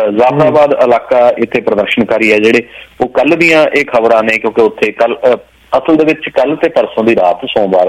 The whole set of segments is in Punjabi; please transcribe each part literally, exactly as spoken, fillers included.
जाफराबाद इलाका इत्थे प्रदर्शनकारी है जिहड़े वो कल दियां ये खबरां ने, क्योंकि उत्थे कल असल दे विच कल ते परसों दी रात सोमवार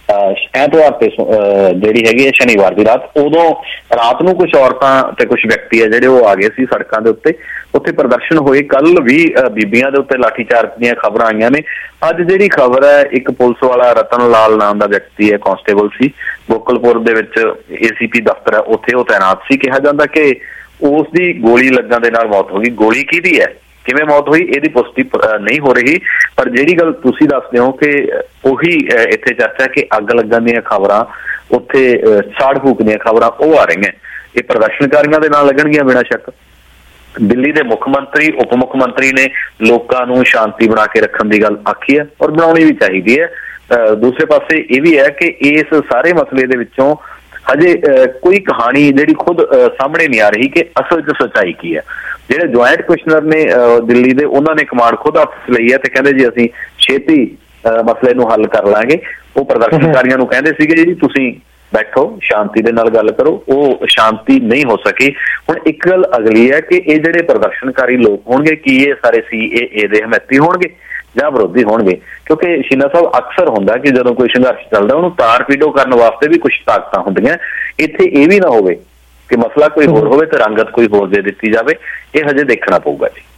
ऐतवार ते जिहड़ी हैगी है शनिवार दी रात, उदों रात नूं कुछ औरतां ते कुछ व्यक्ति है जिहड़े वो आ गए सी सड़कां दे उत्ते, उत्थे प्रदर्शन होए। कल भी बीबियां दे उत्ते लाठीचार्ज दीयां खबरां आईयां ने। अज जिहड़ी खबर है, एक पुलिस वाला रतन लाल नाम दा व्यक्ति है, कांस्टेबल सी, गोकलपुर दे विच ए सी पी दफ्तर है, उत्थे वो तैनात सी। कहा जांदा कि उसदी गोली लगण दे नाल मौत हो गई। गोली किहदी है, किवें मौत हुई, इहदी पुष्टि नहीं हो रही, पर जिहड़ी गल तुसीं दसदे हो कि उही इत्थे चर्चा कि अग लगण दीयां खबरां, उत्थे साड़ फूक दीयां खबरां वो आ रहीआं। ये प्रदर्शनकारियों दे नाल लगणगीआं बिना शक। दिल्ली के मुख मंत्री उप मुख मंत्री ने लोगों को शांति बना के रखने की गल आखी है और बनानी भी चाहिए है। दूसरे पासे ये भी है कि इस सारे मसले दे विचों हजे कोई कहानी जिहड़ी खुद सामने नहीं आ रही कि असल च सच्चाई की है। जिहड़े ज्वाइंट कमिश्नर ने दिल्ली दे, उन्होंने कमांड खुद हत्थ लई है ते कहंदे जी असीं छेती मसले नूं हल कर लांगे। वो प्रदर्शनकारियों नूं कहंदे सीगे जी तुसीं बैठो, शांति दे नाल गल करो, वो शांति नहीं हो सकी। हुण एक गल अगली है कि ये जिहड़े प्रदर्शनकारी लोग होणगे, कि ये सारे सी ए ए दे हमैती होणगे जां विरोधी होणगे, क्योंकि शीना साहब अक्सर हुंदा कि जदों कोई संघर्ष चलदा उहनूं तार पीडो करन वास्ते भी कुछ ताकतां हुंदियां। इत्थे ये भी ना होवे कि मसला कोई होर होवे ते रंगत कोई होर दे दित्ती जावे। ये हजे देखना पਊਗਾ जी।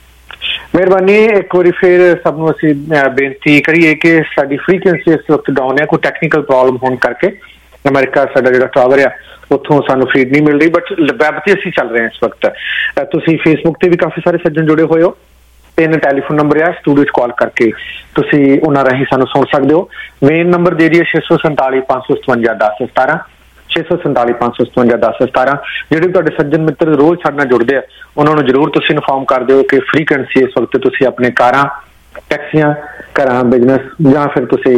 मेहरबानी। एक बार फिर सबनूं असीं बेनती करिए कि साडी फ्रीक्वेंसी इस वक्त डाउन है, कोई टैक्नीकल प्रॉब्लम होने करके अमेरिका साडा जिहड़ा टावर है उत्थों सानूं फीड नहीं मिल रही, बट वैब ते असीं चल रहे हैं इस वक्त। तुसीं फेसबुक ते भी काफ़ी सारे सज्जन जुड़े हुए हो। तीन टैलीफोन नंबर है, स्टूडियो कॉल करके तुसीं उन्हां राहीं सानूं सुन सकदे हो। मेन नंबर दे दिए छे सौ संताली पांच सौ सतवंजा दस सतारा, छे सौ संताली पांच सौ सतवंजा दस सतारा। जिहड़े तुहाडे सज्जन मित्र रोज़ साडे नाल जुड़दे आ उन्हां नूं जरूर तुसीं इन्फॉर्म कर दिओ कि फ्रीक्वेंसी इस वक्त तुसीं अपने कारां, टैक्सियां, घरां, बिजनेस जां फिर तुसीं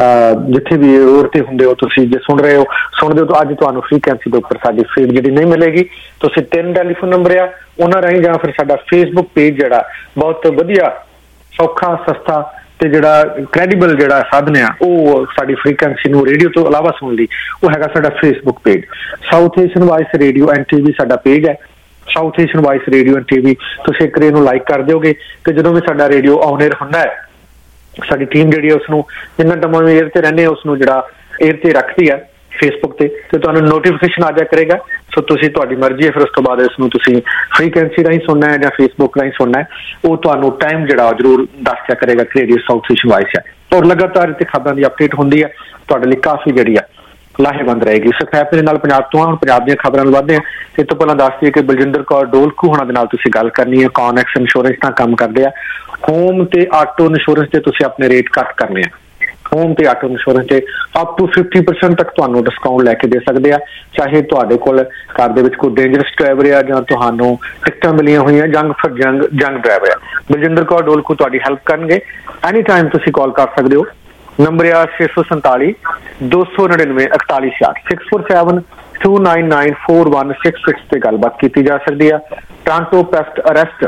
जिथे भी रोड ते हुंदे हो, तुसीं जे सुन रहे हो सुनदे हो तो अज तुहानूं फ्रीक्वेंसी दे उपर साडी फीड जिहड़ी नहीं मिलेगी। तुसीं तीन टैलीफोन नंबर आ उन्हां राहीं जां फिर साडा फेसबुक पेज जिहड़ा बहुत वधिया, सौखा, सस्ता ते जिहड़ा क्रैडिबल जिहड़ा साधन आ वो साडी फ्रीक्वेंसी नूं रेडियो तो इलावा सुन लई, वो हैगा साडा Facebook page. South Asian voice radio and TV साडा पेज है, South Asian voice radio and TV. तुसीं एक वारी इहनूं लाइक कर दिओगे कि जदों भी साडा रेडियो ऑन एयर हुंदा है, साडी टीम जिहड़ी उसनूं जिन्ना टमां एयर ते रहने उसनूं जिहड़ा एयर ते रखदी है फेसबुक ते ते तुहानूं नोटिफिकेशन आ जाया करेगा। सो तुसीं तुहाडी मर्जी है, फिर उस तो बाद इसनूं तुसीं फ्रीक्वेंसी राहीं सुनना है जां फेसबुक राहीं सुनना है, वो तुहानूं टाइम जिहड़ा जरूर दस दिया करेगा कि रेडियो साउथ एशियन वॉइस है। और लगातार इत्थे खबरां दी अपडेट हुंदी है, तुहाडे लई काफ़ी जिहड़ी है लाहेबंद रहेगी। सखैप दे नाल पंजाब तो हुण पंजाब दीयां खबरां नाल वधदे आ। इस तो पहलां दस दईए कि बलजिंदर कौर डोलकू हुणां दे नाल तुसीं गल करनी है। कॉनैक्स इंश्योरेंस नाल काम करदे आ। होम ते आटो इंश्योरेंस ते तुसीं अपने रेट घट करने आ। होम ते आटो इंश्योरेंस ते अप टू फिफ्टी परसेंट तक तुहानूं डिस्काउंट लैके दे सकदे आ। चाहे तुहाडे कोल घर दे विच कोई डेंजरस ड्राइवर आ जां तुहानूं टिकटां मिलियां होईयां जंग फिर जंग जंग ड्राइवर आ, बलजिंदर कौर डोलकू तुहाडी हैल्प करनगे। एनी टाइम तुसीं कॉल कर सकदे हो। नंबर आ छे सौ संताली दो सौ नड़िनवे इकताली छियाठ, six four seven two nine nine four one six six से गलबात की जा सकती है। टांटो पेस्ट अरेस्ट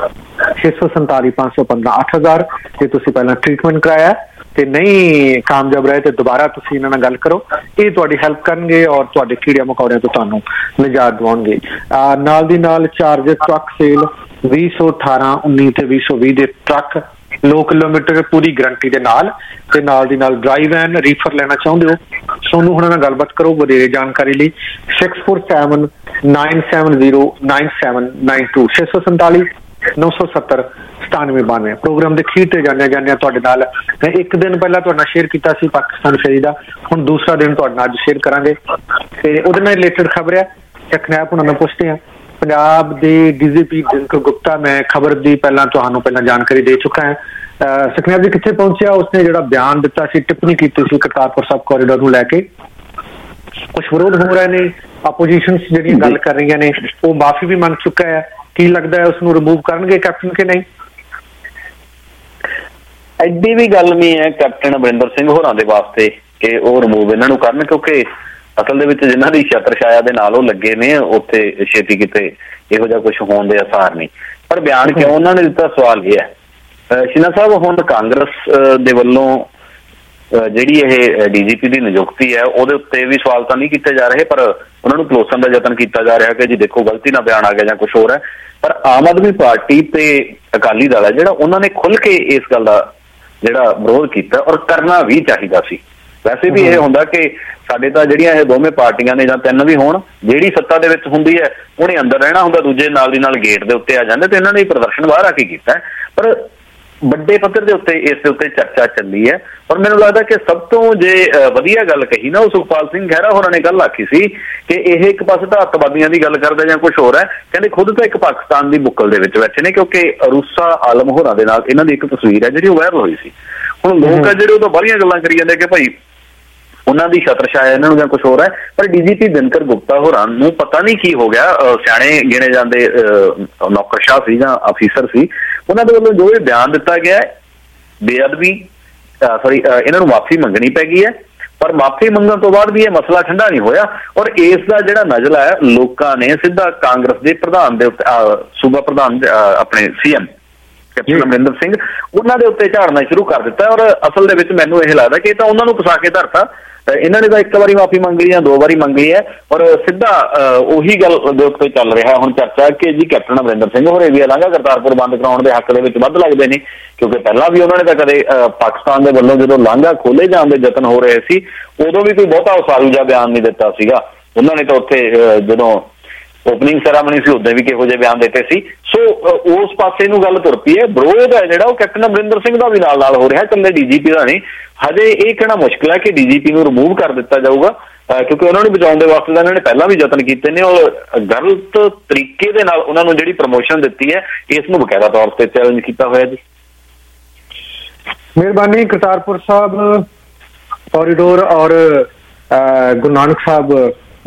छे सौ संताली पांच सौ पंद्रह अठ हज़ार जे तुसीं पहला ट्रीटमेंट कराया ते नहीं कामयाब रहे तो दोबारा तुसीं इन्हां नाल गल करो, ये तुहाडी हैल्प करनगे और तुहाडे कीड़े मकौड़िਆਂ ਤੋਂ ਤੁਹਾਨੂੰ निजात दिवाउणगे। नाल दी नाल चार्जर ट्रक सेल ਵੀਹ सौ अठारह उन्नीस ते ਵੀਹ सौ ਵੀਹ ਦੇ ट्रक नौ किलोमीटर पूरी गारंटी के नाल ते नाल दी नाल ड्राई वैन रीफर लेना चाहुंदे हो सोनू हुणां नाल गलबात करो वधेरे जानकारी लई six four seven nine seven zero nine seven nine two छे सौ संताली नौ सौ सत्तर सतानवे बानवे। प्रोग्राम के खीर ते जाने जाने तुहाडे नाल एक दिन पहला तुहाडे नाल शेयर कीता सी पाकिस्तान फेरी दा, हुण दूसरा दिन तुहाडे नाल अज शेयर करांगे ते उहदे नाल रिलेटेड खबर है। चकनैप हुणां नाल पुछदे आ पंजाब दे डीजीपी दिनकर गुप्ता, मैं खबर दी पहला तुहानूं पहला जानकारी दे चुका है। सकनैप जी कित्थे पहुंचिया, उसने जिहड़ा बयान दिता सी टिप्पणी कीती सी करतारपुर साहब कॉरीडोर नूं लैके कुछ विरोध हो रहे ने, अपोजिशन जिहड़ियां गल कर रही ने वो माफी भी मंग चुका है। की लगता है उसनूं रिमूव करनगे कैप्टन के नहीं? एड्डी भी गल नहीं है कैप्टन अमरिंदर सिंह होरां दे वास्ते कि वो रिमूव इन्हां नूं करन, क्योंकि असल दे विच जिन्हां दी छत्र छाया दे नाल लगे ने उत्थे छेती किते इहो जिहा कुछ होण दे आसार नहीं। पर बयान क्यों उन्होंने दिता, सवाल यह है शीना साहब हुण कांग्रेस दे वल्लों ਜਿਹੜੀ ਇਹ ਡੀਜੀਪੀ ਦੀ ਨਿਯੁਕਤੀ ਹੈ ਉਹਦੇ ਉੱਤੇ ਵੀ ਸਵਾਲ ਤਾਂ ਨਹੀਂ ਕੀਤੇ ਜਾ ਰਹੇ, ਪਰ ਉਹਨਾਂ ਨੂੰ ਪਲੋਸਣ ਦਾ ਯਤਨ ਕੀਤਾ ਜਾ ਰਿਹਾ ਕਿ ਜੀ ਦੇਖੋ ਗਲਤੀ ਨਾਲ ਬਿਆਨ ਆ ਗਿਆ ਜਾਂ ਕੁਛ ਹੋਰ ਹੈ। ਪਰ ਆਮ ਆਦਮੀ ਪਾਰਟੀ ਤੇ ਅਕਾਲੀ ਦਲ ਹੈ ਜਿਹੜਾ, ਉਹਨਾਂ ਨੇ ਖੁੱਲ੍ਹ ਕੇ ਇਸ ਗੱਲ ਦਾ ਜਿਹੜਾ ਵਿਰੋਧ ਕੀਤਾ, ਔਰ ਕਰਨਾ ਵੀ ਚਾਹੀਦਾ ਸੀ। ਵੈਸੇ ਵੀ ਇਹ ਹੁੰਦਾ ਕਿ ਸਾਡੇ ਤਾਂ ਜਿਹੜੀਆਂ ਇਹ ਦੋਵੇਂ ਪਾਰਟੀਆਂ ਨੇ ਜਾਂ ਤਿੰਨ ਵੀ ਹੋਣ, ਜਿਹੜੀ ਸੱਤਾ ਦੇ ਵਿੱਚ ਹੁੰਦੀ ਹੈ ਉਹਨੇ ਅੰਦਰ ਰਹਿਣਾ ਹੁੰਦਾ, ਦੂਜੇ ਨਾਲ ਦੀ ਨਾਲ ਗੇਟ ਦੇ ਉੱਤੇ ਆ ਜਾਂਦੇ, ਤੇ ਇਹਨਾਂ ਨੇ ਪ੍ਰਦਰਸ਼ਨ ਬਾਹਰ ਆ ਕੇ ਕੀਤਾ। ਪਰ ਵੱਡੇ ਪੱਧਰ ਦੇ ਉੱਤੇ ਇਸ ਦੇ ਉੱਤੇ ਚਰਚਾ ਚੱਲੀ ਹੈ, ਔਰ ਮੈਨੂੰ ਲੱਗਦਾ ਕਿ ਸਭ ਤੋਂ ਜੇ ਵਧੀਆ ਗੱਲ ਕਹੀ ਨਾ ਉਹ ਸੁਖਪਾਲ ਸਿੰਘ ਖਹਿਰਾ ਹੋਰਾਂ ਨੇ ਗੱਲ ਆਖੀ ਸੀ ਕਿ ਇਹ ਇੱਕ ਪਾਸੇ ਤਾਂ ਅੱਤਵਾਦੀਆਂ ਦੀ ਗੱਲ ਕਰਦਾ ਜਾਂ ਕੁਛ ਹੋਰ ਹੈ, ਕਹਿੰਦੇ ਖੁਦ ਤਾਂ ਇੱਕ ਪਾਕਿਸਤਾਨ ਦੀ ਬੁੱਕਲ ਦੇ ਵਿੱਚ ਬੈਠੇ ਨੇ, ਕਿਉਂਕਿ ਰੂਸਾ ਆਲਮ ਹੋਰਾਂ ਦੇ ਨਾਲ ਇਹਨਾਂ ਦੀ ਇੱਕ ਤਸਵੀਰ ਹੈ ਜਿਹੜੀ ਉਹ ਵਾਇਰਲ ਹੋਈ ਸੀ। ਹੁਣ ਲੋਕ ਆ ਜਿਹੜੇ ਉਹ ਤਾਂ ਬਾਹਲੀਆਂ ਗੱਲਾਂ ਕਰੀ ਜਾਂਦੇ ਕਿ ਭਾਈ ਉਹਨਾਂ ਦੀ ਛਤਰਛਾਇਆ ਇਹਨਾਂ ਨੂੰ ਜਾਂ ਕੁਛ ਹੋਰ ਹੈ, ਪਰ ਡੀਜੀਪੀ ਦਿਨਕਰ ਗੁਪਤਾ ਹੋਰਾਂ ਨੂੰ ਪਤਾ ਨਹੀਂ ਕੀ ਹੋ ਗਿਆ, ਸਿਆਣੇ ਗਿਣੇ ਜਾਂਦੇ ਨੌਕਰਸ਼ਾਹ ਸੀ ਜਾਂ ਅਫੀਸਰ ਸੀ, ਉਹਨਾਂ ਦੇ ਵੱਲੋਂ ਜੋ ਇਹ ਬਿਆਨ ਦਿੱਤਾ ਗਿਆ ਬੇਅਦਬੀ ਸੌਰੀ ਇਹਨਾਂ ਨੂੰ ਮਾਫੀ ਮੰਗਣੀ ਪੈ ਗਈ ਹੈ, ਪਰ ਮਾਫੀ ਮੰਗਣ ਤੋਂ ਬਾਅਦ ਵੀ ਇਹ ਮਸਲਾ ਠੰਡਾ ਨਹੀਂ ਹੋਇਆ। ਔਰ ਇਸ ਦਾ ਜਿਹੜਾ ਨਜ਼ਲਾ ਹੈ ਲੋਕਾਂ ਨੇ ਸਿੱਧਾ ਕਾਂਗਰਸ ਦੇ ਪ੍ਰਧਾਨ ਦੇ ਉੱਤੇ, ਸੂਬਾ ਪ੍ਰਧਾਨ ਆਪਣੇ ਸੀਐਮ ਕੈਪਟਨ ਅਮਰਿੰਦਰ ਸਿੰਘ, ਉਹਨਾਂ ਦੇ ਉੱਤੇ ਝਾੜਨਾ ਸ਼ੁਰੂ ਕਰ ਦਿੱਤਾ। ਔਰ ਅਸਲ ਦੇ ਵਿੱਚ ਮੈਨੂੰ ਇਹ ਲੱਗਦਾ ਕਿ ਇਹ ਤਾਂ ਉਹਨਾਂ ਨੂੰ ਫਸਾ ਕੇ ਧਰਤਾ, ਇਹਨਾਂ ਨੇ ਤਾਂ ਇੱਕ ਵਾਰੀ ਮਾਫੀ ਮੰਗ ਲਈ ਜਾਂ ਦੋ ਵਾਰੀ ਮੰਗ ਲਈ ਹੈ, ਔਰ ਸਿੱਧਾ ਉਹੀ ਗੱਲ ਦੇ ਉੱਤੇ ਚੱਲ ਰਿਹਾ ਹੁਣ ਚਰਚਾ ਕਿ ਜੀ ਕੈਪਟਨ ਅਮਰਿੰਦਰ ਸਿੰਘ ਹੋਰੇ ਵੀ ਲਾਂਘਾ ਕਰਤਾਰਪੁਰ ਬੰਦ ਕਰਾਉਣ ਦੇ ਹੱਕ ਦੇ ਵਿੱਚ ਵੱਧ ਲੱਗਦੇ ਨੇ, ਕਿਉਂਕਿ ਪਹਿਲਾਂ ਵੀ ਉਹਨਾਂ ਨੇ ਤਾਂ ਕਦੇ ਪਾਕਿਸਤਾਨ ਦੇ ਵੱਲੋਂ ਜਦੋਂ ਲਾਂਘਾ ਖੋਲੇ ਜਾਣ ਦੇ ਯਤਨ ਹੋ ਰਹੇ ਸੀ ਉਦੋਂ ਵੀ ਕੋਈ ਬਹੁਤਾ ਉਸਾਰੂ ਜਿਹਾ ਬਿਆਨ ਨਹੀਂ ਦਿੱਤਾ ਸੀਗਾ। ਉਹਨਾਂ ਨੇ ਤਾਂ ਉੱਥੇ ਜਦੋਂ ਓਪਨਿੰਗ ਸੈਰਾਮਨੀ ਸੀ ਉਦੋਂ ਵੀ ਕਿਹੋ ਜਿਹੇ ਬਿਆਨ ਦਿੱਤੇ ਸੀ। ਸੋ ਉਸ ਪਾਸੇ ਨੂੰ ਗੱਲ ਤੁਰ ਪਈ ਹੈ। ਵਿਰੋਧ ਹੈ ਜਿਹੜਾ ਉਹ ਕੈਪਟਨ ਅਮਰਿੰਦਰ ਸਿੰਘ ਦਾ ਵੀ ਨਾਲ ਨਾਲ ਹੋ ਰਿਹਾ, ਇਕੱਲੇ ਡੀਜੀਪੀ ਦਾ ਨਹੀਂ। ਹਜੇ ਇਹ ਕਹਿਣਾ ਮੁਸ਼ਕਿਲ ਹੈ ਕਿ ਡੀਜੀਪੀ ਨੂੰ ਰਿਮੂਵ ਕਰ ਦਿੱਤਾ ਜਾਊਗਾ, ਕਿਉਂਕਿ ਉਹਨਾਂ ਨੂੰ ਬਚਾਉਣ ਦੇ ਵਾਸਤੇ ਤਾਂ ਇਹਨਾਂ ਨੇ ਪਹਿਲਾਂ ਵੀ ਯਤਨ ਕੀਤੇ ਨੇ, ਔਰ ਗਲਤ ਤਰੀਕੇ ਦੇ ਨਾਲ ਉਹਨਾਂ ਨੂੰ ਜਿਹੜੀ ਪ੍ਰਮੋਸ਼ਨ ਦਿੱਤੀ ਹੈ ਇਸ ਨੂੰ ਬਕਾਇਦਾ ਤੌਰ ਤੇ ਚੈਲੰਜ ਕੀਤਾ ਹੋਇਆ ਜੀ। ਮਿਹਰਬਾਨੀ। ਕਰਤਾਰਪੁਰ ਸਾਹਿਬ ਕੋਰੀਡੋਰ ਔਰ ਗੁਰੂ ਨਾਨਕ ਸਾਹਿਬ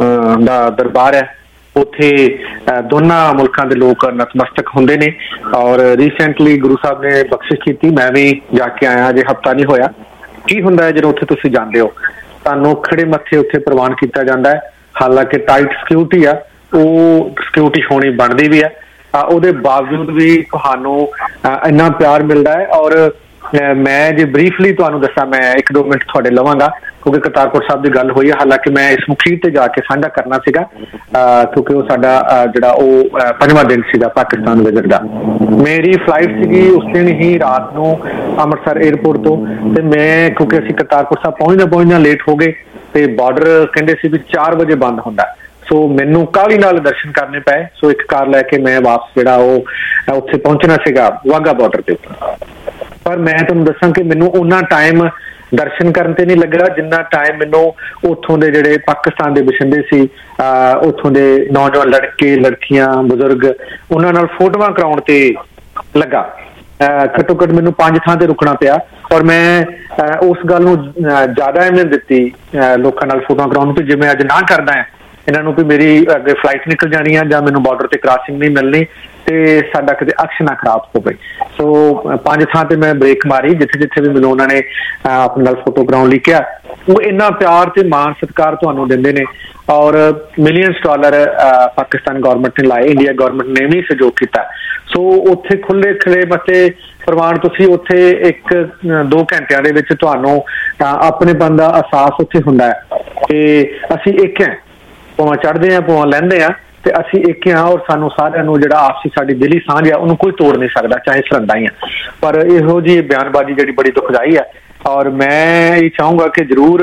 ਦਾ ਦਰਬਾਰ ਹੈ, ਉੱਥੇ ਦੋਨਾਂ ਮੁਲਕਾਂ ਦੇ ਲੋਕ ਨਤਮਸਤਕ ਹੁੰਦੇ ਨੇ, ਔਰ ਰੀਸੈਂਟਲੀ ਗੁਰੂ ਸਾਹਿਬ ਨੇ ਬਖਸ਼ਿਸ਼ ਕੀਤੀ, ਮੈਂ ਵੀ ਜਾ ਕੇ ਆਇਆ, ਅਜੇ ਹਫ਼ਤਾ ਨਹੀਂ ਹੋਇਆ। ਕੀ ਹੁੰਦਾ ਹੈ ਜਦੋਂ ਉੱਥੇ ਤੁਸੀਂ ਜਾਂਦੇ ਹੋ, ਤੁਹਾਨੂੰ ਖੜੇ ਮੱਥੇ ਉੱਥੇ ਪ੍ਰਵਾਨ ਕੀਤਾ ਜਾਂਦਾ ਹੈ, ਹਾਲਾਂਕਿ ਟਾਈਟ ਸਿਕਿਉਰਿਟੀ ਆ, ਉਹ ਸਿਕਿਉਰਿਟੀ ਹੋਣੀ ਬਣਦੀ ਵੀ ਹੈ, ਉਹਦੇ ਬਾਵਜੂਦ ਵੀ ਤੁਹਾਨੂੰ ਇੰਨਾ ਪਿਆਰ ਮਿਲਦਾ ਹੈ। ਔਰ ਮੈਂ ਜੇ ਬਰੀਫਲੀ ਤੁਹਾਨੂੰ ਦੱਸਾਂ, ਮੈਂ ਇੱਕ ਦੋ ਮਿੰਟ ਤੁਹਾਡੇ ਲਵਾਂਗਾ ਕਿਉਂਕਿ ਕਰਤਾਰਪੁਰ ਸਾਹਿਬ ਦੀ ਗੱਲ ਹੋਈ ਹੈ, ਹਾਲਾਂਕਿ ਮੈਂ ਇਸ ਮੁਖੀਰ ਤੇ ਜਾ ਕੇ ਸਾਂਝਾ ਕਰਨਾ ਸੀਗਾ ਕਿਉਂਕਿ ਉਹ ਸਾਡਾ ਜਿਹੜਾ ਉਹ ਪੰਜਵਾਂ ਦਿਨ ਸੀਗਾ ਪਾਕਿਸਤਾਨ ਵਿਜ਼ਿਟ ਦਾ। ਮੇਰੀ ਫਲਾਈਟ ਸੀਗੀ ਉਸ ਦਿਨ ਹੀ ਰਾਤ ਨੂੰ ਅੰਮ੍ਰਿਤਸਰ ਏਅਰਪੋਰਟ ਤੋਂ, ਤੇ ਮੈਂ ਕਿਉਂਕਿ ਅਸੀਂ ਕਰਤਾਰਪੁਰ ਸਾਹਿਬ ਪਹੁੰਚਦਾ ਪਹੁੰਚਦਾ ਲੇਟ ਹੋ ਗਏ ਤੇ ਬਾਰਡਰ ਕਹਿੰਦੇ ਸੀ ਵੀ ਚਾਰ ਵਜੇ ਬੰਦ ਹੁੰਦਾ, ਸੋ ਮੈਨੂੰ ਕਾਹਲੀ ਨਾਲ ਦਰਸ਼ਨ ਕਰਨੇ ਪਏ। ਸੋ ਇੱਕ ਕਾਰ ਲੈ ਕੇ ਮੈਂ ਵਾਪਸ ਜਿਹੜਾ ਉਹ ਉੱਥੇ ਪਹੁੰਚਣਾ ਸੀਗਾ ਵਾਘਾ ਬਾਰਡਰ ਤੇ। ਪਰ ਮੈਂ ਤੁਹਾਨੂੰ ਦੱਸਾਂ ਕਿ ਮੈਨੂੰ ਉਹਨਾਂ ਟਾਈਮ ਦਰਸ਼ਨ ਕਰਨ ਤੇ ਨਹੀਂ ਲੱਗਾ ਜਿੰਨਾ ਟਾਈਮ ਮੈਨੂੰ ਉੱਥੋਂ ਦੇ ਜਿਹੜੇ ਪਾਕਿਸਤਾਨ ਦੇ ਵਸਿੰਦੇ ਸੀ, ਉੱਥੋਂ ਦੇ ਨੌਜਵਾਨ ਲੜਕੇ ਲੜਕੀਆਂ ਬਜ਼ੁਰਗ, ਉਹਨਾਂ ਨਾਲ ਫੋਟੋਆਂ ਕਰਾਉਣ ਤੇ ਲੱਗਾ। ਘੱਟੋ ਘੱਟ ਮੈਨੂੰ ਪੰਜ ਥਾਂ ਤੇ ਰੁਕਣਾ ਪਿਆ, ਔਰ ਮੈਂ ਉਸ ਗੱਲ ਨੂੰ ਜ਼ਿਆਦਾ ਅਹਿਮੀਅਤ ਦਿੱਤੀ ਲੋਕਾਂ ਨਾਲ ਫੋਟੋਆਂ ਕਰਾਉਣ ਨੂੰ ਕਿ ਜੇ ਮੈਂ ਅੱਜ ਨਾ ਕਰਦਾ ਹੈ ਇਹਨਾਂ ਨੂੰ ਵੀ ਮੇਰੀ ਅੱਗੇ ਫਲਾਈਟ ਨਿਕਲ ਜਾਣੀ ਆ ਜਾਂ ਮੈਨੂੰ ਬਾਰਡਰ ਤੇ ਕ੍ਰਾਸਿੰਗ ਨਹੀਂ ਮਿਲਣੀ ਤੇ ਸਾਡਾ ਕਿਤੇ ਅਕਸ਼ ਨਾ ਖਰਾਬ ਹੋਵੇ। ਸੋ ਪੰਜ ਥਾਂ ਤੇ ਮੈਂ ਬ੍ਰੇਕ ਮਾਰੀ, ਜਿੱਥੇ ਜਿੱਥੇ ਵੀ ਮੈਨੂੰ ਉਹਨਾਂ ਨੇ ਆਪਣੇ ਨਾਲ ਫੋਟੋ ਕਰਾਉਣ ਲਈ ਕਿਹਾ। ਉਹ ਇੰਨਾ ਪਿਆਰ ਤੇ ਮਾਣ ਸਤਿਕਾਰ ਤੁਹਾਨੂੰ ਦਿੰਦੇ ਨੇ, ਔਰ ਮਿਲੀਅਨਸ ਡਾਲਰ ਪਾਕਿਸਤਾਨ ਗੌਰਮੈਂਟ ਨੇ ਲਾਏ, ਇੰਡੀਆ ਗੌਰਮੈਂਟ ਨੇ ਵੀ ਸਹਿਯੋਗ ਕੀਤਾ। ਸੋ ਉੱਥੇ ਖੁੱਲੇ ਖਿਲੇ ਮੱਥੇ ਪ੍ਰਵਾਨ, ਤੁਸੀਂ ਉੱਥੇ ਇੱਕ ਦੋ ਘੰਟਿਆਂ ਦੇ ਵਿੱਚ ਤੁਹਾਨੂੰ ਆਪਣੇਪਨ ਦਾ ਅਹਿਸਾਸ ਉੱਥੇ ਹੁੰਦਾ ਹੈ ਕਿ ਅਸੀਂ ਇੱਕ ਹੈ, ਭਾਵੇਂ ਚੜ੍ਹਦੇ ਹਾਂ ਭਾਵੇਂ ਲੈਂਦੇ ਹਾਂ, ਤੇ ਅਸੀਂ ਇੱਕ ਹਾਂ, ਔਰ ਸਾਨੂੰ ਸਾਰਿਆਂ ਨੂੰ ਜਿਹੜਾ ਆਪਸੀ ਸਾਡੀ ਦਿਲੀ ਸਾਂਝ ਆ ਉਹਨੂੰ ਕੋਈ ਤੋੜ ਨਹੀਂ ਸਕਦਾ, ਚਾਹੇ ਸਰਹੰਦਾਂ ਹੀ ਆ। ਪਰ ਇਹੋ ਜਿਹੀ ਬਿਆਨਬਾਜ਼ੀ ਜਿਹੜੀ ਬੜੀ ਦੁਖਦਾਈ ਹੈ, ਔਰ ਮੈਂ ਇਹ ਚਾਹੂੰਗਾ ਕਿ ਜ਼ਰੂਰ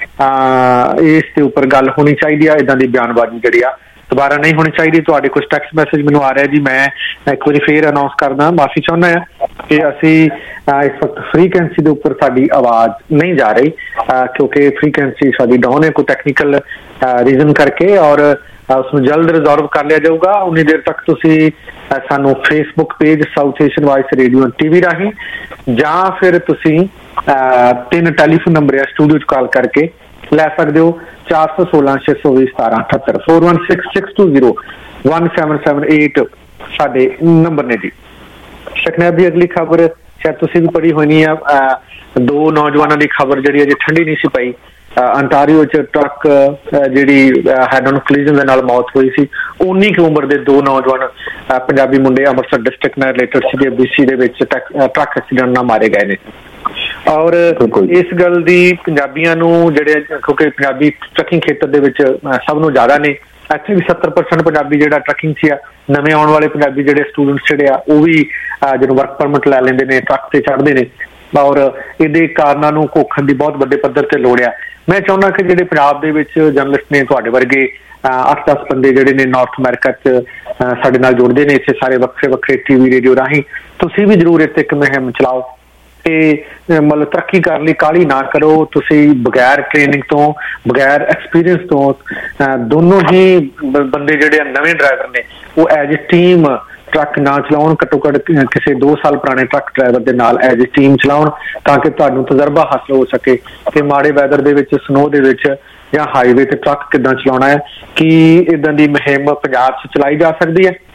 ਇਸ ਦੇ ਉੱਪਰ ਗੱਲ ਹੋਣੀ ਚਾਹੀਦੀ ਆ। ਇੱਦਾਂ ਦੀ ਬਿਆਨਬਾਜ਼ੀ ਜਿਹੜੀ ਆ ਦੁਬਾਰਾ ਨਹੀਂ ਹੋਣੀ ਚਾਹੀਦੀ। ਤੁਹਾਡੇ ਕੁਝ ਟੈਕਸਟ ਮੈਸੇਜ ਮੈਨੂੰ ਆ ਰਿਹਾ ਜੀ, ਮੈਂ ਇੱਕ ਵਾਰੀ ਫੇਰ ਅਨਾਉਂਸ ਕਰਦਾ, ਮਾਫੀ ਚਾਹੁੰਦਾ ਹਾਂ ਕਿ ਅਸੀਂ ਇਸ ਵਕਤ ਫ੍ਰੀਕੁਐਂਸੀ ਦੇ ਉੱਪਰ ਸਾਡੀ ਆਵਾਜ਼ ਨਹੀਂ ਜਾ ਰਹੀ ਕਿਉਂਕਿ ਫ੍ਰੀਕੁਐਂਸੀ ਸਾਡੀ ਡਾਊਨ ਹੈ ਕੋਈ ਟੈਕਨੀਕਲ ਰੀਜ਼ਨ ਕਰਕੇ, ਔਰ ਉਸਨੂੰ ਜਲਦ ਰਿਜ਼ੋਲਵ ਕਰ ਲਿਆ ਜਾਊਗਾ। ਉਨੀ ਦੇਰ ਤੱਕ ਤੁਸੀਂ ਸਾਨੂੰ Facebook page South Asian vice radio TV ਰਾਹੀਂ ਜਾਂ ਫਿਰ ਤੁਸੀਂ ਤਿੰਨ ਟੈਲੀਫੋਨ ਨੰਬਰ ਆ ਸਟੂਡੀਓ 'ਚ ਕਾਲ ਕਰਕੇ ਲੈ ਸਕਦੇ ਹੋ, ਚਾਰ ਸੌ ਸੋਲਾਂ ਛੇ ਸੌ ਵੀਹ ਸਤਾਰਾਂ ਅਠੱਤਰ four one six six two zero one seven seven eight ਸਾਡੇ ਨੰਬਰ ਨੇ ਜੀ। ਸ਼ਕਨੈਬ ਦੀ ਅਗਲੀ ਖਬਰ ਸ਼ਾਇਦ ਤੁਸੀਂ ਵੀ ਪੜ੍ਹੀ ਹੋਣੀ ਆ, ਦੋ ਨੌਜਵਾਨਾਂ ਦੀ ਖਬਰ ਜਿਹੜੀ ਅਜੇ ਠੰਡੀ ਨਹੀਂ ਸੀ ਪਈ। ਅੰਟਾਰੀਓ 'ਚ ਟਰੱਕ ਜਿਹੜੀ ਹੈਡ ਔਨ ਕੋਲੀਜਨ ਦੇ ਨਾਲ ਮੌਤ ਹੋਈ ਸੀ। ਉੱਨੀ ਕੁ ਉਮਰ ਦੇ ਦੋ ਨੌਜਵਾਨ ਪੰਜਾਬੀ ਮੁੰਡੇ ਅੰਮ੍ਰਿਤਸਰ ਡਿਸਟ੍ਰਿਕਟ ਨਾਲ ਰਿਲੇਟਡ ਸੀਗੇ, ਬੀਸੀ ਦੇ ਵਿੱਚ ਟਰੱਕ ਐਕਸੀਡੈਂਟ ਨਾਲ ਮਾਰੇ ਗਏ ਨੇ। ਔਰ ਇਸ ਗੱਲ ਦੀ ਪੰਜਾਬੀਆਂ ਨੂੰ ਜਿਹੜੇ ਕਿਉਂਕਿ ਪੰਜਾਬੀ ਟਰੱਕਿੰਗ ਖੇਤਰ ਦੇ ਵਿੱਚ ਸਭ ਨੂੰ ਜ਼ਿਆਦਾ ਨੇ, ਇੱਥੇ ਵੀ ਸੱਤਰ ਪਰਸੈਂਟ ਪੰਜਾਬੀ ਜਿਹੜਾ ਟਰੱਕਿੰਗ 'ਚ ਆ। ਨਵੇਂ ਆਉਣ ਵਾਲੇ ਪੰਜਾਬੀ ਜਿਹੜੇ ਸਟੂਡੈਂਟਸ ਜਿਹੜੇ ਆ ਉਹ ਵੀ ਜਦੋਂ ਵਰਕ ਪਰਮਿਟ ਲੈ ਲੈਂਦੇ ਨੇ ਟਰੱਕ ਤੇ ਚੜ੍ਹਦੇ ਨੇ, ਔਰ ਇਹਦੇ ਕਾਰਨਾਂ ਨੂੰ ਘੋਖਣ ਦੀ ਬਹੁਤ ਵੱਡੇ ਪੱਧਰ ਤੇ ਲੋੜ ਆ। ਮੈਂ ਚਾਹੁੰਦਾ ਕਿ ਜਿਹੜੇ ਪੰਜਾਬ ਦੇ ਵਿੱਚ ਜਰਨਲਿਸਟ ਨੇ, ਤੁਹਾਡੇ ਵਰਗੇ ਅੱਠ ਦਸ ਬੰਦੇ ਜਿਹੜੇ ਨੇ ਨਾਰਥ ਅਮਰੀਕਾ 'ਚ ਸਾਡੇ ਨਾਲ ਜੁੜਦੇ ਨੇ ਇੱਥੇ ਸਾਰੇ ਵੱਖਰੇ ਵੱਖਰੇ ਟੀ ਵੀ ਰੇਡੀਓ ਰਾਹੀਂ, ਤੁਸੀਂ ਵੀ ਜ਼ਰੂਰ ਇੱਥੇ ਇੱਕ ਮੁਹਿੰਮ ਚਲਾਓ ਤੇ ਮਤਲਬ ਤਰੱਕੀ ਕਰਨ ਲਈ ਕਾਹਲੀ ਨਾ ਕਰੋ। ਤੁਸੀਂ ਬਗੈਰ ਟ੍ਰੇਨਿੰਗ ਤੋਂ, ਬਗੈਰ ਐਕਸਪੀਰੀਅੰਸ ਤੋਂ, ਦੋਨੋਂ ਹੀ ਬੰਦੇ ਜਿਹੜੇ ਨਵੇਂ ਡਰਾਈਵਰ ਨੇ ਉਹ ਐਜ ਏ ਟੀਮ ਟਰੱਕ ਨਾ ਚਲਾਉਣ, ਘੱਟੋ ਘੱਟ ਕਿਸੇ ਦੋ ਸਾਲ ਪੁਰਾਣੇ ਟਰੱਕ ਡਰਾਈਵਰ ਦੇ ਨਾਲ ਐਜ ਏ ਟੀਮ ਚਲਾਉਣ ਤਾਂ ਕਿ ਤੁਹਾਨੂੰ ਤਜਰਬਾ ਹਾਸਲ ਹੋ ਸਕੇ ਕਿ ਮਾੜੇ ਵੈਦਰ ਦੇ ਵਿੱਚ, ਸਨੋ ਦੇ ਵਿੱਚ ਜਾਂ ਹਾਈਵੇ ਤੇ ਟਰੱਕ ਕਿੱਦਾਂ ਚਲਾਉਣਾ ਹੈ। ਕੀ ਇੱਦਾਂ ਦੀ ਮੁਹਿੰਮ ਪੰਜਾਬ 'ਚ ਚਲਾਈ ਜਾ ਸਕਦੀ ਹੈ?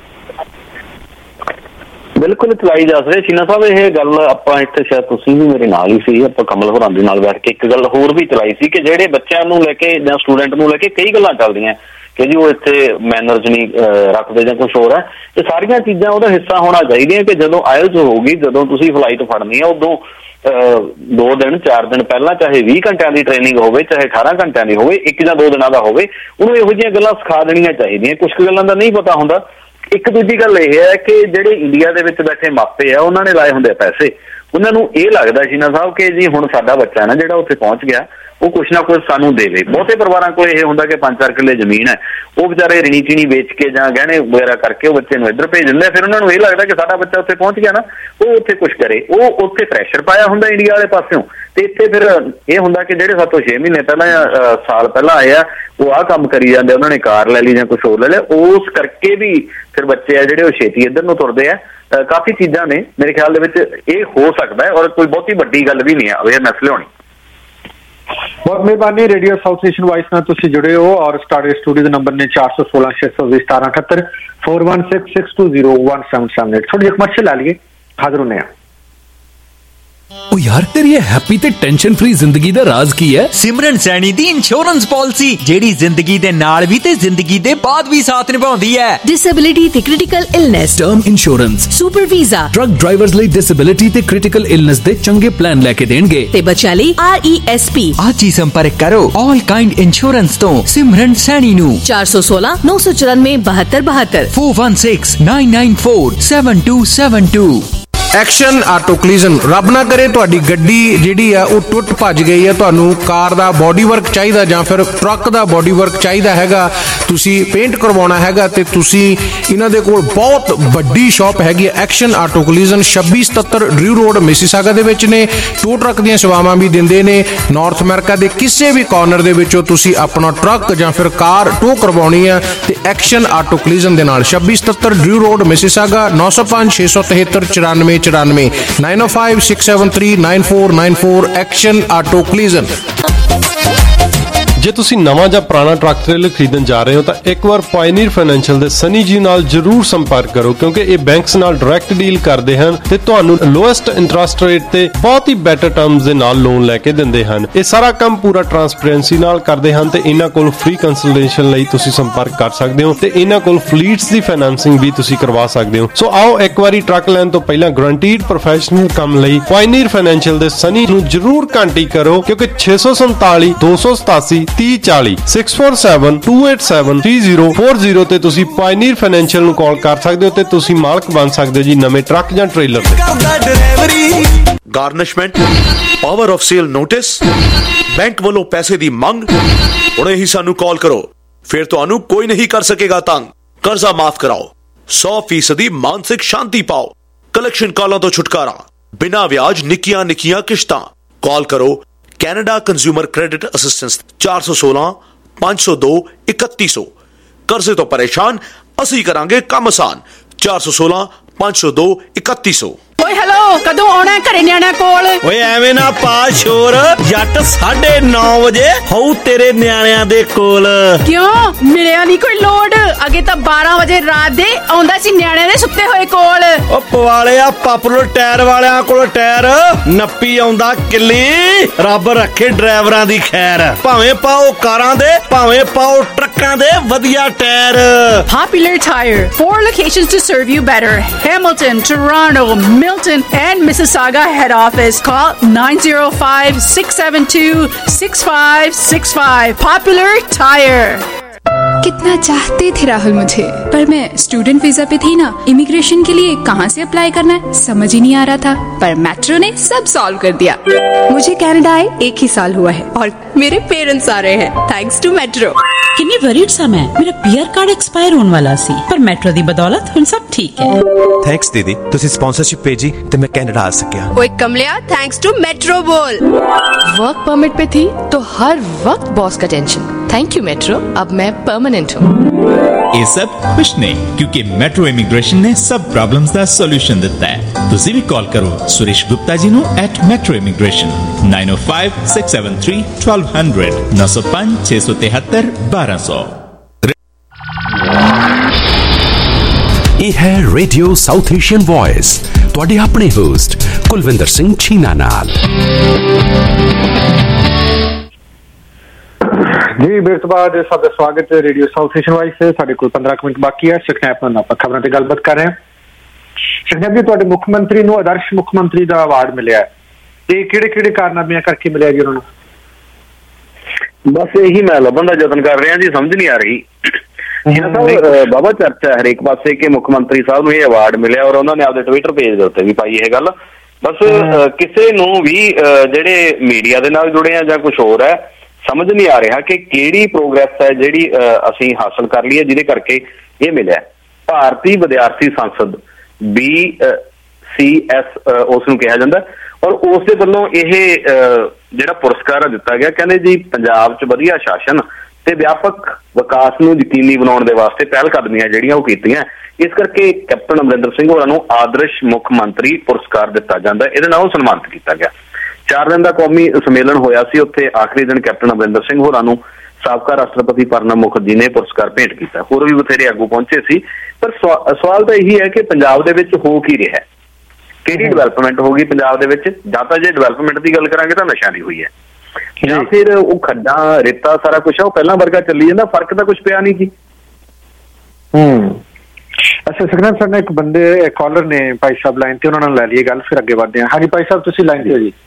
ਬਿਲਕੁਲ ਚਲਾਈ ਜਾ ਸਕਦੀ। ਸ਼ੀਨਾ ਸਾਹਿਬ, ਇਹ ਗੱਲ ਆਪਾਂ ਇੱਥੇ ਸ਼ਾਇਦ ਤੁਸੀਂ ਵੀ ਮੇਰੇ ਨਾਲ ਹੀ ਸੀ, ਆਪਾਂ ਕਮਲ ਹੋਰਾਂ ਦੇ ਨਾਲ ਬੈਠ ਕੇ ਇੱਕ ਗੱਲ ਹੋਰ ਵੀ ਚਲਾਈ ਸੀ ਕਿ ਜਿਹੜੇ ਬੱਚਿਆਂ ਨੂੰ ਲੈ ਕੇ ਜਾਂ ਸਟੂਡੈਂਟ ਨੂੰ ਲੈ ਕੇ ਕਈ ਗੱਲਾਂ ਚੱਲਦੀਆਂ ਕਿ ਜੀ ਉਹ ਇੱਥੇ ਮੈਨਰਜ਼ ਨਹੀਂ ਰੱਖਦੇ ਜਾਂ ਕੁਛ ਹੋਰ ਹੈ। ਇਹ ਸਾਰੀਆਂ ਚੀਜ਼ਾਂ ਉਹਦਾ ਹਿੱਸਾ ਹੋਣਾ ਚਾਹੀਦੀਆਂ ਕਿ ਜਦੋਂ ਆਇਲਸ ਹੋਊਗੀ, ਜਦੋਂ ਤੁਸੀਂ ਫਲਾਈਟ ਫੜਨੀ ਹੈ, ਉਦੋਂ ਦੋ ਦਿਨ ਚਾਰ ਦਿਨ ਪਹਿਲਾਂ ਚਾਹੇ ਵੀਹ ਘੰਟਿਆਂ ਦੀ ਟ੍ਰੇਨਿੰਗ ਹੋਵੇ, ਚਾਹੇ ਅਠਾਰਾਂ ਘੰਟਿਆਂ ਦੀ ਹੋਵੇ, ਇੱਕ ਜਾਂ ਦੋ ਦਿਨਾਂ ਦਾ ਹੋਵੇ, ਉਹਨੂੰ ਇਹੋ ਜਿਹੀਆਂ ਗੱਲਾਂ ਸਿਖਾ ਦੇਣੀਆਂ ਚਾਹੀਦੀਆਂ। ਕੁਛ ਕੁ ਗੱਲਾਂ ਦਾ ਨਹੀਂ ਪਤਾ ਹੁੰਦਾ। ਇੱਕ ਦੂਜੀ ਗੱਲ ਇਹ ਹੈ ਕਿ ਜਿਹੜੇ ਇੰਡੀਆ ਦੇ ਵਿੱਚ ਬੈਠੇ ਮਾਪੇ ਆ ਉਹਨਾਂ ਨੇ ਲਾਏ ਹੁੰਦੇ ਆ ਪੈਸੇ, ਉਹਨਾਂ ਨੂੰ ਇਹ ਲੱਗਦਾ ਸ਼ੀਨਾ ਸਾਹਿਬ ਕਿ ਜੀ ਹੁਣ ਸਾਡਾ ਬੱਚਾ ਨਾ ਜਿਹੜਾ ਉੱਥੇ ਪਹੁੰਚ ਗਿਆ ਉਹ ਕੁਛ ਨਾ ਕੁਛ ਸਾਨੂੰ ਦੇਵੇ। ਬਹੁਤੇ ਪਰਿਵਾਰਾਂ ਕੋਲ ਇਹ ਹੁੰਦਾ ਕਿ ਪੰਜ ਚਾਰ ਕਿੱਲੇ ਜ਼ਮੀਨ ਹੈ, ਉਹ ਵਿਚਾਰੇ ਰਿਣੀ ਚੀਣੀ ਵੇਚ ਕੇ ਜਾਂ ਗਹਿਣੇ ਵਗੈਰਾ ਕਰਕੇ ਉਹ ਬੱਚੇ ਨੂੰ ਇੱਧਰ ਭੇਜ ਦਿੰਦੇ ਆ। ਫਿਰ ਉਹਨਾਂ ਨੂੰ ਇਹ ਲੱਗਦਾ ਕਿ ਸਾਡਾ ਬੱਚਾ ਉੱਥੇ ਪਹੁੰਚ ਗਿਆ ਨਾ, ਉਹ ਉੱਥੇ ਕੁਛ ਕਰੇ। ਉਹ ਉੱਥੇ ਪ੍ਰੈਸ਼ਰ ਪਾਇਆ ਹੁੰਦਾ ਇੰਡੀਆ ਵਾਲੇ ਪਾਸਿਓਂ, ਤੇ ਇੱਥੇ ਫਿਰ ਇਹ ਹੁੰਦਾ ਕਿ ਜਿਹੜੇ ਸਾਤੋਂ ਛੇ ਮਹੀਨੇ ਪਹਿਲਾਂ ਜਾਂ ਸਾਲ ਪਹਿਲਾਂ ਆਏ ਆ ਉਹ ਆਹ ਕੰਮ ਕਰੀ ਜਾਂਦੇ, ਉਹਨਾਂ ਨੇ ਕਾਰ ਲੈ ਲਈ ਜਾਂ ਕੁਛ ਹੋਰ ਲੈ ਲਿਆ। ਉਸ ਕਰਕੇ ਵੀ ਫਿਰ ਬੱਚੇ ਆ ਜਿਹੜੇ ਉਹ ਛੇਤੀ ਇੱਧਰ ਨੂੰ ਤੁਰਦੇ ਆ। ਕਾਫੀ ਚੀਜ਼ਾਂ ਨੇ ਮੇਰੇ ਖਿਆਲ ਦੇ ਵਿੱਚ ਇਹ ਹੋ ਸਕਦਾ ਹੈ, ਔਰ ਕੋਈ ਬਹੁਤੀ ਵੱਡੀ ਗੱਲ ਵੀ ਨਹੀਂ ਆ ਅਵੇਅਰਨੈਸ ਲਿਆਉਣੀ। ਬਹੁਤ ਮਿਹਰਬਾਨੀ। ਰੇਡੀਓ ਸਾਊਥ ਏਸ਼ੀਅਨ ਵਾਇਸ ਨਾਲ ਤੁਸੀਂ ਜੁੜੇ ਹੋ ਔਰ ਸਟਾਰ ਸਟੂਡੀਓ ਦੇ ਨੰਬਰ ਨੇ ਚਾਰ ਸੌ ਸੋਲਾਂ ਛੇ ਸੌ ਵੀਹ ਸਤਾਰਾਂ ਅਠੱਤਰ four one six six two zero one seven seven eight. ਥੋੜੀ ਜਿਹੀ ਕਮਰਸ਼ੀਅਲ ਲਾ ਲਈਏ, ਹਾਜ਼ਰ ਹੁੰਦੇ ਆ। ओ यार तेरी हैप्पी ते टेंशन फ्री जिंदगी दा राज की है? सिमरन सैनी दी इंश्योरेंस पॉलिसी जेड़ी जिंदगी दे नाल भी ते जिंदगी दे बाद भी साथ निभाउंदी है। डिसेबिलिटी ते critical illness, term insurance, super visa, truck drivers ਲਈ डिसेबिलिटी ते क्रिटिकल इलनेस दे चंगे प्लान लेके देणगे ते बच्चा ਲਈ आर ई एस पी। आज ही संपर्क करो ऑल काइंड इंश्योरेंस तो सिमरन सैनी नु चार सौ सोलह नौ सौ चौरानवे बहत्तर बहत्तर four one six nine nine four seven two seven two. Action auto collision. ਰੱਬ ਨਾ ਕਰੇ ਤੁਹਾਡੀ ਗੱਡੀ ਜਿਹੜੀ ਆ ਉਹ ਟੁੱਟ ਭੱਜ ਗਈ ਹੈ, ਤੁਹਾਨੂੰ ਕਾਰ ਦਾ ਬੋਡੀ ਵਰਕ ਚਾਹੀਦਾ ਜਾਂ ਫਿਰ ਟਰੱਕ ਦਾ ਬੋਡੀ ਵਰਕ ਚਾਹੀਦਾ ਹੈਗਾ, ਤੁਸੀਂ ਪੇਂਟ ਕਰਵਾਉਣਾ ਹੈਗਾ ਤੇ ਤੁਸੀਂ ਇਹਨਾਂ ਦੇ ਕੋਲ ਬਹੁਤ ਵੱਡੀ ਸ਼ਾਪ ਹੈਗੀ ਹੈ ਐਕਸ਼ਨ ਆਟੋ ਕਲੀਜ਼ਨ, ਛੱਬੀ ਸਤੱਤਰ ਡਰਿਊ ਰੋਡ ਮਿਸੀਸਾਗਾ ਦੇ ਵਿੱਚ ਨੇ। ਟੋ ਟਰੱਕ ਦੀਆਂ ਸੇਵਾਵਾਂ ਵੀ ਦਿੰਦੇ ਨੇ। ਨਾਰਥ ਅਮਰੀਕਾ ਦੇ ਕਿਸੇ ਵੀ ਕਾਰਨਰ ਦੇ ਵਿੱਚੋਂ ਤੁਸੀਂ ਆਪਣਾ ਟਰੱਕ ਜਾਂ ਫਿਰ ਕਾਰ ਟੋ ਕਰਵਾਉਣੀ ਹੈ ਤੇ ਐਕਸ਼ਨ ਆਟੋ ਕਲੀਜ਼ਨ ਦੇ ਨਾਲ ਛੱਬੀ ਸਤੱਤਰ ਡਰਿਊ ਰੋਡ ਮਿਸੀਸਾਗਾ ਨੌ ਸੌ ਪੰਜ ਛੇ ਸੌ ਤਿਹੱਤਰ ਚੁਰਾਨਵੇਂ ਚੁਰਾਨਵੇਂ nine O five six seven three nine four nine four action auto collision. ਜੇ ਤੁਸੀਂ ਨਵਾਂ ਜਾਂ ਪੁਰਾਣਾ ਟਰੱਕ ਟ੍ਰੇਲਰ ਖਰੀਦਣ ਜਾ ਰਹੇ ਹੋ ਤਾਂ ਇੱਕ ਵਾਰ ਪਾਇਨੀਅਰ ਫਾਈਨੈਂਸ਼ੀਅਲ ਦੇ ਸਨੀ ਜੀ ਨਾਲ ਜਰੂਰ ਸੰਪਰਕ ਕਰੋ ਕਿਉਂਕਿ ਇਹ ਬੈਂਕਸ ਨਾਲ ਡਾਇਰੈਕਟ ਡੀਲ ਕਰਦੇ ਹਨ ਤੇ ਤੁਹਾਨੂੰ ਲੋਐਸਟ ਇੰਟਰਸਟ ਰੇਟ ਤੇ ਬਹੁਤ ਹੀ ਬੈਟਰ ਟਰਮਸ ਦੇ ਨਾਲ ਲੋਨ ਲੈ ਕੇ ਦਿੰਦੇ ਹਨ। ਇਹ ਸਾਰਾ ਕੰਮ ਪੂਰਾ ਟਰਾਂਸਪੇਰੈਂਸੀ ਨਾਲ ਕਰਦੇ ਹਨ ਤੇ ਇਹਨਾਂ ਕੋਲ ਫ੍ਰੀ ਕੰਸਲਟੇਸ਼ਨ ਲਈ ਤੁਸੀਂ ਸੰਪਰਕ ਕਰ ਸਕਦੇ ਹੋ ਤੇ ਇਹਨਾਂ ਕੋਲ ਫਲੀਟਸ ਦੀ ਫਾਈਨੈਂਸਿੰਗ ਵੀ ਤੁਸੀਂ ਕਰਵਾ ਸਕਦੇ ਹੋ। ਸੋ ਆਓ ਇੱਕ ਵਾਰੀ ਟਰੱਕ ਲੈਣ ਤੋਂ ਪਹਿਲਾਂ ਗਰੰਟੀਡ ਪ੍ਰੋਫੈਸ਼ਨਲ ਕੰਮ ਲਈ ਪਾਇਨੀਅਰ ਫਾਈਨੈਂਸ਼ੀਅਲ ਦੇ ਸਨੀ ਨੂੰ ਜਰੂਰ ਕੰਟੈਕਟ ਕਰੋ ਕਿਉਂਕਿ ਛੇ ਸੌ ਸੰਤਾਲੀ ਦੋ ਸੌ ਸਤਾਸੀ ਤੀਹ ਚਾਲੀ six four seven two eight seven three zero four zero ਤੇ ਤੁਸੀਂ ਪਾਇਨੀਅਰ ਫਾਈਨੈਂਸ਼ੀਅਲ ਨੂੰ ਕਾਲ ਕਰ ਸਕਦੇ ਹੋ ਤੇ ਤੁਸੀਂ ਮਾਲਕ ਬਣ ਸਕਦੇ ਹੋ ਜੀ ਨਵੇਂ ਟਰੱਕ ਜਾਂ ਟ੍ਰੇਲਰ ਦੇ। Garnishment, power of sale notice, bank ਵੱਲੋਂ ਪੈਸੇ ਦੀ ਮੰਗ, ਹੁਣੇ ਹੀ ਸਾਨੂੰ ਕਾਲ ਕਰੋ, ਫਿਰ ਤੁਹਾਨੂੰ ਕੋਈ ਨਹੀਂ ਕਰ ਸਕੇਗਾ ਤੰਗ। ਕਰਜ਼ਾ ਮਾਫ ਕਰਾਓ, ਸੌ ਫੀਸਦੀ ਮਾਨਸਿਕ ਸ਼ਾਂਤੀ ਪਾਓ, ਕਲੈਕਸ਼ਨ ਕਾਲਾਂ ਤੋਂ ਛੁਟਕਾਰਾ, ਬਿਨਾਂ ਵਿਆਜ ਨਿੱਕੀਆਂ ਨਿੱਕੀਆਂ ਕਿਸ਼ਤਾਂ। ਕਾਲ ਕਰੋ ਕੈਨੇਡਾ ਕੰਜ਼ਿਊਮਰ ਕ੍ਰੈਡਿਟ ਅਸਿਸਟੈਂਸ ਚਾਰ ਸੌ ਸੋਲਾਂ ਪੰਜ ਸੌ ਦੋ ਇਕੱਤੀ ਸੌ। ਕਰਜ਼ੇ ਤੋਂ ਪਰੇਸ਼ਾਨ, ਅਸੀਂ ਕਰਾਂਗੇ ਕੰਮ ਆਸਾਨ। ਚਾਰ ਸੌ ਸੋਲਾਂ ਪੰਜ ਸੌ ਦੋ ਇਕੱਤੀ ਸੌ। ਓਏ ਹੈਲੋ, ਕਦੋਂ ਆਉਣਾ ਘਰੇ ਨਿਆਣਿਆਂ ਕੋਲ? ਓਏ ਐਵੇਂ ਨਾ ਪਾ ਸ਼ੋਰ, ਜੱਟ ਸਾਢੇ ਨੌ ਵਜੇ ਹੋਊ ਤੇਰੇ ਨਿਆਣਿਆਂ ਦੇ ਕੋਲ। ਕਿਉਂ ਮਿਲਿਆ ਨਹੀਂ ਕੋਈ ਲੋਡ? ਅੱਗੇ ਤਾਂ ਬਾਰਾਂ ਵਜੇ ਰਾਤ ਦੇ ਆਉਂਦਾ ਸੀ ਨਿਆਣਿਆਂ ਦੇ ਸੁੱਤੇ ਹੋਏ ਕੋਲ। ਉਹ ਪਵਾਲਿਆ ਪਾਪੂਲਰ ਟਾਇਰ ਵਾਲਿਆਂ ਕੋਲ ਟਾਇਰ ਨੱਪੀ ਆਉਂਦਾ ਕਿੱਲੀ, ਰੱਬ ਰੱਖੇ ਡਰਾਈਵਰਾਂ ਦੀ ਖੈਰ। ਭਾਵੇਂ ਪਾਓ ਕਾਰਾਂ ਦੇ ਭਾਵੇਂ ਪਾਓ ਟਰੱਕਾਂ ਦੇ ਵਧੀਆ tyre. Popular Tire. Four locations to serve you better. Hamilton, Toronto, Milton, and Mississauga head office. Call nine zero five, six seven two, six five six five. Popular Tire. कितना चाहते थे राहुल मुझे, पर मैं स्टूडेंट वीजा पे थी ना। इमिग्रेशन के लिए कहाँ से अप्लाई करना है समझ ही नहीं आ रहा था, पर मेट्रो ने सब सॉल्व कर दिया। मुझे कनाडा आए एक ही साल हुआ है और मेरे पेरेंट्स आ रहे हैं थैंक्स टू मेट्रो। किन्नी वरीड सा मैं, मेरा पीआर कार्ड एक्सपायर होने वाला सी, पर मेट्रो दी बदौलत हुन सब ठीक है। थैंक्स दीदी, तुसी स्पॉन्सरशिप भेजी ते मैं कनाडा आ सकिया। ओए कमलिया, थैंक्स टू मेट्रो बोल। वर्क परमिट पे थी तो हर वक्त बॉस का टेंशन। थैंक यू मेट्रो, अब मैं परमानेंट हूँ। ये सब कुछ नहीं, क्योंकि मेट्रो इमिग्रेशन ने सब प्रॉब्लम्स दा सॉल्यूशन दिता है। तुसी भी कॉल करो सुरेश गुप्ता जी नु at Metro immigration nine O five six seven three twelve hundred नौ सौ पांच छह सौ तिहत्तर बारह सौ। ਇਹ ਹੈ ਰੇਡੀਓ ਸਾਊਥ ਏਸ਼ੀਅਨ ਵੌਇਸ, ਤੁਹਾਡੇ ਆਪਣੇ ਹੋਸਟ ਕੁਲਵਿੰਦਰ ਸਿੰਘ ਛੀਨਾ ਨਾਲ। ਜੀ ਮੇਰੇ ਤੋਂ ਬਾਅਦ ਸਭ ਦਾ ਸਵਾਗਤ ਹੈ ਰੇਡੀਓ ਸਾਊਥ ਏਸ਼ੀਅਨ ਵੌਇਸ ਤੇ। ਸਾਡੇ ਕੋਲ ਪੰਦਰਾਂ ਮਿੰਟ ਬਾਕੀ ਹੈ। ਸਕਨੈਪ ਨਾਲ ਆਪਾਂ ਖਬਰਾਂ ਤੇ ਗੱਲਬਾਤ ਕਰ ਰਹੇ ਹਾਂ। ਸਕਨੈਪ ਜੀ, ਤੁਹਾਡੇ ਮੁੱਖ ਮੰਤਰੀ ਨੂੰ ਆਦਰਸ਼ ਮੁੱਖ ਮੰਤਰੀ ਦਾ ਅਵਾਰਡ ਮਿਲਿਆ ਤੇ ਕਿਹੜੇ ਕਿਹੜੇ ਕਾਰਨਾਮਿਆਂ ਕਰਕੇ ਮਿਲਿਆ ਜੀ ਉਹਨਾਂ ਨੂੰ? ਬਸ ਇਹੀ ਮੈਂ ਲੱਭਣ ਦਾ ਯਤਨ ਕਰ ਰਿਹਾ ਜੀ, ਸਮਝ ਨਹੀਂ ਆ ਰਹੀ। ਇਹਨਾਂ ਸਾਹਿਬ ਬਾਬਾ ਚਰਚਾ ਹਰੇਕ ਪਾਸੇ ਕਿ ਮੁੱਖ ਮੰਤਰੀ ਸਾਹਿਬ ਨੂੰ ਇਹ ਅਵਾਰਡ ਮਿਲਿਆ ਔਰ ਉਹਨਾਂ ਨੇ ਆਪਦੇ ਟਵਿੱਟਰ ਪੇਜ ਦੇ ਉੱਤੇ ਵੀ ਪਾਈ ਇਹ ਗੱਲ। ਬਸ ਕਿਸੇ ਨੂੰ ਵੀ ਜਿਹੜੇ ਮੀਡੀਆ ਦੇ ਨਾਲ ਜੁੜੇ ਆ ਜਾਂ ਕੁਛ ਹੋਰ ਹੈ, ਸਮਝ ਨਹੀਂ ਆ ਰਿਹਾ ਕਿ ਕਿਹੜੀ ਪ੍ਰੋਗਰੈਸ ਹੈ ਜਿਹੜੀ ਅਸੀਂ ਹਾਸਲ ਕਰ ਲਈ ਹੈ ਜਿਹਦੇ ਕਰਕੇ ਇਹ ਮਿਲਿਆ। ਭਾਰਤੀ ਵਿਦਿਆਰਥੀ ਸੰਸਦ ਬੀ ਸੀ ਐਸ ਉਸ ਨੂੰ ਕਿਹਾ ਜਾਂਦਾ, ਔਰ ਉਸ ਦੇ ਵੱਲੋਂ ਇਹ ਜਿਹੜਾ ਪੁਰਸਕਾਰ ਦਿੱਤਾ ਗਿਆ। ਕਹਿੰਦੇ ਜੀ ਪੰਜਾਬ 'ਚ ਵਧੀਆ ਸ਼ਾਸਨ ਤੇ ਵਿਆਪਕ ਵਿਕਾਸ ਨੂੰ ਯਕੀਨੀ ਬਣਾਉਣ ਦੇ ਵਾਸਤੇ ਪਹਿਲ ਕਦਮੀਆਂ ਜਿਹੜੀਆਂ ਉਹ ਕੀਤੀਆਂ, ਇਸ ਕਰਕੇ ਕੈਪਟਨ ਅਮਰਿੰਦਰ ਸਿੰਘ ਹੋਰਾਂ ਨੂੰ ਆਦਰਸ਼ ਮੁੱਖ ਮੰਤਰੀ ਪੁਰਸਕਾਰ ਦਿੱਤਾ ਜਾਂਦਾ। ਇਹਦੇ ਨਾਲ ਉਹ ਸਨਮਾਨਿਤ ਕੀਤਾ ਗਿਆ। ਚਾਰ ਦਿਨ ਦਾ ਕੌਮੀ ਸੰਮੇਲਨ ਹੋਇਆ ਸੀ, ਉੱਥੇ ਆਖਰੀ ਦਿਨ ਕੈਪਟਨ ਅਮਰਿੰਦਰ ਸਿੰਘ ਹੋਰਾਂ ਨੂੰ ਸਾਬਕਾ ਰਾਸ਼ਟਰਪਤੀ ਪ੍ਰਣਬ ਮੁਖਰਜੀ ਨੇ ਪੁਰਸਕਾਰ ਭੇਂਟ ਕੀਤਾ। ਹੋਰ ਵੀ ਬਥੇਰੇ ਆਗੂ ਪਹੁੰਚੇ ਸੀ, ਪਰ ਸਵਾਲ ਤਾਂ ਇਹੀ ਹੈ ਕਿ ਪੰਜਾਬ ਦੇ ਵਿੱਚ ਹੋ ਕੀ ਰਿਹਾ, ਕਿਹੜੀ ਡਿਵੈਲਪਮੈਂਟ ਹੋ ਗਈ ਪੰਜਾਬ ਦੇ ਵਿੱਚ? ਜਾਂ ਤਾਂ ਜੇ ਡਿਵੈਲਪਮੈਂਟ ਦੀ ਗੱਲ ਕਰਾਂਗੇ ਤਾਂ ਨਸ਼ਿਆਂ ਦੀ ਹੋਈ ਹੈ, ਜਾਂ ਫਿਰ ਉਹ ਖੱਡਾਂ ਰੇਤਾ ਸਾਰਾ ਕੁਛ ਆ ਉਹ ਪਹਿਲਾਂ ਵਰਗਾ ਚੱਲੀ ਜਾਂਦਾ, ਫਰਕ ਤਾਂ ਕੁਛ ਪਿਆ ਨਹੀਂ ਜੀ। ਹੂੰ ਅੱਛਾ ਸਕਨੈਪ ਸਰ, ਇੱਕ ਬੰਦੇ ਕਾਲਰ ਨੇ ਭਾਈ ਸਾਹਿਬ ਲਾਈਨ ਤੇ, ਉਹਨਾਂ ਨਾਲ ਲੈ ਲਈਏ ਗੱਲ, ਫਿਰ ਅੱਗੇ ਵਧਦੇ ਹਾਂ। ਹਾਂਜੀ ਭਾਈ ਸਾਹਿਬ, ਤੁਸੀਂ ਲਾਈਨ ਤੇ ਹੋ ਜੀ।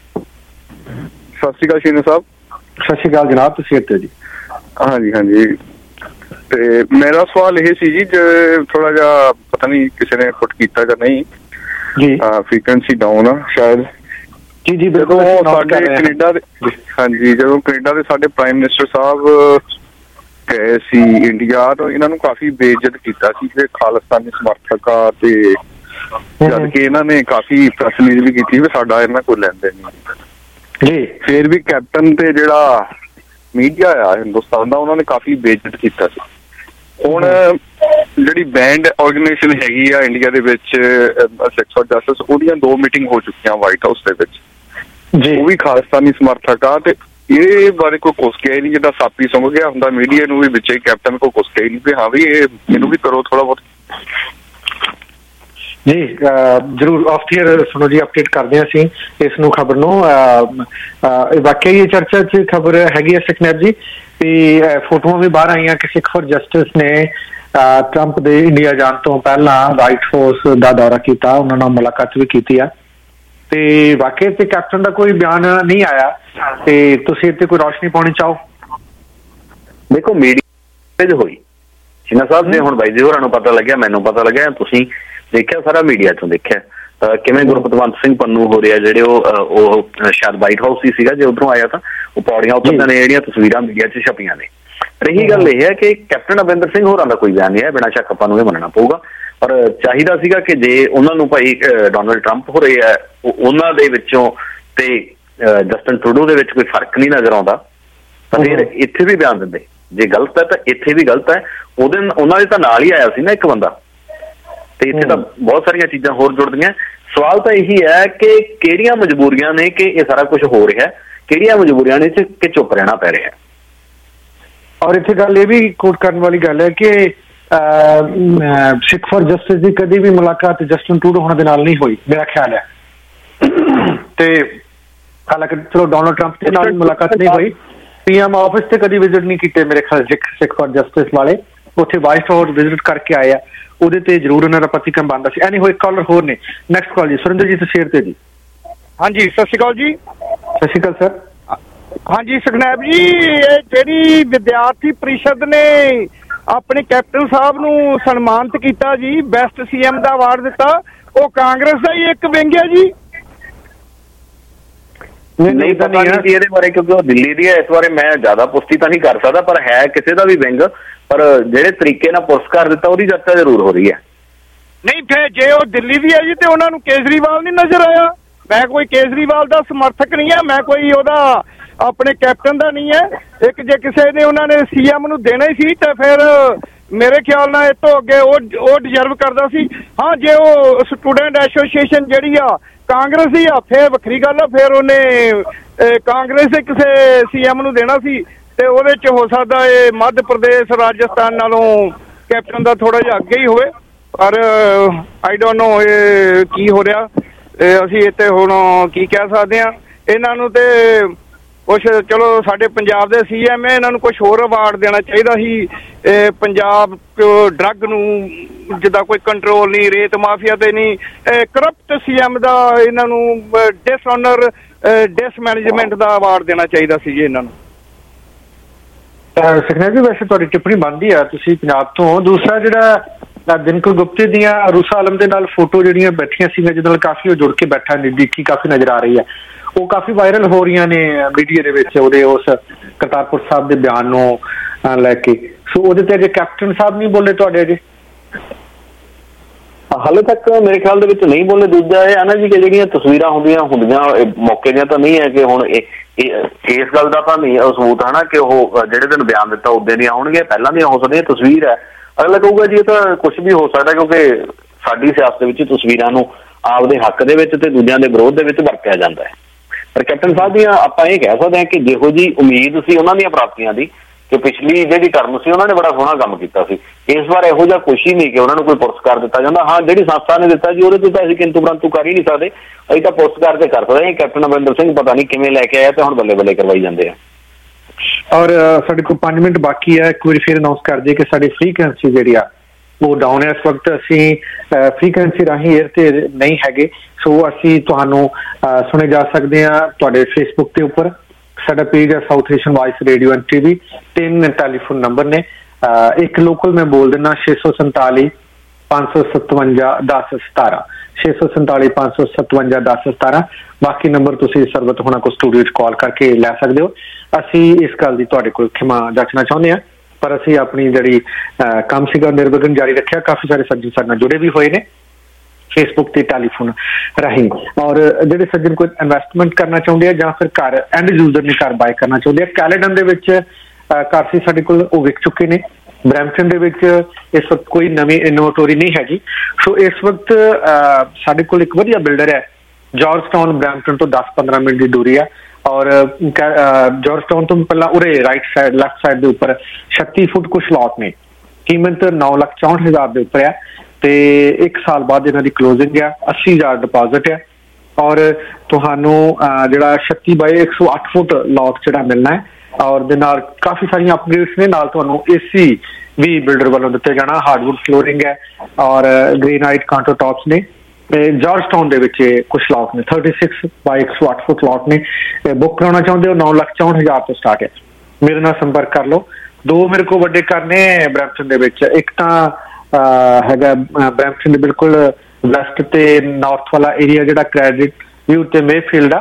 ਸਤਿ ਸ਼੍ਰੀ ਅਕਾਲ ਸ਼ੀਨੂ ਸਾਹਿਬ। ਸਤਿ ਸ਼੍ਰੀ ਅਕਾਲ ਜਨਾਬ, ਤੁਸੀਂ ਇੱਥੇ ਜੀ? ਹਾਂਜੀ ਹਾਂਜੀ, ਤੇ ਮੇਰਾ ਸਵਾਲ ਇਹ ਸੀ ਜੀ, ਜੇ ਥੋੜਾ ਜਿਹਾ ਪਤਾ ਨਹੀਂ ਕਿਸੇ ਨੇ ਪੁੱਟ ਕੀਤਾ ਜਾਂ ਨਹੀਂ ਜੀ, ਫ੍ਰੀਕੁਐਂਸੀ ਡਾਊਨ ਆ ਸ਼ਾਇਦ ਜੀ। ਜੀ ਜਦੋਂ ਸਾਡੇ ਕੈਨੇਡਾ ਦੇ, ਹਾਂਜੀ ਜਦੋਂ ਕੈਨੇਡਾ ਦੇ ਸਾਡੇ ਪ੍ਰਾਈਮ ਮਿਨਿਸਟਰ ਸਾਹਿਬ ਗਏ ਸੀ ਇੰਡੀਆ, ਤਾਂ ਇਹਨਾਂ ਨੂੰ ਕਾਫੀ ਬੇਇੱਜ਼ਤ ਕੀਤਾ ਸੀ ਕਿ ਖਾਲਿਸਤਾਨੀ ਸਮਰਥਕ ਆ, ਤੇ ਜਦ ਕਿ ਇਹਨਾਂ ਨੇ ਕਾਫੀ ਪ੍ਰੈਸ ਰਿਲੀਜ਼ ਵੀ ਕੀਤੀ ਵੀ ਸਾਡਾ ਇਹਨਾਂ ਕੋਲ ਲੈਂਦੇ ਨਹੀਂ ਜੀ। ਫਿਰ ਵੀ ਕੈਪਟਨ ਤੇ ਜਿਹੜਾ ਮੀਡੀਆ ਆ ਹਿੰਦੁਸਤਾਨ ਦਾ, ਉਹਨਾਂ ਨੇ ਕਾਫੀ ਬੇਇੱਜ਼ਤ ਕੀਤਾ ਸੀ। ਹੁਣ ਜਿਹੜੀ ਬੈਂਡ ਆਰਗੇਨਾਈਜੇਸ਼ਨ ਹੈਗੀ ਆ ਇੰਡੀਆ ਦੇ ਵਿੱਚ ਸੈਕਸ ਫॉर ਜਸਟਿਸ, ਉਹਦੀਆਂ ਦੋ ਮੀਟਿੰਗ ਹੋ ਚੁੱਕੀਆਂ ਵਾਈਟ ਹਾਊਸ ਦੇ ਵਿੱਚ, ਉਹ ਵੀ ਖਾਲਿਸਤਾਨੀ ਸਮਰਥਕ ਆ, ਤੇ ਇਹ ਬਾਰੇ ਕੋਈ ਕੁਛ ਕਿਹਾ ਹੀ ਨਹੀਂ। ਜਿੱਦਾਂ ਸਾਪੀ ਸੁੰਘ ਗਿਆ ਹੁੰਦਾ ਮੀਡੀਆ ਨੂੰ ਵੀ, ਵਿੱਚ ਕੈਪਟਨ ਕੋਲ ਕੁਛ ਕਿਹਾ ਹੀ ਨਹੀਂ ਵੀ ਹਾਂ ਵੀ ਇਹ ਇਹਨੂੰ ਵੀ ਕਰੋ ਥੋੜਾ ਬਹੁਤ। ਜੀ ਜ਼ਰੂਰ, ਆਫ ਦੀ ਏਅਰ ਸੁਣੋ ਜੀ, ਅਪਡੇਟ ਕਰਦੇ ਹਾਂ ਅਸੀਂ ਇਸ ਨੂੰ ਖਬਰ ਨੂੰ। ਵਾਕਈ ਇਹ ਚਰਚਾ 'ਚ ਖਬਰ ਹੈਗੀ ਹੈ ਸਕਨੈਪ ਜੀ, ਤੇ ਫੋਟੋਆਂ ਵੀ ਬਾਹਰ ਆਈਆਂ ਕਿ ਸਿੱਖ ਫॉर ਜਸਟਿਸ ਨੇ ਟਰੰਪ ਦੇ ਇੰਡੀਆ ਜਾਣ ਤੋਂ ਪਹਿਲਾਂ ਵਾਈਟ ਹਾਊਸ ਦਾ ਦੌਰਾ ਕੀਤਾ, ਉਹਨਾਂ ਨਾਲ ਮੁਲਾਕਾਤ ਵੀ ਕੀਤੀ ਆ, ਤੇ ਵਾਕਈ ਤੇ ਕੈਪਟਨ ਦਾ ਕੋਈ ਬਿਆਨ ਨਹੀਂ ਆਇਆ, ਤੇ ਤੁਸੀਂ ਇੱਥੇ ਕੋਈ ਰੌਸ਼ਨੀ ਪਾਉਣੀ ਚਾਹੋ? ਦੇਖੋ ਮੀਡੀਆ ਹੋਈ ਸ਼ੀਨਾ ਸਾਹਿਬ ਨੇ, ਹੁਣ ਬਾਈ ਜੀ ਹੋਰਾਂ ਨੂੰ ਪਤਾ ਲੱਗਿਆ, ਮੈਨੂੰ ਪਤਾ ਲੱਗਿਆ, ਤੁਸੀਂ ਦੇਖਿਆ ਸਾਰਾ ਮੀਡੀਆ ਚੋਂ ਦੇਖਿਆ ਕਿਵੇਂ ਗੁਰਪਤਵੰਤ ਸਿੰਘ ਪੰਨੂ ਹੋ ਰਿਹਾ, ਜਿਹੜੇ ਉਹ ਉਹ ਸ਼ਾਇਦ ਵਾਈਟ ਹਾਊਸ ਹੀ ਸੀਗਾ, ਜੇ ਉੱਧਰੋਂ ਆਇਆ ਤਾਂ ਉਹ ਪੌੜੀਆਂ ਉੱਤਰਦੇ ਨੇ, ਜਿਹੜੀਆਂ ਤਸਵੀਰਾਂ ਮੀਡੀਆ 'ਚ ਛਪੀਆਂ ਨੇ। ਰਹੀ ਗੱਲ ਇਹ ਹੈ ਕਿ ਕੈਪਟਨ ਅਮਰਿੰਦਰ ਸਿੰਘ ਹੋਰਾਂ ਦਾ ਕੋਈ ਬਿਆਨ ਨਹੀਂ ਹੈ, ਬਿਨਾਂ ਸ਼ੱਕ ਆਪਾਂ ਨੂੰ ਇਹ ਮੰਨਣਾ ਪਊਗਾ। ਪਰ ਚਾਹੀਦਾ ਸੀਗਾ ਕਿ ਜੇ ਉਹਨਾਂ ਨੂੰ ਭਾਈ ਡੋਨਲਡ ਟਰੰਪ ਹੋ ਰਹੇ ਹੈ, ਉਹਨਾਂ ਦੇ ਵਿੱਚੋਂ ਤੇ ਜਸਟਿਨ ਟਰੂਡੋ ਦੇ ਵਿੱਚ ਕੋਈ ਫਰਕ ਨਹੀਂ ਨਜ਼ਰ ਆਉਂਦਾ, ਤਾਂ ਫਿਰ ਇੱਥੇ ਵੀ ਬਿਆਨ ਦਿੰਦੇ। ਜੇ ਗਲਤ ਹੈ ਤਾਂ ਇੱਥੇ ਵੀ ਗਲਤ ਹੈ। ਉਹਦੇ ਉਹਨਾਂ ਦੇ ਤਾਂ ਨਾਲ ਹੀ ਆਇਆ ਸੀ ਨਾ ਇੱਕ ਬੰਦਾ, ਤੇ ਇੱਥੇ ਤਾਂ ਬਹੁਤ ਸਾਰੀਆਂ ਚੀਜ਼ਾਂ ਹੋਰ ਜੁੜਦੀਆਂ। ਸਵਾਲ ਤਾਂ ਇਹੀ ਹੈ ਕਿ ਕਿਹੜੀਆਂ ਮਜਬੂਰੀਆਂ ਨੇ ਕਿ ਇਹ ਸਾਰਾ ਕੁਝ ਹੋ ਰਿਹਾ, ਕਿਹੜੀਆਂ ਮਜਬੂਰੀਆਂ ਨੇ ਕਿ ਚੁੱਪ ਰਹਿਣਾ ਪੈ ਰਿਹਾ। ਔਰ ਇੱਥੇ ਗੱਲ ਇਹ ਵੀ ਕੋਟ ਕਰਨ ਵਾਲੀ ਗੱਲ ਹੈ ਕਿ ਸਿੱਖ ਫॉर ਜਸਟਿਸ ਦੀ ਕਦੀ ਵੀ ਮੁਲਾਕਾਤ ਜਸਟਿਨ ਟਰੂਡੋ ਹੋਣਾ ਦੇ ਨਾਲ ਨਹੀਂ ਹੋਈ, ਮੇਰਾ ਖਿਆਲ ਹੈ। ਤੇ ਹਾਲਾਂਕਿ ਚਲੋ ਡੋਨਲਡ ਟਰੰਪ ਦੇ ਨਾਲ ਮੁਲਾਕਾਤ ਨਹੀਂ ਹੋਈ, ਪੀਐਮ ਆਫਿਸ ਤੇ ਕਦੀ ਵਿਜ਼ਿਟ ਨਹੀਂ ਕੀਤੇ ਮੇਰੇ ਖਿਆਲ ਸਿੱਖ ਫॉर ਜਸਟਿਸ ਵਾਲੇ, ਉੱਥੇ ਵਾਈਟ ਹਾਊਸ ਵਿਜ਼ਿਟ ਕਰਕੇ ਆਏ ਆ, ਉਹਦੇ ਤੇ ਜ਼ਰੂਰ ਉਹਨਾਂ ਦਾ ਪ੍ਰਤੀਕਰਮ ਬਣਦਾ ਸੀ। ਐਨੀ ਹੋਏ ਕਾਲਰ ਹੋਰ ਨੇ। ਨੈਕਸਟ ਕਾਲ ਜੀ ਸੁਰਿੰਦਰਜੀਤ ਸ਼ੇਰ ਤੇ ਜੀ। ਹਾਂਜੀ ਸਤਿ ਸ਼੍ਰੀ ਅਕਾਲ ਜੀ। ਸਤਿ ਸ਼੍ਰੀ ਅਕਾਲ ਸਰ। ਹਾਂਜੀ ਸੁਖਨੈਬ ਜੀ, ਇਹ ਜਿਹੜੀ ਵਿਦਿਆਰਥੀ ਪ੍ਰੀਸ਼ਦ ਨੇ ਆਪਣੇ ਕੈਪਟਨ ਸਾਹਿਬ ਨੂੰ ਸਨਮਾਨਿਤ ਕੀਤਾ ਜੀ, ਬੈਸਟ ਸੀਐਮ ਦਾ ਅਵਾਰਡ ਦਿੱਤਾ, ਉਹ ਕਾਂਗਰਸ ਦਾ ਹੀ ਇੱਕ ਵਿੰਗ ਹੈ ਜੀ? ਨਹੀਂ ਪਤਾ ਨਹੀਂ ਸੀ ਇਹਦੇ ਬਾਰੇ, ਕਿਉਂਕਿ ਉਹ ਦਿੱਲੀ ਦੀ ਹੈ, ਇਸ ਬਾਰੇ ਮੈਂ ਜ਼ਿਆਦਾ ਪੁਸ਼ਟੀ ਤਾਂ ਨਹੀਂ ਕਰ ਸਕਦਾ, ਪਰ ਹੈ ਕਿਸੇ ਦਾ ਵੀ ਵਿੰਗ, ਪਰ ਜਿਹੜੇ ਤਰੀਕੇ ਨਾਲ ਪੁਰਸਕਾਰ ਦਿੱਤਾ ਉਹਦੀ ਚਰਚਾ ਜ਼ਰੂਰ ਹੋ ਰਹੀ ਹੈ। ਨਹੀਂ ਫਿਰ ਜੇ ਉਹ ਦਿੱਲੀ ਦੀ ਹੈ ਜੀ ਤੇ ਉਹਨਾਂ ਨੂੰ ਕੇਜਰੀਵਾਲ ਨਹੀਂ ਨਜ਼ਰ ਆਇਆ? ਮੈਂ ਕੋਈ ਕੇਜਰੀਵਾਲ ਦਾ ਸਮਰਥਕ ਨਹੀਂ ਹੈ, ਮੈਂ ਕੋਈ ਉਹਦਾ ਆਪਣੇ ਕੈਪਟਨ ਦਾ ਨਹੀਂ ਹੈ। ਇੱਕ ਜੇ ਕਿਸੇ ਨੇ ਉਹਨਾਂ ਨੇ ਸੀਐਮ ਨੂੰ ਦੇਣਾ ਹੀ ਸੀ ਤਾਂ ਫਿਰ ਮੇਰੇ ਖਿਆਲ ਨਾਲ ਇਹ ਤੋਂ ਅੱਗੇ ਉਹ ਉਹ ਡਿਜ਼ਰਵ ਕਰਦਾ ਸੀ। ਹਾਂ ਜੇ ਉਹ ਸਟੂਡੈਂਟ ਐਸੋਸੀਏਸ਼ਨ ਜਿਹੜੀ ਆ ਕਾਂਗਰਸ ਦੀ ਆ ਫਿਰ ਵੱਖਰੀ ਗੱਲ ਆ, ਫਿਰ ਉਹਨੇ ਕਾਂਗਰਸ ਦੇ ਕਿਸੇ ਸੀਐਮ ਨੂੰ ਦੇਣਾ ਸੀ ਤੇ ਉਹਦੇ ਚ ਹੋ ਸਕਦਾ ਇਹ ਮੱਧ ਪ੍ਰਦੇਸ਼ ਰਾਜਸਥਾਨ ਨਾਲੋਂ ਕੈਪਟਨ ਦਾ ਥੋੜਾ ਜਿਹਾ ਅੱਗੇ ਹੀ ਹੋਵੇ, ਪਰ ਆਈ ਡੋਂਟ ਨੋ ਇਹ ਕੀ ਹੋ ਰਿਹਾ। ਅਸੀਂ ਇੱਥੇ ਹੁਣ ਕੀ ਕਹਿ ਸਕਦੇ ਹਾਂ ਇਹਨਾਂ ਨੂੰ, ਤੇ ਕੁਛ ਚਲੋ ਸਾਡੇ ਪੰਜਾਬ ਦੇ ਸੀਐਮ ਹੈ, ਇਹਨਾਂ ਨੂੰ ਕੁਛ ਹੋਰ ਅਵਾਰਡ ਦੇਣਾ ਚਾਹੀਦਾ ਸੀ। ਪੰਜਾਬ ਡਰੱਗ ਨੂੰ ਜਿੱਦਾਂ ਕੋਈ ਕੰਟਰੋਲ ਨਹੀਂ, ਰੇਤ ਮਾਫੀਆ ਤੇ ਨਹੀਂ, ਕਰਪਟ ਸੀਐਮ ਦਾ ਇਹਨਾਂ ਨੂੰ ਡਿਸਆਨਰ ਡਿਸਮੈਨੇਜਮੈਂਟ ਦਾ ਅਵਾਰਡ ਦੇਣਾ ਚਾਹੀਦਾ ਸੀ ਜੀ ਇਹਨਾਂ ਨੂੰ। ਸੁਖਨੈਬ ਜੀ ਵੈਸੇ ਤੁਹਾਡੀ ਟਿੱਪਣੀ ਬਣਦੀ ਆ, ਤੁਸੀਂ ਪੰਜਾਬ ਤੋਂ। ਦੂਸਰਾ ਜਿਹੜਾ ਦਿਨਕਰ ਗੁਪਤੇ ਦੀਆਂ ਅਰੂਸਾ ਆਲਮ ਦੇ ਨਾਲ ਫੋਟੋ ਜਿਹੜੀਆਂ ਬੈਠੀਆਂ ਸੀ ਜਿਹਦੇ ਨਾਲ ਕਾਫੀ ਉਹ ਜੁੜ ਕੇ ਬੈਠਾ ਨਜ਼ਦੀਕੀ ਕਾਫੀ ਨਜ਼ਰ ਆ ਰਹੀ ਹੈ, ਉਹ ਕਾਫੀ ਵਾਇਰਲ ਹੋ ਰਹੀਆਂ ਨੇ ਮੀਡੀਆ ਦੇ ਵਿੱਚ ਉਹਦੇ ਉਸ ਕਰਤਾਰਪੁਰ ਸਾਹਿਬ ਦੇ ਬਿਆਨ ਨੂੰ ਲੈ ਕੇ। ਸੋ ਉਹਦੇ ਤੇ ਅਜੇ ਕੈਪਟਨ ਸਾਹਿਬ ਨਹੀਂ ਬੋਲੇ ਤੁਹਾਡੇ ਅਜੇ? ਹਾਲੇ ਤੱਕ ਮੇਰੇ ਖਿਆਲ ਦੇ ਵਿੱਚ ਨਹੀਂ ਬੋਲੇ। ਦੂਜਾ ਇਹ ਹੈ ਨਾ ਜੀ ਕਿ ਜਿਹੜੀਆਂ ਤਸਵੀਰਾਂ ਹੁੰਦੀਆਂ ਹੁੰਦੀਆਂ ਮੌਕੇ ਦੀਆਂ ਤਾਂ ਨਹੀਂ ਹੈ ਕਿ ਹੁਣ ਇਹ ਇਸ ਗੱਲ ਦਾ ਤਾਂ ਨਹੀਂ ਸਬੂਤ ਹੈ ਨਾ ਕਿ ਉਹ ਜਿਹੜੇ ਦਿਨ ਬਿਆਨ ਦਿੱਤਾ ਉਦੋਂ ਦੀਆਂ ਆਉਣਗੀਆਂ, ਪਹਿਲਾਂ ਦੀਆਂ ਹੋ ਸਕਦੀਆਂ। ਤਸਵੀਰ ਹੈ, ਅਗਲਾ ਕਹੂਗਾ ਜੀ ਇਹ ਤਾਂ ਕੁਛ ਵੀ ਹੋ ਸਕਦਾ, ਕਿਉਂਕਿ ਸਾਡੀ ਸਿਆਸਤ ਦੇ ਵਿੱਚ ਤਸਵੀਰਾਂ ਨੂੰ ਆਪਦੇ ਹੱਕ ਦੇ ਵਿੱਚ ਤੇ ਦੂਜਿਆਂ ਦੇ ਵਿਰੋਧ ਦੇ ਵਿੱਚ ਵਰਤਿਆ ਜਾਂਦਾ ਹੈ। ਪਰ ਕੈਪਟਨ ਸਾਹਿਬ ਦੀਆਂ ਆਪਾਂ ਇਹ ਕਹਿ ਸਕਦੇ ਹਾਂ ਕਿ ਜਿਹੋ ਜੀ ਉਮੀਦ ਸੀ ਉਹਨਾਂ ਦੀਆਂ ਪ੍ਰਾਪਤੀਆਂ ਦੀ, ਕਿ ਪਿਛਲੀ ਜਿਹੜੀ ਟਰਮ ਸੀ ਉਹਨਾਂ ਨੇ ਬੜਾ ਸੋਹਣਾ ਕੰਮ ਕੀਤਾ ਸੀ, ਇਸ ਵਾਰ ਇਹੋ ਜਿਹਾ ਕੁਛ ਹੀ ਨਹੀਂ ਕਿ ਉਹਨਾਂ ਨੂੰ ਕੋਈ ਪੁਰਸਕਾਰ ਦਿੱਤਾ ਜਾਂਦਾ। ਹਾਂ ਜਿਹੜੀ ਸੰਸਥਾ ਨੇ ਦਿੱਤਾ ਜੀ ਉਹਦੇ ਤੋਂ ਤਾਂ ਅਸੀਂ ਕਿੰਤੂ ਪ੍ਰੰਤੂ ਕਰ ਹੀ ਨਹੀਂ ਸਕਦੇ, ਅਸੀਂ ਤਾਂ ਪੁਰਸਕਾਰ ਤੇ ਕਰ ਸਕਦੇ ਹਾਂ। ਕੈਪਟਨ ਅਮਰਿੰਦਰ ਸਿੰਘ ਪਤਾ ਨਹੀਂ ਕਿਵੇਂ ਲੈ ਕੇ ਆਇਆ ਤੇ ਹੁਣ ਬੱਲੇ ਬੱਲੇ ਕਰਵਾਈ ਜਾਂਦੇ ਆ। ਔਰ ਸਾਡੇ ਕੋਲ ਪੰਜ ਮਿੰਟ ਬਾਕੀ ਹੈ, ਇੱਕ ਵਾਰੀ ਫਿਰ ਅਨਾਉਂਸ ਕਰ ਦਈਏ ਕਿ ਸਾਡੀ ਫ੍ਰੀਕੁਐਂਸੀ ਜਿਹੜੀ ਆ ਉਹ ਡਾਊਨ ਹੈ ਇਸ ਵਕਤ। ਅਸੀਂ ਫ੍ਰੀਕੁਐਂਸੀ ਰਾਹੀਂ ਏਅਰ ਤੇ ਨਹੀਂ ਹੈਗੇ, ਸੋ ਅਸੀਂ ਤੁਹਾਨੂੰ ਸੁਣੇ ਜਾ ਸਕਦੇ ਹਾਂ ਤੁਹਾਡੇ ਫੇਸਬੁੱਕ ਦੇ ਉੱਪਰ। ਸਾਡਾ ਪੇਜ ਹੈ South Asian vice radio and TV. ਤਿੰਨ ਟੈਲੀਫੋਨ ਨੰਬਰ ਨੇ, ਇੱਕ ਲੋਕਲ ਮੈਂ ਬੋਲ ਦਿੰਦਾ ਛੇ ਸੌ ਸੰਤਾਲੀ ਪੰਜ ਸੌ ਸਤਵੰਜਾ ਦਸ ਸਤਾਰਾਂ ਛੇ ਸੌ ਸੰਤਾਲੀ ਪੰਜ ਸੌ ਸਤਵੰਜਾ ਦਸ ਸਤਾਰਾਂ। ਬਾਕੀ ਨੰਬਰ ਤੁਸੀਂ ਸਰਬਤ ਹੋਣਾ ਕੋ ਸਟੂਡੀਓ 'ਚ ਕਾਲ ਕਰਕੇ ਲੈ ਸਕਦੇ ਹੋ। ਅਸੀਂ ਇਸ ਗੱਲ ਦੀ ਤੁਹਾਡੇ ਕੋਲ ਖਿਮਾ ਜਾਚਣਾ ਚਾਹੁੰਦੇ ਹਾਂ, ਪਰ ਅਸੀਂ ਆਪਣੀ ਜਿਹੜੀ ਕੰਮ ਸੀਗਾ ਨਿਰਵਿਘਨ ਜਾਰੀ ਰੱਖਿਆ। ਕਾਫੀ ਸਾਰੇ ਸੱਜਣ ਸਾਡੇ ਨਾਲ ਜੁੜੇ ਵੀ ਹੋਏ ਨੇ ਫੇਸਬੁੱਕ ਤੇ ਟੈਲੀਫੋਨ ਰਾਹੀਂ। ਔਰ ਜਿਹੜੇ ਸੱਜਣ ਕੋਈ ਇਨਵੈਸਟਮੈਂਟ ਕਰਨਾ ਚਾਹੁੰਦੇ ਆ ਜਾਂ ਫਿਰ ਘਰ ਐਂਡ ਯੂਜ਼ਰ ਨੇ ਘਰ ਬਾਏ ਕਰਨਾ ਚਾਹੁੰਦੇ ਆ, ਕੈਲੇਡਨ ਦੇ ਵਿੱਚ ਘਰ ਸੀ ਸਾਡੇ ਕੋਲ, ਉਹ ਵਿਕ ਚੁੱਕੇ ਨੇ। ਬਰੈਂਪਟਨ ਦੇ ਵਿੱਚ ਇਸ ਵਕਤ ਕੋਈ ਨਵੀਂ ਇਨੋਵੇਟਰੀ ਨਹੀਂ ਹੈਗੀ। ਸੋ ਇਸ ਵਕਤ ਸਾਡੇ ਕੋਲ ਇੱਕ ਵਧੀਆ ਬਿਲਡਰ ਹੈ, ਜਾਰਜਟਾਊਨ ਬਰੈਂਪਟਨ ਤੋਂ ਦਸ ਪੰਦਰਾਂ ਮਿੰਟ ਦੀ ਦੂਰੀ ਆ। ਔਰ ਜਾਰਜਟਾਊਨ ਤੋਂ ਪਹਿਲਾਂ ਉਰੇ ਰਾਈਟ ਸਾਈਡ ਲੈਫਟ ਸਾਈਡ ਦੇ ਉੱਪਰ ਛੱਤੀ ਫੁੱਟ ਕੁਛ ਲਾਟ ਨੇ, ਕੀਮਤ ਨੌ ਲੱਖ ਚੌਂਹਠ ਹਜ਼ਾਰ ਦੇ ਉੱਪਰ ਆ ਤੇ ਇੱਕ ਸਾਲ ਬਾਅਦ ਇਹਨਾਂ ਦੀ ਕਲੋਜ਼ਿੰਗ ਆ। ਅੱਸੀ ਹਜ਼ਾਰ ਡਿਪੋਜ਼ਿਟ ਹੈ ਔਰ ਤੁਹਾਨੂੰ ਜਿਹੜਾ ਛੱਤੀ ਬਾਈ ਇੱਕ ਸੌ ਅੱਠ ਫੁੱਟ ਲਾਟ ਜਿਹੜਾ ਮਿਲਣਾ ਹੈ। ਔਰ ਦੇ ਨਾਲ ਕਾਫੀ ਸਾਰੀਆਂ ਅਪਗ੍ਰੇਡਸ ਨੇ, ਨਾਲ ਤੁਹਾਨੂੰ ਏਸੀ ਵੀ ਬਿਲਡਰ ਵੱਲੋਂ ਦਿੱਤੇ ਜਾਣਾ, ਹਾਰਡਵੁੱਡ ਫਲੋਰਿੰਗ ਹੈ ਔਰ ਗ੍ਰੇਨਾਈਟ ਕਾਊਂਟਰ ਟੌਪਸ ਨੇ। ਜਾਰਜਟਾਊਨ ਦੇ ਵਿੱਚ ਕੁਛ ਲਾਟ ਨੇ, ਥਰਟੀ ਸਿਕਸ ਬਾਈ ਇੱਕ ਸੌ ਅੱਠ ਫੁੱਟ ਲਾਟ ਨੇ। ਬੁੱਕ ਕਰਾਉਣਾ ਚਾਹੁੰਦੇ ਹੋ ਨੌ ਲੱਖ ਚੌਂਹਠ ਹਜ਼ਾਰ ਤੋਂ ਸਟਾਰਟ ਹੈ। ਮੇਰੇ ਨਾਲ ਸੰਪਰਕ ਕਰ ਲਓ। ਦੋ ਮੇਰੇ ਕੋਲ ਵੱਡੇ ਘਰ ਨੇ ਬਰੈਂਪਟਨ ਦੇ ਵਿੱਚ, ਇੱਕ ਤਾਂ ਹੈਗਾ ਬਰੈਂਪਟਨ ਦੇ ਬਿਲਕੁਲ ਵੈਸਟ ਤੇ ਨਾਰਥ ਵਾਲਾ ਏਰੀਆ ਜਿਹੜਾ ਕ੍ਰੈਡਿਟ ਵਿਊ ਤੇ ਮੇਫੀਲਡ ਆ,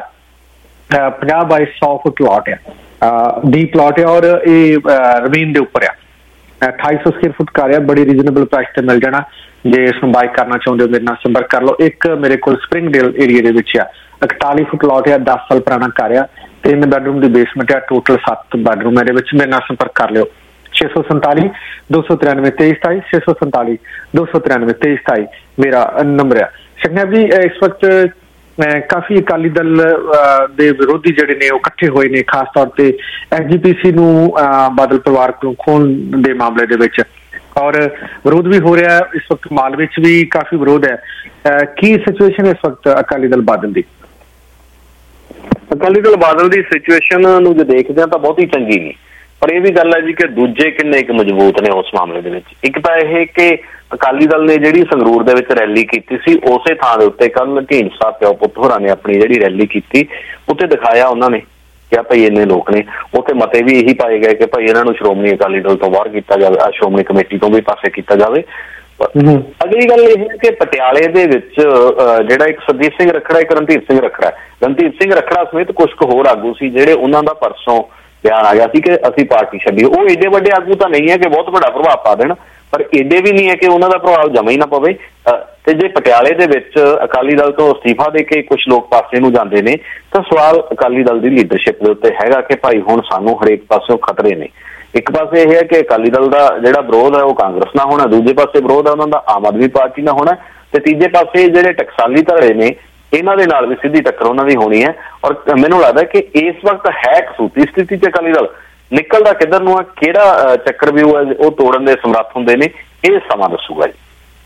ਪੰਜਾਹ ਬਾਈ ਸੌ ਫੁੱਟ ਲਾਟ ਆ, ਡੀਪ ਲਾਟ ਹੈ ਔਰ ਇਹ ਰਵੀਨ ਦੇ ਉੱਪਰ ਆ। ਅਠਾਈ ਸੌ ਸਕੁਅਰ ਫੁੱਟ ਘਰ ਆ, ਬੜੀ ਰੀਜ਼ਨੇਬਲ ਪ੍ਰਾਈਸ ਤੇ ਮਿਲ ਜਾਣਾ। ਜੇ ਇਸ ਨੂੰ ਬਾਈ ਕਰਨਾ ਚਾਹੁੰਦੇ ਹੋ ਮੇਰੇ ਨਾਲ ਸੰਪਰਕ ਕਰ ਲਓ। ਇੱਕ ਮੇਰੇ ਕੋਲ ਸਪਰਿੰਗਡੇਲ ਏਰੀਆ ਦੇ ਵਿੱਚ ਆ, ਇਕਤਾਲੀ ਫੁੱਟ ਲਾਟ ਆ, ਦਸ ਸਾਲ ਪੁਰਾਣਾ ਘਰ ਆ, ਤਿੰਨ ਬੈਡਰੂਮ ਦੀ ਬੇਸਮੈਂਟ ਆ, ਟੋਟਲ ਸੱਤ ਬੈਡਰੂਮ ਇਹਦੇ ਵਿੱਚ। ਮੇਰੇ ਨਾਲ ਸੰਪਰਕ ਕਰ ਲਿਓ ਛੇ ਸੌ ਸੰਤਾਲੀ ਦੋ ਸੌ ਤਰਾਨਵੇਂ ਤੇਈ ਸਤਾਈ ਛੇ ਸੌ ਸੰਤਾਲੀ ਦੋ ਸੌ ਤਰਾਨਵੇਂ ਤੇਈ ਸਤਾਈ ਮੇਰਾ ਨੰਬਰ ਆ। ਸ਼ਕਨੈਬ ਜੀ ਇਸ ਵਕਤ ਕਾਫੀ ਅਕਾਲੀ ਦਲ ਦੇ ਵਿਰੋਧੀ ਜਿਹੜੇ ਨੇ ਉਹ ਇਕੱਠੇ ਹੋਏ ਨੇ, ਖਾਸ ਤੌਰ ਤੇ ਐਸ ਜੀ ਪੀ ਸੀ ਨੂੰ ਬਾਦਲ ਪਰਿਵਾਰ ਕੋਲੋਂ ਖੋਹਣ ਦੇ ਮਾਮਲੇ ਦੇ ਵਿੱਚ। ਔਰ ਵਿਰੋਧ ਵੀ ਹੋ ਰਿਹਾ ਇਸ ਵਕਤ, ਮਾਲ ਵਿੱਚ ਵੀ ਕਾਫੀ ਵਿਰੋਧ ਹੈ। ਕੀ ਸਿਚੁਏਸ਼ਨ ਇਸ ਵਕਤ ਅਕਾਲੀ ਦਲ ਬਾਦਲ ਦੀ? ਅਕਾਲੀ ਦਲ ਬਾਦਲ ਦੀ ਸਿਚੁਏਸ਼ਨ ਨੂੰ ਜੇ ਦੇਖਦੇ ਹਾਂ ਤਾਂ ਬਹੁਤੀ ਚੰਗੀ ਨਹੀਂ, ਪਰ ਇਹ ਵੀ ਗੱਲ ਹੈ ਜੀ ਕਿ ਦੂਜੇ ਕਿੰਨੇ ਕੁ ਮਜ਼ਬੂਤ ਨੇ ਉਸ ਮਾਮਲੇ ਦੇ ਵਿੱਚ। ਇੱਕ ਤਾਂ ਇਹ ਕਿ ਅਕਾਲੀ ਦਲ ਨੇ ਜਿਹੜੀ ਸੰਗਰੂਰ ਦੇ ਵਿੱਚ ਰੈਲੀ ਕੀਤੀ ਸੀ, ਉਸੇ ਥਾਂ ਦੇ ਉੱਤੇ ਕੱਲ ਢੀਂਡਸਾ ਪਿਓ ਪੁੱਤ ਹੋਰਾਂ ਨੇ ਆਪਣੀ ਜਿਹੜੀ ਰੈਲੀ ਕੀਤੀ ਉੱਥੇ ਦਿਖਾਇਆ ਉਹਨਾਂ ਨੇ ਕਿ ਭਾਈ ਇੰਨੇ ਲੋਕ ਨੇ। ਉੱਥੇ ਮਤੇ ਵੀ ਇਹੀ ਪਾਏ ਗਏ ਕਿ ਭਾਈ ਇਹਨਾਂ ਨੂੰ ਸ਼੍ਰੋਮਣੀ ਅਕਾਲੀ ਦਲ ਤੋਂ ਬਾਹਰ ਕੀਤਾ ਜਾਵੇ, ਸ਼੍ਰੋਮਣੀ ਕਮੇਟੀ ਤੋਂ ਵੀ ਪਾਸੇ ਕੀਤਾ ਜਾਵੇ। ਅਗਲੀ ਗੱਲ ਇਹ ਹੈ ਕਿ ਪਟਿਆਲੇ ਦੇ ਵਿੱਚ ਜਿਹੜਾ ਇੱਕ ਸਰਜੀਤ ਸਿੰਘ ਰੱਖੜਾ, ਇੱਕ ਰਣਧੀਰ ਸਿੰਘ ਰੱਖੜਾ, ਰਣਧੀਰ ਸਿੰਘ ਰੱਖੜਾ ਸਮੇਤ ਕੁਝ ਕੁ ਹੋਰ ਆਗੂ ਸੀ ਜਿਹੜੇ ਉਹਨਾਂ ਦਾ ਪਰਸੋਂ ਬਿਆਨ ਆ ਗਿਆ ਸੀ ਕਿ ਅਸੀਂ ਪਾਰਟੀ ਛੱਡੀ। ਉਹ ਏਡੇ ਵੱਡੇ ਆਗੂ ਤਾਂ ਨਹੀਂ ਹੈ ਕਿ ਬਹੁਤ ਵੱਡਾ ਪ੍ਰਭਾਵ ਪਾ ਦੇਣ, ਪਰ ਏਡੇ ਵੀ ਨਹੀਂ ਹੈ ਕਿ ਉਹਨਾਂ ਦਾ ਪ੍ਰਭਾਵ ਜਮਾ ਹੀ ਨਾ ਪਵੇ। ਤੇ ਜੇ ਪਟਿਆਲੇ ਦੇ ਵਿੱਚ ਅਕਾਲੀ ਦਲ ਤੋਂ ਅਸਤੀਫਾ ਦੇ ਕੇ ਕੁਝ ਲੋਕ ਪਾਸੇ ਨੂੰ ਜਾਂਦੇ ਨੇ ਤਾਂ ਸਵਾਲ ਅਕਾਲੀ ਦਲ ਦੀ ਲੀਡਰਸ਼ਿਪ ਦੇ ਉੱਤੇ ਹੈਗਾ ਕਿ ਭਾਈ ਹੁਣ ਸਾਨੂੰ ਹਰੇਕ ਪਾਸਿਓਂ ਖਤਰੇ ਨੇ। ਇੱਕ ਪਾਸੇ ਇਹ ਹੈ ਕਿ ਅਕਾਲੀ ਦਲ ਦਾ ਜਿਹੜਾ ਵਿਰੋਧ ਹੈ ਉਹ ਕਾਂਗਰਸ ਨਾਲ ਹੋਣਾ, ਦੂਜੇ ਪਾਸੇ ਵਿਰੋਧ ਹੈ ਉਹਨਾਂ ਦਾ ਆਮ ਆਦਮੀ ਪਾਰਟੀ ਨਾਲ ਹੋਣਾ, ਤੇ ਤੀਜੇ ਪਾਸੇ ਜਿਹੜੇ ਟਕਸਾਲੀ ਧੜੇ ਨੇ ਇਹਨਾਂ ਦੇ ਨਾਲ ਵੀ ਸਿੱਧੀ ਟੱਕਰ ਉਹਨਾਂ ਦੀ ਹੋਣੀ ਹੈ। ਔਰ ਮੈਨੂੰ ਲੱਗਦਾ ਕਿ ਇਸ ਵਕਤ ਹੈ ਕਸੂਤੀ ਸਥਿਤੀ ਚ ਅਕਾਲੀ ਦਲ, ਨਿਕਲਦਾ ਕਿੱਧਰ ਨੂੰ ਹੈ, ਕਿਹੜਾ ਚੱਕਰ ਵੀ ਉਹ ਤੋੜਨ ਦੇ ਸਮਰੱਥ ਹੁੰਦੇ ਨੇ, ਇਹ ਸਮਾਂ ਦੱਸੂਗਾ ਜੀ।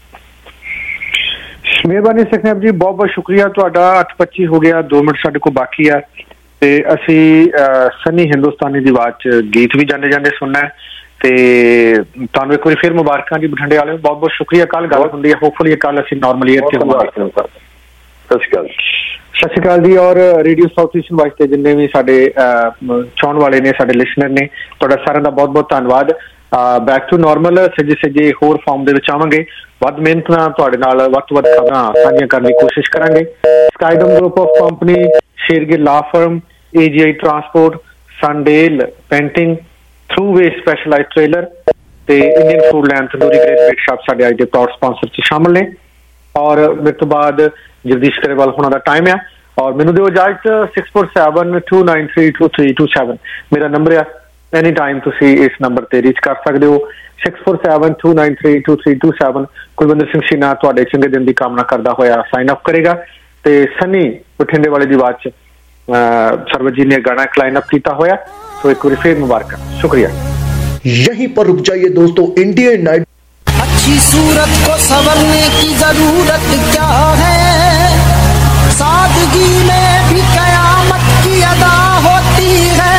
ਮਿਹਰਬਾਨੀ ਸੁਖਨੇਬ ਜੀ, ਬਹੁਤ ਬਹੁਤ ਸ਼ੁਕਰੀਆ ਤੁਹਾਡਾ। ਅੱਠ ਪੱਚੀ ਹੋ ਗਿਆ, ਦੋ ਮਿੰਟ ਸਾਡੇ ਕੋਲ ਬਾਕੀ ਆ ਤੇ ਅਸੀਂ ਸਨੀ ਹਿੰਦੁਸਤਾਨੀ ਦੀ ਆਵਾਜ਼ ਚ ਗੀਤ ਵੀ ਜਾਂਦੇ ਜਾਂਦੇ ਸੁਣਨਾ ਹੈ। ਤੇ ਤੁਹਾਨੂੰ ਇੱਕ ਵਾਰੀ ਫਿਰ ਮੁਬਾਰਕਾਂ ਜੀ ਬਠਿੰਡੇ ਵਾਲੇ, ਬਹੁਤ ਬਹੁਤ ਸ਼ੁਕਰੀਆ। ਕੱਲ ਗੱਲ ਹੁੰਦੀ ਹੈ, ਹੋਪਫੁਲੀ ਕੱਲ ਅਸੀਂ ਨਾਰਮਲ ਏਅਰ ਤੇ ਹੋਵਾਂਗੇ। ਸਤਿ ਸ਼੍ਰੀ ਅਕਾਲ। ਸਤਿ ਸ਼੍ਰੀ ਅਕਾਲ ਜੀ। ਔਰ ਰੇਡੀਓ ਸਾਊਥ ਏਸ਼ੀਅਨ ਵਾਈਸ ਤੇ ਜਿੰਨੇ ਵੀ ਸਾਡੇ ਚਾਹਣ ਵਾਲੇ ਨੇ, ਸਾਡੇ ਲਿਸਨਰ ਨੇ, ਤੁਹਾਡਾ ਸਾਰਿਆਂ ਦਾ ਬਹੁਤ ਬਹੁਤ ਧੰਨਵਾਦ। ਬੈਕ ਟੂ ਨਾਰਮਲ ਸੱਜੇ ਸੱਜੇ ਹੋਰ ਫਾਰਮ ਦੇ ਵਿੱਚ ਆਵਾਂਗੇ, ਵੱਧ ਮਿਹਨਤ ਨਾਲ ਤੁਹਾਡੇ ਨਾਲ ਵੱਧ ਤੋਂ ਵੱਧ ਖਬਰਾਂ ਸਾਂਝੀਆਂ ਕਰਨ ਦੀ ਕੋਸ਼ਿਸ਼ ਕਰਾਂਗੇ। ਸਕਾਈਡਮ group of company, Shergill law firm, AGI transport, ਸੰਡੇਲ painting, through way specialised trailer ਤੇ Indian food land tandoori grade bake shop ਸਾਡੇ ਅੱਜ ਦੇ ਪ੍ਰਾਊਡ ਸਪਾਂਸਰ ਚ ਸ਼ਾਮਲ ਨੇ। ਔਰ ਮੇਰੇ ਤੋਂ ਬਾਅਦ ਜਗਦੀਸ਼ ਕਰੇਵਾਲ ਹੋਣਾ ਦਾ ਟਾਈਮ ਆ, ਔਰ ਮੈਨੂੰ ਦਿਓ ਇਜਾਜ਼ਤ। Six four seven two nine three two three two seven ਮੇਰਾ ਨੰਬਰ ਆ, ਐਨੀ ਟਾਈਮ ਤੁਸੀਂ ਇਸ ਨੰਬਰ ਤੇ ਰੀਚ ਕਰ ਸਕਦੇ ਹੋ। Six four seven two nine three two three two seven. Kulwinder Singh Sheena ਤੁਹਾਡੇ ਚੰਗੇ ਦਿਨ ਦੀ ਕਾਮਨਾ ਕਰਦਾ ਹੋਇਆ ਸਾਈਨ ਅਪ ਕਰੇਗਾ। ਤੇ ਸਨੀ ਬਠਿੰਡੇ ਵਾਲੇ ਦੀ ਆਵਾਜ਼ ਚ ਸਰਵਜੀਤ ਨੇ ਗਾਣਾ ਲਾइन अप किया होया, तो एक बार फिर मुबारक, शुक्रिया। यहीं पर रुक जाइए दोस्तों, इंडियन नाइट। अच्छी सूरत को संवरने की जरूरत क्या है, सादगी में भी कयामत की अदा होती है।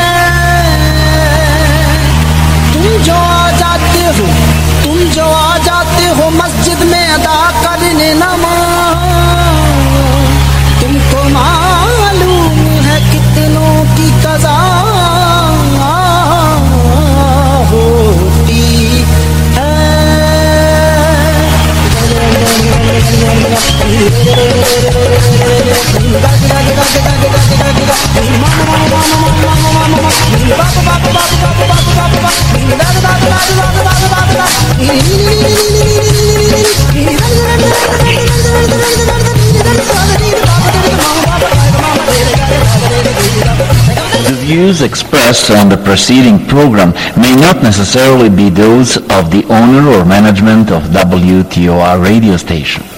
तुम जो आ जाते हो तुम जो आ जाते हो मस्जिद में अदा करने नमाज, तुमको मालूम है कितनों की कज़ा होती है। The views expressed on the preceding program may not necessarily be those of the owner or management of W T O R radio station.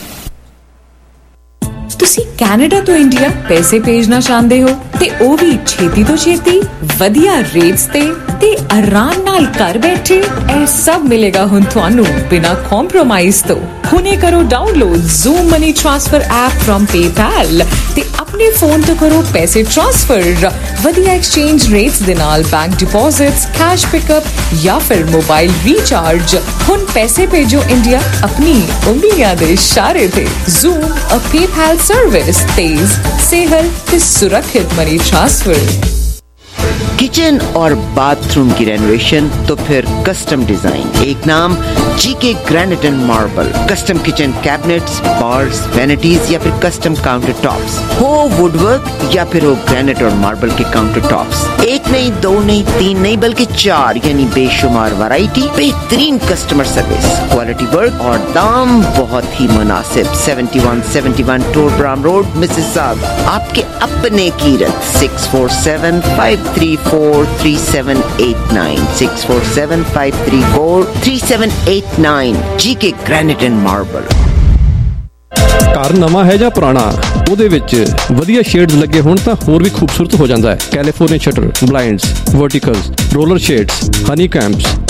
ਤੁਸੀਂ ਕੈਨੇਡਾ ਤੋਂ ਇੰਡੀਆ ਪੈਸੇ ਭੇਜਣਾ ਚਾਹੁੰਦੇ ਹੋ ਤੇ ਉਹ ਵੀ ਛੇਤੀ ਤੋਂ ਛੇਤੀ ਵਧੀਆ ਰੇਟਸ ਤੇ ਤੇ ਆਰਾਮ ਨਾਲ ਘਰ ਬੈਠੇ, ਇਹ ਸਭ ਮਿਲੇਗਾ ਹੁਣ ਤੁਹਾਨੂੰ ਬਿਨਾਂ ਕੰਪਰੋਮਾਈਜ਼ ਤੋਂ। ਹੁਣੇ ਕਰੋ download Zoom money transfer app firm PayPal ਤੇ ਆਪਣੇ ਫੋਨ ਤੋਂ ਕਰੋ ਪੈਸੇ ਟ੍ਰਾਂਸਫਰ ਵਧੀਆ ਐਕਸਚੇਂਜ ਰੇਟਸ ਦੇ ਨਾਲ, ਬੈਂਕ ਡਿਪੋਜ਼ਿਟਸ, ਕੈਸ਼ ਪਿਕਅਪ ਜਾਂ ਫਿਰ ਮੋਬਾਈਲ ਰੀਚਾਰਜ। ਹੁਣ ਪੈਸੇ ਭੇਜੋ ਇੰਡੀਆ ਆਪਣੀ ਉਂਗਲੀਆਂ ਦੇ ਇਸ਼ਾਰੇ ਤੇ। ਜ਼ੂਮ ਅ ਪੇਪੈਲ सर्विस, तेज, सेहल ते सुरक्षित मनी ट्रांसफर। किचन और बाथरूम की रेनोवेशन तो फिर कस्टम डिजाइन, एक नाम GK granite and marble. Custom kitchen cabinets, bars, vanities या फिर कस्टम काउंटर टॉप्स, हो वुडवर्क या फिर हो ग्रेनाइट और मार्बल के काउंटर टॉप्स। एक नहीं, दो नहीं, तीन नहीं, बल्कि चार, यानी बेशुमार वैरायटी, बेहतरीन कस्टमर सर्विस, क्वालिटी वर्क और दाम बहुत ही मुनासिब। Seventy one seventy one Torbram road, Mississauga. आपके अपने Kirat six four seven five three four three seven eight nine, six four seven five three four three seven eight nine. GK granite and marble. ਘਰ ਨਵਾਂ ਹੈ ਜਾਂ ਪੁਰਾਣਾ, ਉਹਦੇ ਵਿੱਚ ਵਧੀਆ ਸ਼ੇਡਸ ਲੱਗੇ ਹੋਣ ਤਾਂ ਹੋਰ ਵੀ ਖੂਬਸੂਰਤ ਹੋ ਜਾਂਦਾ ਹੈ। California shutter, blinds, verticals, roller shades, honeycombs,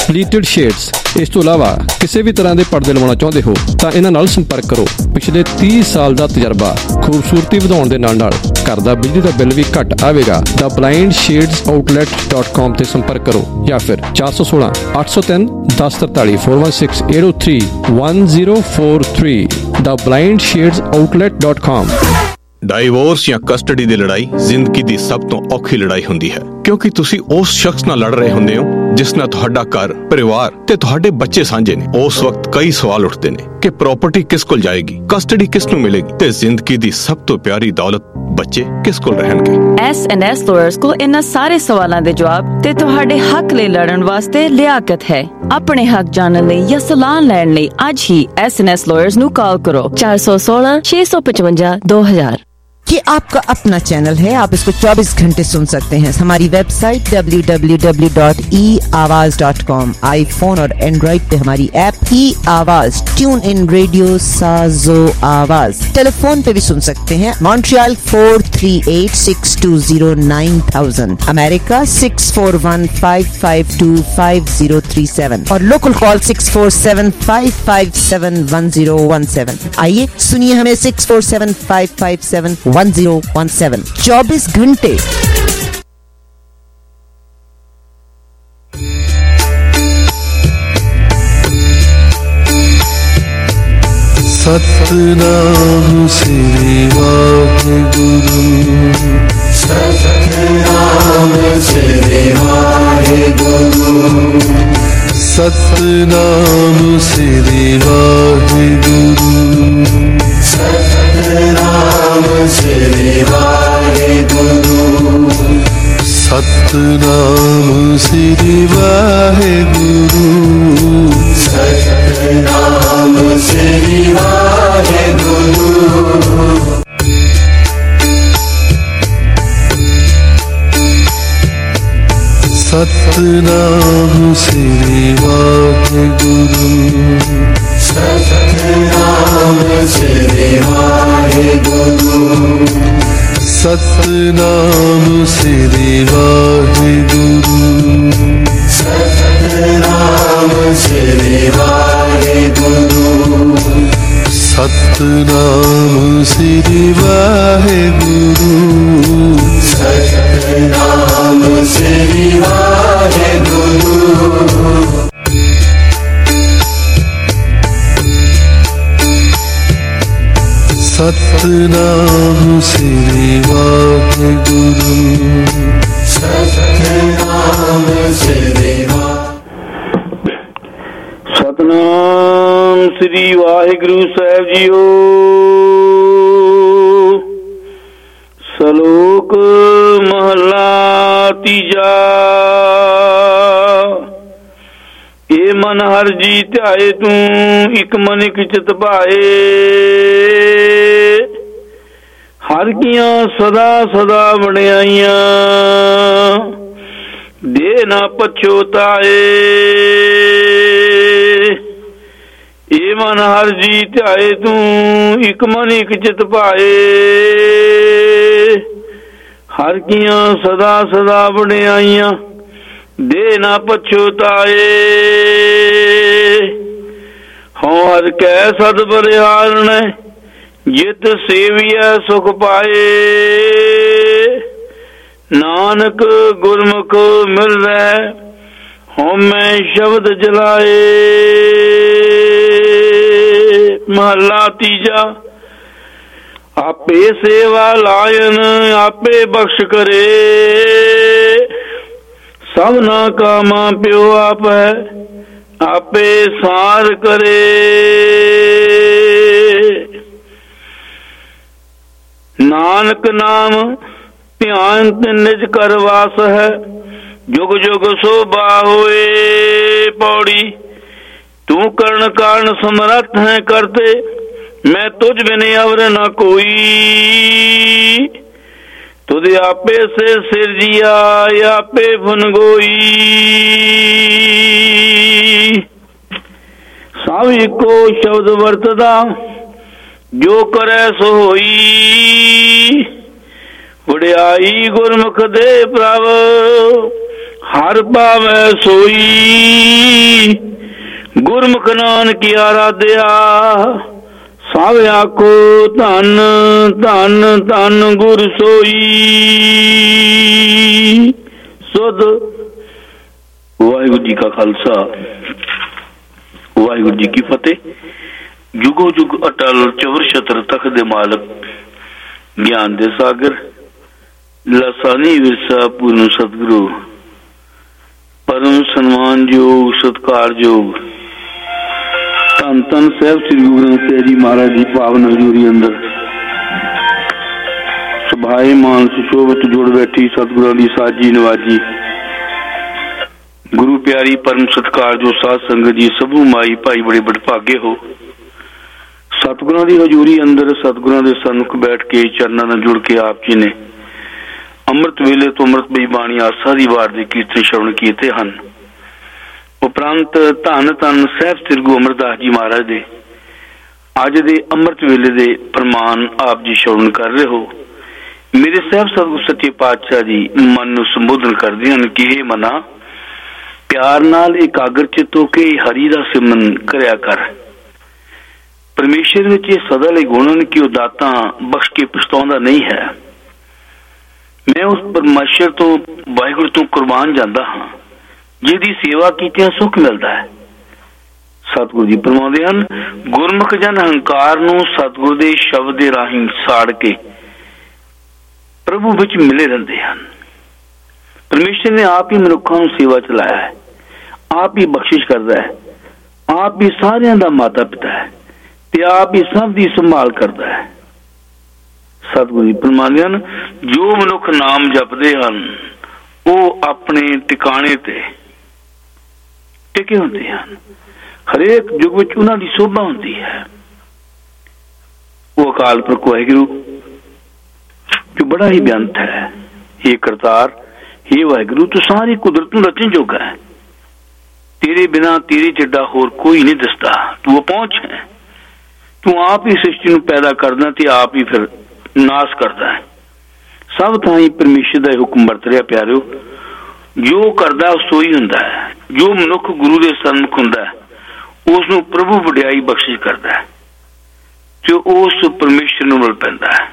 pleated shades. ਇਸ ਤੋਂ ਇਲਾਵਾ ਕਿਸੇ ਵੀ ਤਰ੍ਹਾਂ ਦੇ ਪਰਦੇ ਲਵਾਉਣਾ ਚਾਹੁੰਦੇ ਹੋ ਤਾਂ ਇਹਨਾਂ ਨਾਲ ਸੰਪਰਕ ਕਰੋ। ਪਿਛਲੇ ਤੀਹ ਸਾਲ ਦਾ ਤਜਰਬਾ, ਖੂਬਸੂਰਤੀ ਵਧਾਉਣ ਦੇ ਨਾਲ ਨਾਲ ਘਰ ਦਾ ਬਿਜਲੀ ਦਾ ਬਿੱਲ ਵੀ ਘੱਟ ਆਵੇਗਾ। The blind shades outlet dot com ਤੇ ਸੰਪਰਕ ਕਰੋ ਜਾਂ ਫਿਰ ਚਾਰ ਸੌ ਸੋਲਾਂ ਅੱਠ ਸੌ ਤਿੰਨ ਦਸ ਤਰਤਾਲੀ four one six eight zero three one zero four three the blind shades outlet dot com. Divorce ਜਾਂ ਕਸਟਡੀ ਦੀ ਲੜਾਈ ਜ਼ਿੰਦਗੀ ਦੀ ਸਭ ਤੋਂ ਔਖੀ ਲੜਾਈ ਹੁੰਦੀ ਹੈ, ਕਿਉਂਕਿ ਤੁਸੀਂ ਉਸ ਸ਼ਖਸ ਨਾਲ ਲੜ ਰਹੇ ਹੁੰਦੇ ਹੋ ਜਿਸ ਨਾਲ ਤੁਹਾਡਾ ਘਰ, ਪਰਿਵਾਰ ਤੇ ਤੁਹਾਡੇ ਬੱਚੇ ਸਾਂਝੇ ਨੇ। ਉਸ ਵਕਤ ਕਈ ਸਵਾਲ ਉੱਠਦੇ ਨੇ ਕਿ ਪ੍ਰਾਪਰਟੀ ਕਿਸ ਕੋਲ ਜਾਏਗੀ, ਕਸਟਡੀ ਕਿਸ ਨੂੰ ਮਿਲੇਗੀ ਤੇ ਜ਼ਿੰਦਗੀ ਦੀ ਸਭ ਤੋਂ ਪਿਆਰੀ ਦੌਲਤ ਬੱਚੇ ਕਿਸ ਕੋਲ ਰਹਿਣਗੇ। ਐਸ ਐਂਡ ਐਸ ਲਾਇਰਸ ਕੋਲ ਇਹਨਾਂ ਸਾਰੇ ਸਵਾਲਾਂ ਦੇ ਜਵਾਬ ਤੇ ਤੁਹਾਡੇ ਹੱਕ ਲਈ ਲੜਨ ਵਾਸਤੇ ਲਿਆਕਤ ਹੈ। ਆਪਣੇ ਹੱਕ ਜਾਣਨ ਲਈ ਜਾਂ ਸਲਾਹ ਲੈਣ ਲਈ ਅੱਜ ਹੀ ਐਸ ਐਂਡ ਐਸ ਲਾਇਰਸ ਨੂੰ ਕਾਲ ਕਰੋ ਚਾਰ सौ सोलह छह सौ पचवंजा दो हजार। ये आपका अपना चैनल है, आप इसको चौबीस घंटे सुन सकते हैं। हमारी website W W W dot E Awaaz dot com, iPhone और एंड्रॉइड पे हमारी ऐप ई आवाज, ट्यून इन रेडियो साजो आवाज। टेलीफोन पे भी सुन सकते हैं, Montreal four three eight six two zero nine thousand, America six four one five five two five zero three seven और local call six four seven five five seven one zero one seven. आइए सुनिए हमें six four seven five five seven one zero one seven. चौबीस घंटे सतनाम श्री वाहेगुरु, सतनाम श्री वाहेगुरु, सतनाम श्री वाहेगुरु, सतनाम श्री वाहेगुरु, सतनाम श्री वाहेगुरु, सतनाम श्री वाहेगुरु। सतनाम श्री वाहेगुरु, सतनाम श्री वाहेगुरु, सतनाम श्री वाहेगुरु, सतनाम श्री वाहेगुरु, सतनाम श्री वाहेगुरु, सतनाम श्री वाहेगुरु। सतनाम श्री वाहेगुरु, सतनाम श्री सतनाम श्री वाहेगुरु साहब जीओ। सलोक महला तीजा। ए मन हर जी ध्याए तू इक मन इक चित भाए, हर कियां सदा सदा बड़ियाइयां दे ना पछोताए। ए मन हर जी ध्याए तू इक मन इक चित भाए, हर कियां सदा सदा बड़ियाइयां दे ना पछोताए। हों हर कै सद बरिहारन जित सेविया सुख पाए, नानक गुरमुख मिल रहे हों मैं शब्द जलाए। महला तीजा। आपे सेवा लायन आपे बख्श करे, सबना कामा प्यो आप है आपे सार करे। नानक नाम ध्यान निज कर वास है, जुग जुग शोभा होए। पौड़ी तू कर्ण कारण समर्थ है करते, मैं तुझ बिन अवर न कोई। तुझे आपे से सिरजिया आपे फुनगोई। सावी को शब्द वर्तदा जो करे सो होई। वड्याई गुरमुख दे प्रभ हर पावै सोई गुरमुख नानक आराध्या सब आखो धन धन धन गुर सोई। सुध वाहिगुरू जी का खालसा वाहिगुरू जी की फतेह। जुगो जुग अटल चवर छत्र तख्त दे मालक ज्ञान दे सागर लसानी विरसा पूर्ण सतगुरु परम सन्मान योग सत्कार योग धन धन साहब श्री गुरु ग्रंथ साहिब जी महाराज की पावन हजूरी अंदर सभाए मान सुशोभित जुड़ बैठी सतगुरां दी साजी नवाजी गुरु प्यारी परम सत्कार जो साध संगत जी सबू माई भाई बड़े बड़भागे हो। सतगुरां दी हजूरी अंदर सतगुरां दे सन्मुख बैठ के चरनां नाल जुड़ के आप जी ने अमृत वेले तो अमृतमई बाणी आसा दी वार दे कीर्तन श्रवण कीते हन। उपरंत धन धन साहिब श्री गुरु अमरदास जी महाराज दे अज दे अमृत वेले दे प्रमाण आप जी श्रवण कर रहे हो। मेरे साहब सतगुरु सच्चे पातशाह जी मन नूं संबोधन करदे हन कि हे मना प्यार नाल एकाग्र चित हो के हरि दा सिमरन करया कर। परमेश्वर विच इह सदा लई गुण हन कि ओह दातां बख्श के पछताउंदा नहीं है। मैं उस परमेश्वर तो वाहिगुरू तो कुर्बान जांदा हां जिहदी सेवा कीतियां सुख मिलदा है। सतगुरु जी फरमाउंदे हन गुरमुख जन हंकार नूं सतगुरु दे शब्द दे राहीं साड़ के प्रभु विच मिले रहंदे हन। परमेश्वर ने आप ही मनुक्खां नूं सेवा चलाया है, आप ही बख्शिश करदा है, आप ही सारियां दा माता पिता है ते आप ही सब दी संभाल करदा है। सतगुरु जी फरमांदे हन जो मनुख नाम जपदे हन ਉਹ ਆਪਣੇ ਟਿਕਾਣੇ ਤੇ ਟਿਕੇ ਹੁੰਦੇ ਹਨ। ਹਰੇਕ ਯੁੱਗ ਵਿੱਚ ਉਹਨਾਂ ਦੀ ਸੋਭਾ ਹੁੰਦੀ ਹੈ। ਉਹ ਅਕਾਲ ਪੁਰਖ ਵਾਹਿਗੁਰੂ ਜੋ ਬੜਾ ਹੀ ਬੇਅੰਤ ਹੈ। ਇਹ ਕਰਤਾਰ हे ਵਾਹਿਗੁਰੂ ਤੂੰ ਸਾਰੀ ਕੁਦਰਤ ਨੂੰ ਰਚਣ ਜੋਗਾ ਹੈ। ਤੇਰੇ ਬਿਨਾ ਤੇਰੇ ਜਿੱਡਾ ਹੋਰ ਕੋਈ ਨਹੀਂ ਦਿਸਦਾ। ਤੂੰ ਅਪਹੁੰਚ ਹੈ। ਤੂੰ ਆਪ ਹੀ ਸ੍ਰਿਸ਼ਟੀ ਨੂੰ ਪੈਦਾ ਕਰਦਾ ਤੇ ਆਪ ਹੀ ਫਿਰ ਨਾਸ ਕਰਦਾ ਹੈ। सब थाई परमेश्वर का हुक्म वरत रहा प्यारो जो करदा सोई हुंदा है। जो मनुख गुरु के सन्मुख हुंदा है उसनूं प्रभु वडियाई बख्शिश करदा है ते उस परमेश्वर नूं मिल पैंदा है।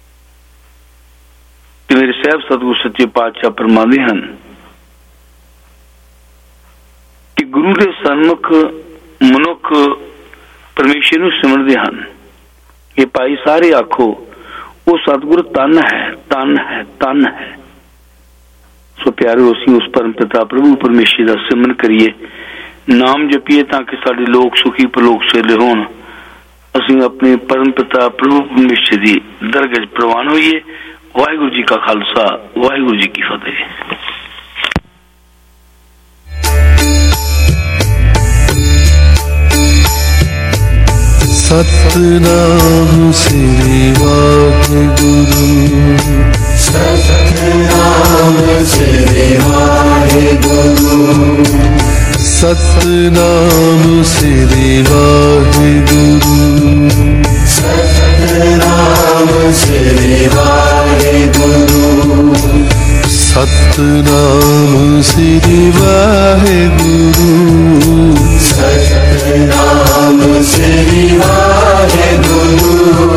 ते मेरे साहब सतगुरु सच्चे पातशाह फरमांदे हन कि गुरु के सन्मुख मनुख परमेश्वर नूं सिमरदे हन। ये भाई सारे आखो वो सतगुरु तन है तन है तन है। सो प्यारे असीं उस परम पिता प्रभु परमेश्वर का सिमरन करिए नाम जपीए ताकि साडे लोग सुखी परलोक सेले होण। असीं अपने परम पिता प्रभु परमेश्वर की दरगाह प्रवान होइए। वाहिगुरू जी का खालसा वाहिगुरू जी की फतेह। सतनाम श्री वाहिगुरु सतनाम श्री वाहिगुरु सतनाम श्री वाहिगुरु सतनाम श्री वाहिगुरु सतनाम श्री वाहिगुरु सतनाम श्री वाहिगुरु।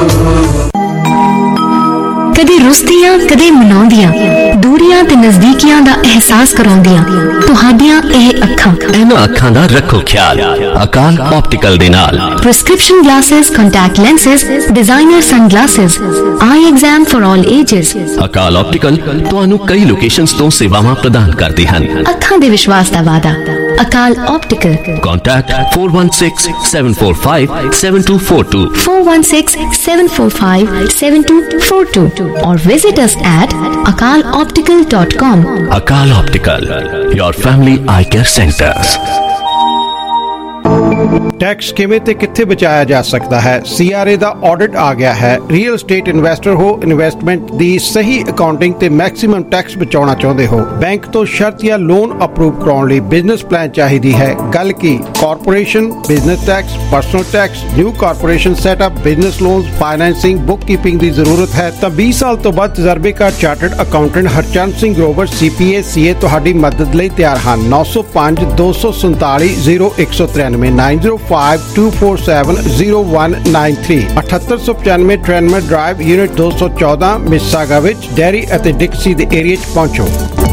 कदे रुसदियां कदे मनाउंदियां दूरियां ते नजदीकियां दा एहसास कराउंदियां तुहाडियां ਇਹ ਅੱਖਾਂ ਇਹਨਾਂ ਅੱਖਾਂ ਦਾ ਰੱਖੋ ਖਿਆਲ ਅਕਾਲ ਆਪਟੀਕਲ ਦੇ ਨਾਲ। Prescription glasses contact lenses designer sunglasses eye exam for all ages। Akal optical ਤੁਹਾਨੂੰ ਕਈ ਲੋਕੇਸ਼ਨਸ ਤੋਂ ਸੇਵਾਵਾਂ ਪ੍ਰਦਾਨ ਕਰਦੇ ਹਨ। ਅੱਖਾਂ ਦੇ ਵਿਸ਼ਵਾਸ ਦਾ ਵਾਅਦਾ Akal optical. contact four one six seven four five seven two four two four one six seven four five seven two four two or visit us at akal optical dot com। Akal Optical, your family eye care centers। Tax ਕਿਵੇਂ ਤੇ ਕਿੱਥੇ ਬਚਾਇਆ ਜਾ ਸਕਦਾ ਹੈ। ਸੀਆਰਏ ਦਾ ਆਡਿਟ ਆ ਗਿਆ ਹੈ। ਰੀਅਲ ਸਟੇਟ ਇਨਵੈਸਟਰ ਹੋ, ਇਨਵੈਸਟਮੈਂਟ ਦੀ ਸਹੀ ਅਕਾਊਂਟਿੰਗ ਤੇ ਮੈਕਸਿਮਮ ਟੈਕਸ ਬਚਾਉਣਾ ਚਾਹੁੰਦੇ ਹੋ, ਬੈਂਕ ਤੋਂ ਸ਼ਰਤ ਜਾਂ ਲੋਨ ਅਪਰੂਵ ਕਰਾਉਣ ਲਈ ਬਿਜ਼ਨਸ ਪਲਾਨ ਚਾਹੀਦੀ ਹੈ। ਗੱਲ ਕੀ corporation, business tax, personal tax, new corporation setup, business loans, financing, bookkeeping ਦੀ ਜ਼ਰੂਰਤ ਹੈ ਤਾਂ ਵੀਹ ਸਾਲ ਤੋਂ ਵੱਧ ਤਜਰਬੇਕਾਰ chartered accountant Harchand Singh Grover CPA CA ਤੁਹਾਡੀ ਮਦਦ ਲਈ ਤਿਆਰ ਹਨ। ਨੌ ਸੌ ਪੰਜ ਦੋ ਸੌ ਸੰਤਾਲੀ ਜ਼ੀਰੋ ਇੱਕ ਸੌ ਤਰਾਨਵੇਂ nine zero five two four seven zero one nine three ਅਠੱਤਰ ਸੌ ਪਚਾਨਵੇਂ ਟ੍ਰੈਨਮਰ ਡਰਾਈਵ ਯੂਨਿਟ ਦੋ ਸੌ ਚੌਦਾਂ ਮਿਸਿਸਾਗਾ ਵਿੱਚ ਡੈਰੀ ਅਤੇ ਡਿਕਸੀ ਦੇ ਏਰੀਆ 'ਚ ਪਹੁੰਚੋ।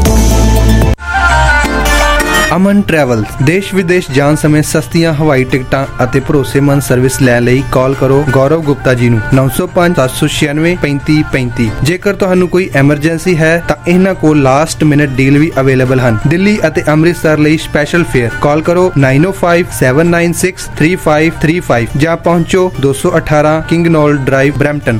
ਅਮਨ ਟਰੈਵਲ ਦੇਸ਼ ਵਿਦੇਸ਼ ਜਾਣ ਸਮੇਂ ਸਸਤੀਆਂ ਹਵਾਈ ਟਿਕਟਾਂ ਅਤੇ ਭਰੋਸੇਮੰਦ ਸਰਵਿਸ ਲੈਣ ਲਈ ਕਾਲ ਕਰੋ ਗੌਰਵ ਗੁਪਤਾ ਜੀ ਨੂੰ ਨੌ ਸੌ ਪੰਜ ਸੱਤ ਸੌ ਛਿਆਨਵੇਂ ਪੈਂਤੀ ਪੈਂਤੀ। ਜੇਕਰ ਤੁਹਾਨੂੰ ਕੋਈ ਐਮਰਜੈਂਸੀ ਹੈ ਤਾਂ ਇਹਨਾਂ ਕੋਲ ਲਾਸਟ ਮਿੰਟ ਡੀਲ ਵੀ ਅਵੇਲੇਬਲ ਹਨ। ਦਿੱਲੀ ਅਤੇ ਅੰਮ੍ਰਿਤਸਰ ਲਈ ਸਪੈਸ਼ਲ ਫੇਅਰ ਕਾਲ ਕਰੋ nine O five seven nine six three five three five ਜਾਂ ਪਹੁੰਚੋ ਦੋ ਸੌ ਅਠਾਰਾਂ King Knoll drive Brampton.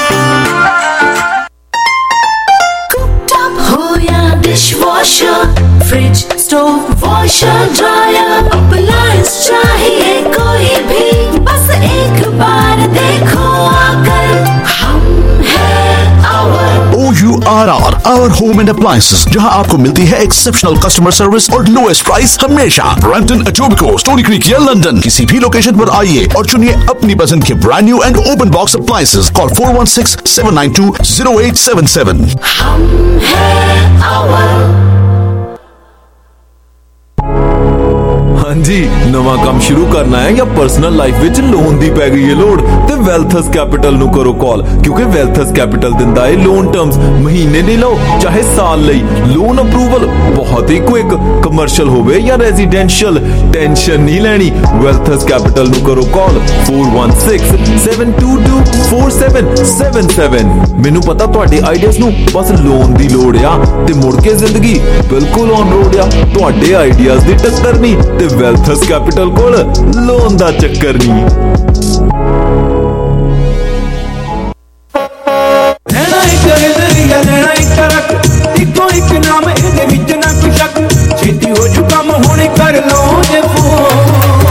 Dishwasher, fridge, stove, washer, dryer, appliance चाहिए कोई भी, बस एक बार देखो आकर, हम हैं our. O U R R, Our Home and Appliances, जहां आपको मिलती है एक्सेप्शनल कस्टमर सर्विस और लोएस्ट प्राइस हमेशा। ब्रैम्पटन, एटोबिको, स्टोनी क्रीक या लंदन, किसी भी लोकेशन पर आइए और चुनिए अपनी पसंद के brand new and open box appliances. Call four one six seven nine two zero eight seven seven. हम हैं आवर। ਹਾਂਜੀ ਨਵਾਂ ਕੰਮ ਸ਼ੁਰੂ ਕਰਨਾ ਹੈ ਜਾਂ ਪਰਸਨਲ ਲਾਈਫ ਵਿੱਚ ਲੋਨ ਦੀ ਪੈ ਗਈ ਹੈ ਲੋੜ ਤੇ ਵੈਲਥਸ ਕੈਪੀਟਲ ਨੂੰ ਕਰੋ ਕਾਲ, ਕਿਉਂਕਿ ਵੈਲਥਸ ਕੈਪੀਟਲ ਦਿੰਦਾ ਹੈ ਲੋਨ ਟਰਮਸ ਮਹੀਨੇ ਲਈ ਲਓ ਚਾਹੇ ਸਾਲ ਲਈ। ਲੋਨ ਅਪਰੂਵਲ ਬਹੁਤ ਹੀ ਕੁਇਕ, ਕਮਰਸ਼ੀਅਲ ਹੋਵੇ ਜਾਂ ਰੈਜ਼ੀਡੈਂਸ਼ੀਅਲ, ਟੈਨਸ਼ਨ ਨਹੀਂ ਲੈਣੀ। ਵੈਲਥਸ ਕੈਪੀਟਲ ਨੂੰ ਕਰੋ ਕਾਲ four one six seven two two four seven seven seven। ਮੈਨੂੰ ਪਤਾ ਤੁਹਾਡੇ ਆਈਡੀਆਜ਼ ਨੂੰ ਬਸ ਲੋਨ ਦੀ ਲੋੜ ਆ ਤੇ ਮੁੜ ਕੇ ਜ਼ਿੰਦਗੀ ਬਿਲਕੁਲ ਔਨ ਰੋਡ ਆ। ਤੁਹਾਡੇ ਆਈਡੀਆਜ਼ ਦੀ ਟੱਕਰ ਨਹੀਂ ਤੇ ਵੈਲਥਸ ਕੈਪੀਟਲ ਕੋਲ ਲੋਨ ਦਾ ਚੱਕਰ ਨਹੀਂ। ਲੈਣਾ ਇੱਕ ਨਜ਼ਰੀਆ, ਲੈਣਾ ਇੱਕ ਰੱਖ, ਇੱਕੋ ਇੱਕ ਨਾਮ ਇਹਦੇ ਵਿੱਚ ਨਾ ਕੋਈ ਸ਼ੱਕ, ਛੇਤੀ ਹੋ ਜੂ ਕੰਮ ਹੁਣ ਕਰ ਲਓ ਜੇ ਫੋਨ।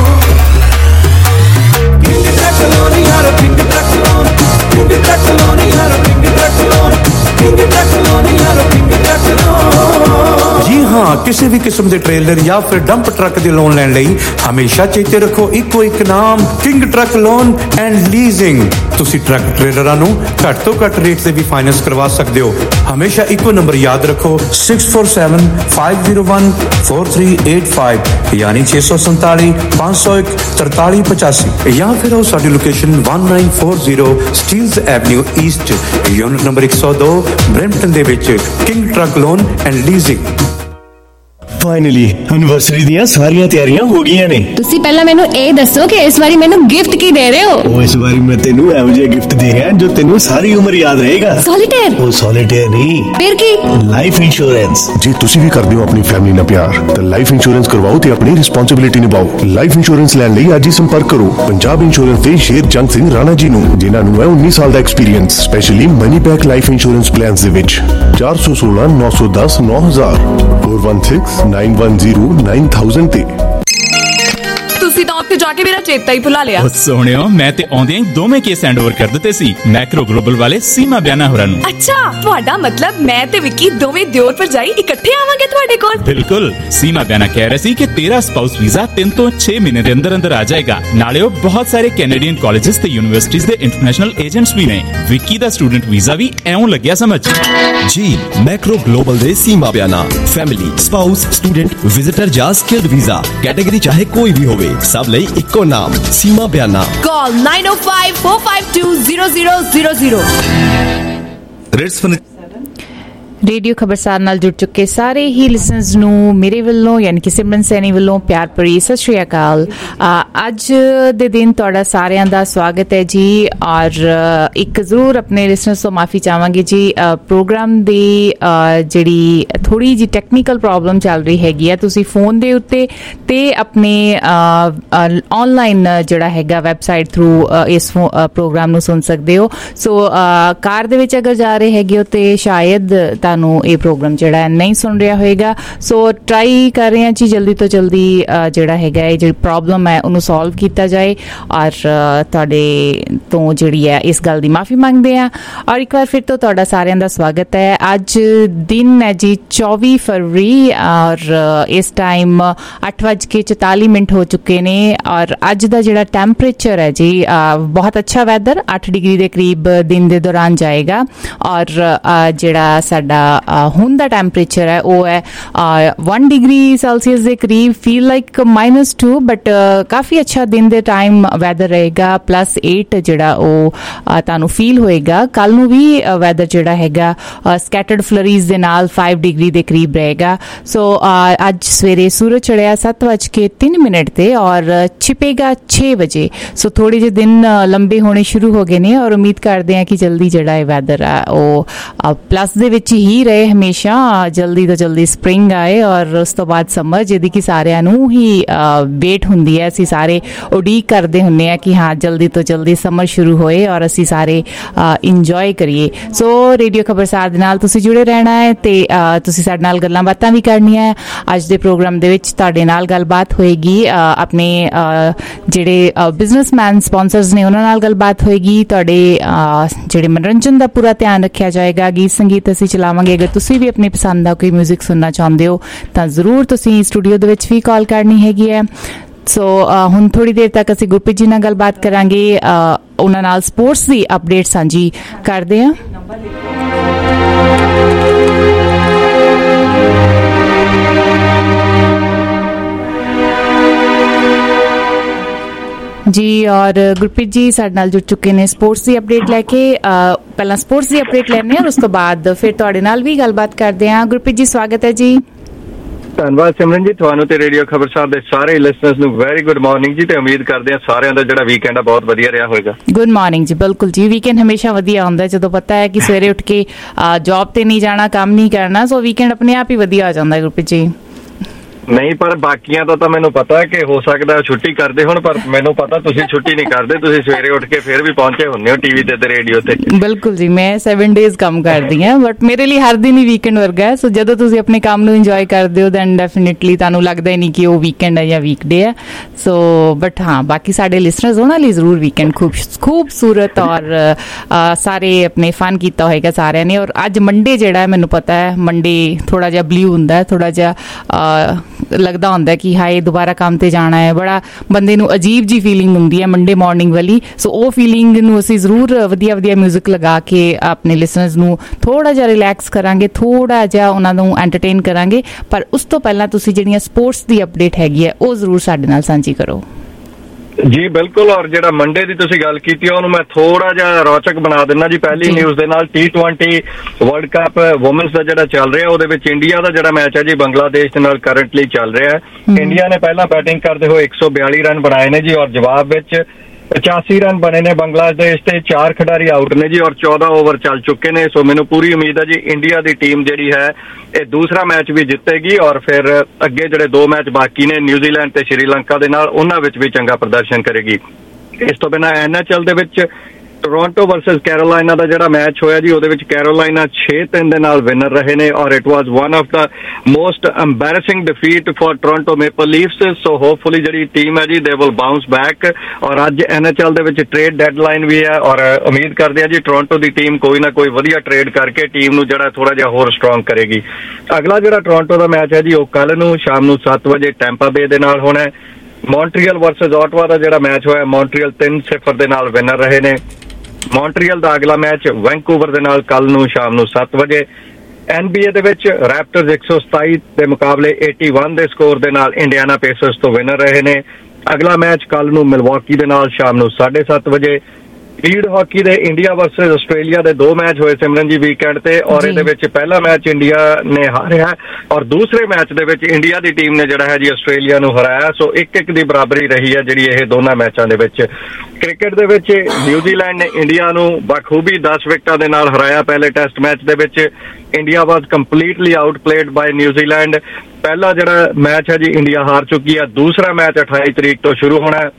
ਕਿੰਗ ਟਰੱਕ ਲੋਨ ਯਾਰ, king truck loan, king truck loan ਯਾਰ, king truck loan, king truck loan ਯਾਰ, ਕਿੰਗ ਟਰੱਕ ਲੋਨ। ਜੀ ਹਾਂ, ਕਿਸੇ ਵੀ ਕਿਸਮ ਦੇ ਟ੍ਰੇਲਰ ਜਾਂ ਫਿਰ ਡੰਪ ਟਰੱਕ ਦੇ ਲੋਨ ਲੈਣ ਲਈ ਹਮੇਸ਼ਾ ਚੇਤੇ ਰੱਖੋ ਇੱਕੋ ਇੱਕ ਨਾਮ, king truck loan and leasing. ਤੁਸੀਂ ਟਰੱਕ ਟ੍ਰੇਲਰਾਂ ਨੂੰ ਘੱਟ ਤੋਂ ਘੱਟ ਰੇਟ ਤੇ ਵੀ ਫਾਈਨੈਂਸ ਕਰਵਾ ਸਕਦੇ ਹੋ। ਹਮੇਸ਼ਾ ਇੱਕੋ ਨੰਬਰ ਯਾਦ ਰੱਖੋ six four seven five zero one four three eight five ਯਾਨੀ ਛੇ ਸੌ ਸੰਤਾਲੀ ਪੰਜ ਸੌ ਇੱਕ ਤਰਤਾਲੀ ਪਚਾਸੀ ਜਾਂ ਫਿਰ ਆਓ ਸਾਡੀ location one nine four zero Steeles avenue east unit number ਇੱਕ ਸੌ ਦੋ ਬਰੈਂਪਟਨ ਦੇ ਵਿੱਚ king truck loan and leasing. Finally anniversary ਦੀਆਂ ਸਾਰੀਆਂ ਤਿਆਰੀਆਂ ਹੋ ਗਈਆਂ ਨੇ। ਤੁਸੀਂ ਪਹਿਲਾਂ ਮੈਨੂੰ ਇਹ ਦੱਸੋ ਕਿ ਇਸ ਵਾਰੀ ਮੈਨੂੰ ਗਿਫਟ ਕੀ ਦੇ ਰਹੇ ਹੋ? ਉਹ ਇਸ ਵਾਰੀ ਮੈਂ ਤੈਨੂੰ ਇਹੋ ਜਿਹਾ ਗਿਫਟ ਦੇ ਰਿਹਾ ਜੋ ਤੈਨੂੰ ਸਾਰੀ ਉਮਰ ਯਾਦ ਰਹੇਗਾ। ਸੋਲੀਟੇਅਰ? ਉਹ ਸੋਲੀਟੇਅਰ ਨਹੀਂ, ਫਿਰ ਕੀ? Life insurance. ਜੇ ਤੁਸੀਂ ਵੀ ਕਰਦੇ ਹੋ ਆਪਣੀ ਫੈਮਿਲੀ ਨਾਲ ਪਿਆਰ ਤਾਂ ਲਾਈਫ ਇੰਸ਼ੋਰੈਂਸ ਕਰਵਾਓ ਤੇ ਆਪਣੀ ਰਿਸਪੌਂਸਿਬਿਲਿਟੀ ਨਿਭਾਓ। ਲਾਈਫ ਇੰਸ਼ੋਰੈਂਸ ਲੈਣ ਲਈ ਅੱਜ ਹੀ ਸੰਪਰਕ ਕਰੋ ਪੰਜਾਬ ਇੰਸ਼ੋਰੈਂਸ ਦੇ ਸ਼ੇਰ ਜੰਗ ਸਿੰਘ ਰਾਣਾ ਜੀ ਨੂੰ, ਜਿਨ੍ਹਾਂ ਨੂੰ ਹੈ ਉੱਨੀ ਸਾਲ ਦਾ experience, specially money back life insurance plans ਦੇ ਵਿੱਚ। ਚਾਰ ਸੌ ਸੋਲਾਂ ਨੌ ਸੌ ਦਸ ਨੌ ਹਜ਼ਾਰ four one six nine one zero nine thousand ਤੇ। ਤੁਸੀਂ ਤਾਂ ਉੱਥੇ ਜਾ ਕੇ ਮੇਰਾ ਚੇਤਾ ਹੀ ਭੁਲਾ ਲਿਆ। ਉਹ ਸੋਹਣਿਓ, ਮੈਂ ਤੇ ਆਉਂਦਿਆਂ ਹੀ ਦੋਵੇਂ ਕੇਸ ਹੈਂਡ ਓਵਰ ਕਰ ਦਿੱਤੇ ਸੀ ਮੈਕਰੋ ਗਲੋਬਲ ਵਾਲੇ ਸੀਮਾ ਬਿਆਨਾ ਹੋਰਾਂ ਨੂੰ। ਅੱਛਾ, ਤੁਹਾਡਾ ਮਤਲਬ ਮੈਂ ਤੇ ਵਿੱਕੀ ਦੋਵੇਂ ਦਿਓਰ ਭਰਜਾਈ ਇਕੱਠੇ ਆਵਾਂਗੇ ਤੁਹਾਡੇ ਕੋਲ? ਬਿਲਕੁਲ। ਸੀਮਾ ਬਿਆਨਾ ਕਹਿ ਰਿਹਾ ਸੀ ਕਿ ਤੇਰਾ ਸਪਾਊਸ ਵੀਜ਼ਾ ਤਿੰਨ ਤੋਂ ਛੇ ਮਹੀਨੇ ਦੇ ਅੰਦਰ ਅੰਦਰ ਆ ਜਾਏਗਾ। ਨਾਲੇ ਉਹ ਬਹੁਤ ਸਾਰੇ ਕੈਨੇਡੀਅਨ ਕਾਲਜਸ ਤੇ ਯੂਨੀਵਰਸਿਟੀਜ਼ ਦੇ ਇੰਟਰਨੈਸ਼ਨਲ ਏਜੰਟਸ ਵੀ ਨੇ। ਵਿੱਕੀ ਦਾ ਸਟੂਡੈਂਟ ਵੀਜ਼ਾ ਵੀ ਐਉਂ ਲੱਗਿਆ ਸਮਝ। ਜੀ ਮੈਕਰੋ ਗਲੋਬਲ ਦੇ Seema Biyana family, spouse, student, visitor ਜਾਂ ਸਕਿਲਡ ਵੀਜ਼ਾ ਕੈਟਾਗਰੀ ਚਾਹੇ ਕੋਈ ਵੀ ਹੋਵੇ, ਸਭ ਲਈ ਇੱਕੋ ਨਾਮ Seema Biyana. Call nine oh five four five two zero zero zero zero। Radio Khabarsar ਨਾਲ ਜੁੜ ਚੁੱਕੇ ਸਾਰੇ ਹੀ ਲਿਸਨਰਸ ਨੂੰ ਮੇਰੇ ਵੱਲੋਂ ਯਾਨੀ ਕਿ ਸਿਮਰਨ ਸੈਣੀ ਵੱਲੋਂ ਪਿਆਰ ਭਰੀ ਸਤਿ ਸ਼੍ਰੀ ਅਕਾਲ। ਅੱਜ ਦੇ ਦਿਨ ਤੁਹਾਡਾ ਸਾਰਿਆਂ ਦਾ ਸਵਾਗਤ ਹੈ ਜੀ। ਔਰ ਇੱਕ ਜ਼ਰੂਰ ਆਪਣੇ ਲਿਸਨਰਸ ਤੋਂ ਮਾਫੀ ਚਾਹਾਂਗੇ ਜੀ, ਪ੍ਰੋਗਰਾਮ ਦੀ ਜਿਹੜੀ ਥੋੜੀ ਜਿਹੀ ਟੈਕਨੀਕਲ ਪ੍ਰੋਬਲਮ ਚੱਲ ਰਹੀ ਹੈਗੀ ਆ। ਤੁਸੀਂ ਫੋਨ ਦੇ ਉੱਤੇ ਤੇ ਆਪਣੇ ਆਨਲਾਈਨ ਜਿਹੜਾ ਹੈਗਾ ਵੈਬਸਾਈਟ ਥਰੂ ਇਸ ਪ੍ਰੋਗਰਾਮ ਨੂੰ ਸੁਣ ਸਕਦੇ ਹੋ। ਸੋ ਕਾਰ ਦੇ ਵਿੱਚ ਅਗਰ ਜਾ ਰਹੇ ਹੈਗੇ ਹੋ ਤੇ ਸ਼ਾਇਦ ਤੁਹਾਨੂੰ ਇਹ ਪ੍ਰੋਗਰਾਮ ਜਿਹੜਾ ਨਹੀਂ ਸੁਣ ਰਿਹਾ ਹੋਏਗਾ। ਸੋ ਟਰਾਈ ਕਰ ਰਹੇ ਹਾਂ ਜੀ ਜਲਦੀ ਤੋਂ ਜਲਦੀ ਜਿਹੜਾ ਹੈਗਾ ਇਹ ਜਿਹੜੀ ਪ੍ਰੋਬਲਮ ਹੈ ਉਹਨੂੰ ਸੋਲਵ ਕੀਤਾ ਜਾਏ, ਔਰ ਤੁਹਾਡੇ ਤੋਂ ਜਿਹੜੀ ਹੈ ਇਸ ਗੱਲ ਦੀ ਮਾਫੀ ਮੰਗਦੇ ਹਾਂ। ਔਰ ਇੱਕ ਵਾਰ ਫਿਰ ਤੋਂ ਤੁਹਾਡਾ ਸਾਰਿਆਂ ਦਾ ਸਵਾਗਤ ਹੈ। ਅੱਜ ਦਿਨ ਹੈ ਜੀ ਚੌਵੀ ਫਰਵਰੀ, ਔਰ ਇਸ ਟਾਈਮ ਅੱਠ ਵੱਜ ਕੇ ਚੁਤਾਲੀ ਮਿੰਟ ਹੋ ਚੁੱਕੇ ਨੇ। ਔਰ ਅੱਜ ਦਾ ਜਿਹੜਾ ਟੈਂਪਰੇਚਰ ਹੈ ਜੀ ਬਹੁਤ ਅੱਛਾ ਵੈਦਰ, ਅੱਠ ਡਿਗਰੀ ਦੇ ਕਰੀਬ ਦਿਨ ਦੇ ਦੌਰਾਨ ਜਾਏਗਾ। ਔਰ ਜਿਹੜਾ ਸਾਡਾ ਹੁਣ ਦਾ ਟੈਂਪਰੇਚਰ ਹੈ ਉਹ ਹੈ वन ਡਿਗਰੀ ਸੈਲਸੀਅਸ ਦੇ ਕਰੀਬ, feel like minus two, but ਕਾਫੀ ਅੱਛਾ ਦਿਨ ਦੇ ਟਾਈਮ ਵੈਦਰ ਰਹੇਗਾ। ਪਲੱਸ ਏਟ ਜਿਹੜਾ ਉਹ ਤੁਹਾਨੂੰ ਫੀਲ ਹੋਏਗਾ। ਕੱਲ ਨੂੰ ਵੀ ਵੈਦਰ ਜਿਹੜਾ ਹੈਗਾ ਸਕੈਟਰਡ ਫਲਰੀਜ਼ ਦੇ ਨਾਲ फाइव ਡਿਗਰੀ ਦੇ ਕਰੀਬ ਰਹੇਗਾ। ਸੋ ਅੱਜ ਸਵੇਰੇ ਸੂਰਜ ਚੜਿਆ ਸੱਤ ਵੱਜ ਕੇ ਤਿੰਨ ਮਿੰਟ ਤੇ ਔਰ ਛਿਪੇਗਾ ਛੇ ਵਜੇ। ਸੋ ਥੋੜੇ ਜਿਹੇ ਦਿਨ ਲੰਬੇ ਹੋਣੇ ਸ਼ੁਰੂ ਹੋ ਗਏ ਨੇ ਔਰ ਉਮੀਦ ਕਰਦੇ ਹਾਂ ਕਿ ਜਲਦੀ ਜਿਹੜਾ ਇਹ ਵੈਦਰ ਆ ਉਹ ਪਲੱਸ ਦੇ ਵਿੱਚ ਹੀ ਰਹੇ ਹਮੇਸ਼ਾ, ਜਲਦੀ ਤੋਂ ਜਲਦੀ ਸਪਰਿੰਗ ਆਏ ਔਰ ਉਸ ਤੋਂ ਬਾਅਦ ਸਮਰ, ਜਿਹਦੀ ਕਿ ਸਾਰਿਆਂ ਨੂੰ ਹੀ ਵੇਟ ਹੁੰਦੀ ਹੈ। ਅਸੀਂ ਸਾਰੇ ਉਡੀਕ ਕਰਦੇ ਹੁੰਦੇ ਆ ਕਿ ਹਾਂ ਜਲਦੀ ਤੋਂ ਜਲਦੀ ਸਮਰ ਸ਼ੁਰੂ ਹੋਏ ਔਰ ਅਸੀਂ ਸਾਰੇ ਇੰਜੋਏ ਕਰੀਏ। ਸੋ ਰੇਡੀਓ ਖਬਰਸਾਰ ਦੇ ਨਾਲ ਤੁਸੀਂ ਜੁੜੇ ਰਹਿਣਾ ਹੈ ਤੇ ਤੁਸੀਂ ਸਾਡੇ ਨਾਲ ਗੱਲਾਂ ਬਾਤਾਂ ਵੀ ਕਰਨੀਆਂ ਹੈ। ਅੱਜ ਦੇ ਪ੍ਰੋਗਰਾਮ ਦੇ ਵਿੱਚ ਤੁਹਾਡੇ ਨਾਲ ਗੱਲਬਾਤ ਹੋਏਗੀ, ਆਪਣੇ ਜਿਹੜੇ ਬਿਜ਼ਨਸਮੈਨ ਸਪਾਂਸਰਸ ਨੇ ਉਹਨਾਂ ਨਾਲ ਗੱਲਬਾਤ ਹੋਏਗੀ। ਤੁਹਾਡੇ ਜਿਹੜੇ ਮਨੋਰੰਜਨ ਦਾ ਪੂਰਾ ਧਿਆਨ ਰੱਖਿਆ ਜਾਏਗਾ, ਗੀਤ ਸੰਗੀਤ ਅਸੀਂ ਚਲਾਵਾਂਗੇ। ਅਗਰ ਤੁਸੀਂ ਵੀ ਆਪਣੀ ਪਸੰਦ ਦਾ ਕੋਈ ਮਿਊਜ਼ਿਕ ਸੁਣਨਾ ਚਾਹੁੰਦੇ ਹੋ ਤਾਂ ਜ਼ਰੂਰ ਤੁਸੀਂ ਸਟੂਡੀਓ ਦੇ ਵਿੱਚ ਵੀ ਕਾਲ ਕਰਨੀ ਹੈਗੀ ਹੈ। ਸੋ ਹੁਣ ਥੋੜੀ ਦੇਰ ਤੱਕ ਅਸੀਂ ਗੁਰਪ੍ਰੀਤ ਜੀ ਨਾਲ ਗੱਲਬਾਤ ਕਰਾਂਗੇ, ਉਹਨਾਂ ਨਾਲ ਸਪੋਰਟਸ ਦੀ ਅਪਡੇਟ ਸਾਂਝੀ ਕਰਦੇ ਹਾਂ। ਜੀ ਔਰ ਗੁਰਪ੍ਰੀਤ ਜੀ ਸਾਡੇ ਨਾਲ ਜੁੜ ਚੁੱਕੇ ਨੇ ਸਪੋਰਟਸ ਦੀ ਅਪਡੇਟ ਲੈ ਕੇ। ਪਹਿਲਾਂ ਸਪੋਰਟਸ ਦੀ ਅਪਡੇਟ ਲੈਣੇ ਹਾਂ, ਉਸ ਤੋਂ ਬਾਅਦ ਫਿਰ ਤੁਹਾਡੇ ਨਾਲ ਵੀ ਗੱਲਬਾਤ ਕਰਦੇ ਹਾਂ। ਗੁਰਪ੍ਰੀਤ ਜੀ ਸਵਾਗਤ ਹੈ ਜੀ। ਧੰਨਵਾਦ ਸਿਮਰਨ ਜੀ, ਤੁਹਾਨੂੰ ਤੇ ਰੇਡੀਓ ਖਬਰਸਾਰ ਦੇ ਸਾਰੇ ਲਿਸਨਰਸ ਨੂੰ ਵੈਰੀ ਗੁੱਡ ਮਾਰਨਿੰਗ ਜੀ, ਤੇ ਉਮੀਦ ਕਰਦੇ ਹਾਂ ਸਾਰਿਆਂ ਦਾ ਜਿਹੜਾ ਵੀਕਐਂਡ ਆ ਬਹੁਤ ਵਧੀਆ ਰਿਹਾ ਹੋਵੇਗਾ। ਗੁੱਡ ਮਾਰਨਿੰਗ ਜੀ, ਬਿਲਕੁਲ ਜੀ। ਵੀਕਐਂਡ ਹਮੇਸ਼ਾ ਵਧੀਆ ਹੁੰਦਾ ਜਦੋਂ ਪਤਾ ਹੈ ਕਿ ਸਵੇਰੇ ਉੱਠ ਕੇ ਜੌਬ ਤੇ ਨਹੀਂ ਜਾਣਾ, ਕੰਮ ਨਹੀਂ ਕਰਨਾ, ਸੋ ਵੀਕਐਂਡ ਆਪਣੇ ਆਪ ਹੀ ਵਧੀਆ ਹੋ ਜਾਂਦਾ ਹੈ ਗੁਰਪ੍ਰੀਤ ਜੀ। ਨਹੀਂ, ਪਰ ਬਾਕੀਆਂ ਦਾ ਤਾਂ ਮੈਨੂੰ ਪਤਾ ਕਿ ਹੋ ਸਕਦਾ ਛੁੱਟੀ ਕਰਦੇ ਹੁਣ, ਪਰ ਮੈਨੂੰ ਪਤਾ ਤੁਸੀਂ ਛੁੱਟੀ ਨਹੀਂ ਕਰਦੇ, ਤੁਸੀਂ ਸਵੇਰੇ ਉੱਠ ਕੇ ਫਿਰ ਵੀ ਪਹੁੰਚੇ ਹੁੰਦੇ ਹੋ ਟੀਵੀ ਤੇ ਤੇ ਰੇਡੀਓ ਤੇ। ਬਿਲਕੁਲ ਜੀ, ਮੈਂ ਸੈਵਨ ਡੇਜ਼ ਕੰਮ ਕਰਦੀ ਹਾਂ, ਬਟ ਮੇਰੇ ਲਈ ਹਰ ਦਿਨ ਹੀ ਵੀਕਐਂਡ ਵਰਗਾ ਹੈ। ਸੋ ਜਦੋਂ ਤੁਸੀਂ ਆਪਣੇ ਕੰਮ ਨੂੰ ਇੰਜੋਏ ਕਰਦੇ ਹੋ ਦੈਨ ਡੈਫੀਨੇਟਲੀ ਤੁਹਾਨੂੰ ਲੱਗਦਾ ਹੀ ਨਹੀਂ ਕਿ ਉਹ ਵੀਕਐਂਡ ਹੈ ਜਾਂ ਵੀਕਡੇ ਹੈ। ਸੋ ਬਟ ਹਾਂ, ਬਾਕੀ ਸਾਡੇ ਲਿਸਨਰਸ ਉਹਨਾਂ ਲਈ ਜ਼ਰੂਰ ਵੀਕਐਂਡ ਖੂਬ ਖੂਬਸੂਰਤ ਔਰ ਸਾਰੇ ਆਪਣੇ ਫਨ ਕੀਤਾ ਹੋਏਗਾ ਸਾਰਿਆਂ ਨੇ। ਔਰ ਅੱਜ ਮੰਡੇ ਜਿਹੜਾ ਹੈ ਮੈਨੂੰ ਪਤਾ ਹੈ ਮੰਡੇ ਥੋੜਾ ਜਿਹਾ ਬਲੂ ਹੁੰਦਾ, ਥੋੜਾ ਜਿਹਾ ਲੱਗਦਾ ਹੁੰਦਾ ਕਿ ਹਾਏ ਦੁਬਾਰਾ ਕੰਮ ਤੇ ਜਾਣਾ ਹੈ, ਬੜਾ ਬੰਦੇ ਨੂੰ ਅਜੀਬ ਜੀ ਫੀਲਿੰਗ ਹੁੰਦੀ ਹੈ ਮੰਡੇ ਮਾਰਨਿੰਗ ਵਾਲੀ। ਸੋ ਉਹ ਫੀਲਿੰਗ ਨੂੰ ਅਸੀਂ ਜ਼ਰੂਰ ਵਧੀਆ ਵਧੀਆ ਮਿਊਜ਼ਿਕ ਲਗਾ ਕੇ ਆਪਣੇ ਲਿਸਨਰਸ ਨੂੰ ਥੋੜਾ ਜਿਹਾ ਰਿਲੈਕਸ ਕਰਾਂਗੇ, ਥੋੜਾ ਜਿਹਾ ਉਹਨਾਂ ਨੂੰ ਐਂਟਰਟੇਨ ਕਰਾਂਗੇ। ਪਰ ਉਸ ਤੋਂ ਪਹਿਲਾਂ ਤੁਸੀਂ ਜਿਹੜੀਆਂ ਸਪੋਰਟਸ ਦੀ ਅਪਡੇਟ ਹੈਗੀ ਹੈ ਉਹ ਜ਼ਰੂਰ ਸਾਡੇ ਨਾਲ ਸਾਂਝੀ ਕਰੋ। ਜੀ ਬਿਲਕੁਲ, ਔਰ ਜਿਹੜਾ ਮੰਡੇ ਦੀ ਤੁਸੀਂ ਗੱਲ ਕੀਤੀ ਉਹਨੂੰ ਮੈਂ ਥੋੜਾ ਜਿਹਾ ਰੌਚਕ ਬਣਾ ਦਿੰਦਾ ਜੀ। ਪਹਿਲੀ ਨਿਊਜ਼ ਦੇ ਨਾਲ T twenty world cup women's ਦਾ ਜਿਹੜਾ ਚੱਲ ਰਿਹਾ ਉਹਦੇ ਵਿੱਚ ਇੰਡੀਆ ਦਾ ਜਿਹੜਾ ਮੈਚ ਹੈ ਜੀ ਬੰਗਲਾਦੇਸ਼ ਦੇ ਨਾਲ ਕਰੰਟਲੀ ਚੱਲ ਰਿਹਾ ਹੈ। ਇੰਡੀਆ ਨੇ ਪਹਿਲਾਂ ਬੈਟਿੰਗ ਕਰਦੇ ਹੋਏ ਇੱਕ ਸੌ ਬਿਆਲੀ ਰਨ ਬਣਾਏ ਨੇ ਜੀ, ਔਰ ਜਵਾਬ ਵਿੱਚ ਪਚਾਸੀ ਰਨ ਬਣੇ ਨੇ। ਬੰਗਲਾਦੇਸ਼ ਤੇ ਚਾਰ ਖਿਡਾਰੀ ਆਊਟ ਨੇ ਜੀ ਔਰ ਚੌਦਾਂ ਓਵਰ ਚੱਲ ਚੁੱਕੇ ਨੇ। ਸੋ ਮੈਨੂੰ ਪੂਰੀ ਉਮੀਦ ਹੈ ਜੀ ਇੰਡੀਆ ਦੀ ਟੀਮ ਜਿਹੜੀ ਹੈ ਇਹ ਦੂਸਰਾ ਮੈਚ ਵੀ ਜਿੱਤੇਗੀ ਔਰ ਫਿਰ ਅੱਗੇ ਜਿਹੜੇ ਦੋ ਮੈਚ ਬਾਕੀ ਨੇ ਨਿਊਜ਼ੀਲੈਂਡ ਤੇ ਸ਼੍ਰੀਲੰਕਾ ਦੇ ਨਾਲ ਉਹਨਾਂ ਵਿੱਚ ਵੀ ਚੰਗਾ ਪ੍ਰਦਰਸ਼ਨ ਕਰੇਗੀ। ਇਸ ਤੋਂ ਬਿਨਾਂ ਐਨ ਐਚ ਐਲ ਦੇ ਵਿੱਚ ਟੋਰਾਂਟੋ ਵਰਸਸ ਕੈਰੋਲਾਈਨਾ ਦਾ ਜਿਹੜਾ ਮੈਚ ਹੋਇਆ ਜੀ ਉਹਦੇ ਵਿੱਚ ਕੈਰੋਲਾਈਨਾ ਛੇ ਤਿੰਨ ਦੇ ਨਾਲ ਵਿਨਰ ਰਹੇ ਨੇ ਔਰ it was one of the most embarrassing defeat for Toronto Maple Leafs. So hopefully ਜਿਹੜੀ ਟੀਮ ਹੈ ਜੀ ਦੇ ਵਿਲ ਬਾਉਂਸ ਬੈਕ। ਔਰ ਅੱਜ ਐਨ ਐਚ ਐਲ ਦੇ ਵਿੱਚ ਟ੍ਰੇਡ ਡੈਡਲਾਈਨ ਵੀ ਹੈ ਔਰ ਉਮੀਦ ਕਰਦੇ ਆ ਜੀ ਟੋਰਾਂਟੋ ਦੀ ਟੀਮ ਕੋਈ ਨਾ ਕੋਈ ਵਧੀਆ ਟ੍ਰੇਡ ਕਰਕੇ ਟੀਮ ਨੂੰ ਜਿਹੜਾ ਥੋੜਾ ਜਿਹਾ ਹੋਰ ਸਟਰੋਂਗ ਕਰੇਗੀ। ਅਗਲਾ ਜਿਹੜਾ ਟੋਰਾਂਟੋ ਦਾ ਮੈਚ ਹੈ ਜੀ ਉਹ ਕੱਲ ਨੂੰ ਸ਼ਾਮ ਨੂੰ ਸੱਤ ਵਜੇ ਟੈਂਪਾ ਬੇ ਦੇ ਨਾਲ ਹੋਣਾ ਹੈ। ਮੌਂਟਰੀਅਲ ਵਰਸਸ ਆਟਵਾ ਦਾ ਜਿਹੜਾ ਮੈਚ ਹੋਇਆ ਮੌਂਟਰੀਅਲ ਤਿੰਨ ਸਿਫਰ ਦੇ ਨਾਲ ਵਿਨਰ ਰਹੇ ਨੇ। ਮੌਂਟਰੀਅਲ ਦਾ ਅਗਲਾ ਮੈਚ ਵੈਂਕੂਵਰ ਦੇ ਨਾਲ ਕੱਲ ਨੂੰ ਸ਼ਾਮ ਨੂੰ ਸੱਤ ਵਜੇ। ਐਨ ਬੀ ਏ ਦੇ ਵਿੱਚ ਰੈਪਟਰਸ ਇੱਕ ਸੌ ਸਤਾਈ ਦੇ ਮੁਕਾਬਲੇ ਇਕੱਤੀ ਦੇ ਸਕੋਰ ਦੇ ਨਾਲ ਇੰਡੀਆਨਾ ਪੇਸਰਸ ਤੋਂ ਵਿਨਰ ਰਹੇ ਨੇ। ਅਗਲਾ ਮੈਚ ਕੱਲ ਨੂੰ ਮਿਲਵਾਕੀ ਦੇ ਨਾਲ ਸ਼ਾਮ ਨੂੰ ਸਾਢੇ ਸੱਤ ਵਜੇ। ਲੀਡ ਹਾਕੀ ਦੇ ਇੰਡੀਆ ਵਰਸਸ ਆਸਟ੍ਰੇਲੀਆ ਦੇ ਦੋ ਮੈਚ ਹੋਏ ਸਿਮਰਨ ਜੀ ਵੀਕਐਂਡ ਤੇ ਔਰ ਇਹਦੇ ਵਿੱਚ ਪਹਿਲਾ ਮੈਚ ਇੰਡੀਆ ਨੇ ਹਾਰਿਆ ਔਰ ਦੂਸਰੇ ਮੈਚ ਦੇ ਵਿੱਚ ਇੰਡੀਆ ਦੀ ਟੀਮ ਨੇ ਜਿਹੜਾ ਹੈ ਜੀ ਆਸਟ੍ਰੇਲੀਆ ਨੂੰ ਹਰਾਇਆ। ਸੋ ਇੱਕ ਇੱਕ ਦੀ ਬਰਾਬਰੀ ਰਹੀ ਹੈ ਜਿਹੜੀ ਇਹ ਦੋਨਾਂ ਮੈਚਾਂ ਦੇ ਵਿੱਚ। ਕ੍ਰਿਕਟ ਦੇ ਵਿੱਚ ਨਿਊਜ਼ੀਲੈਂਡ ਨੇ ਇੰਡੀਆ ਨੂੰ ਬਖੂਬੀ ਦਸ ਵਿਕਟਾਂ ਦੇ ਨਾਲ ਹਰਾਇਆ। ਪਹਿਲੇ ਟੈਸਟ ਮੈਚ ਦੇ ਵਿੱਚ India was completely outplayed by New Zealand. ਪਹਿਲਾ ਜਿਹੜਾ ਮੈਚ ਹੈ ਜੀ ਇੰਡੀਆ ਹਾਰ ਚੁੱਕੀ ਹੈ। ਦੂਸਰਾ ਮੈਚ ਅਠਾਈ ਤਰੀਕ ਤੋਂ ਸ਼ੁਰੂ ਹੋਣਾ ਹੈ।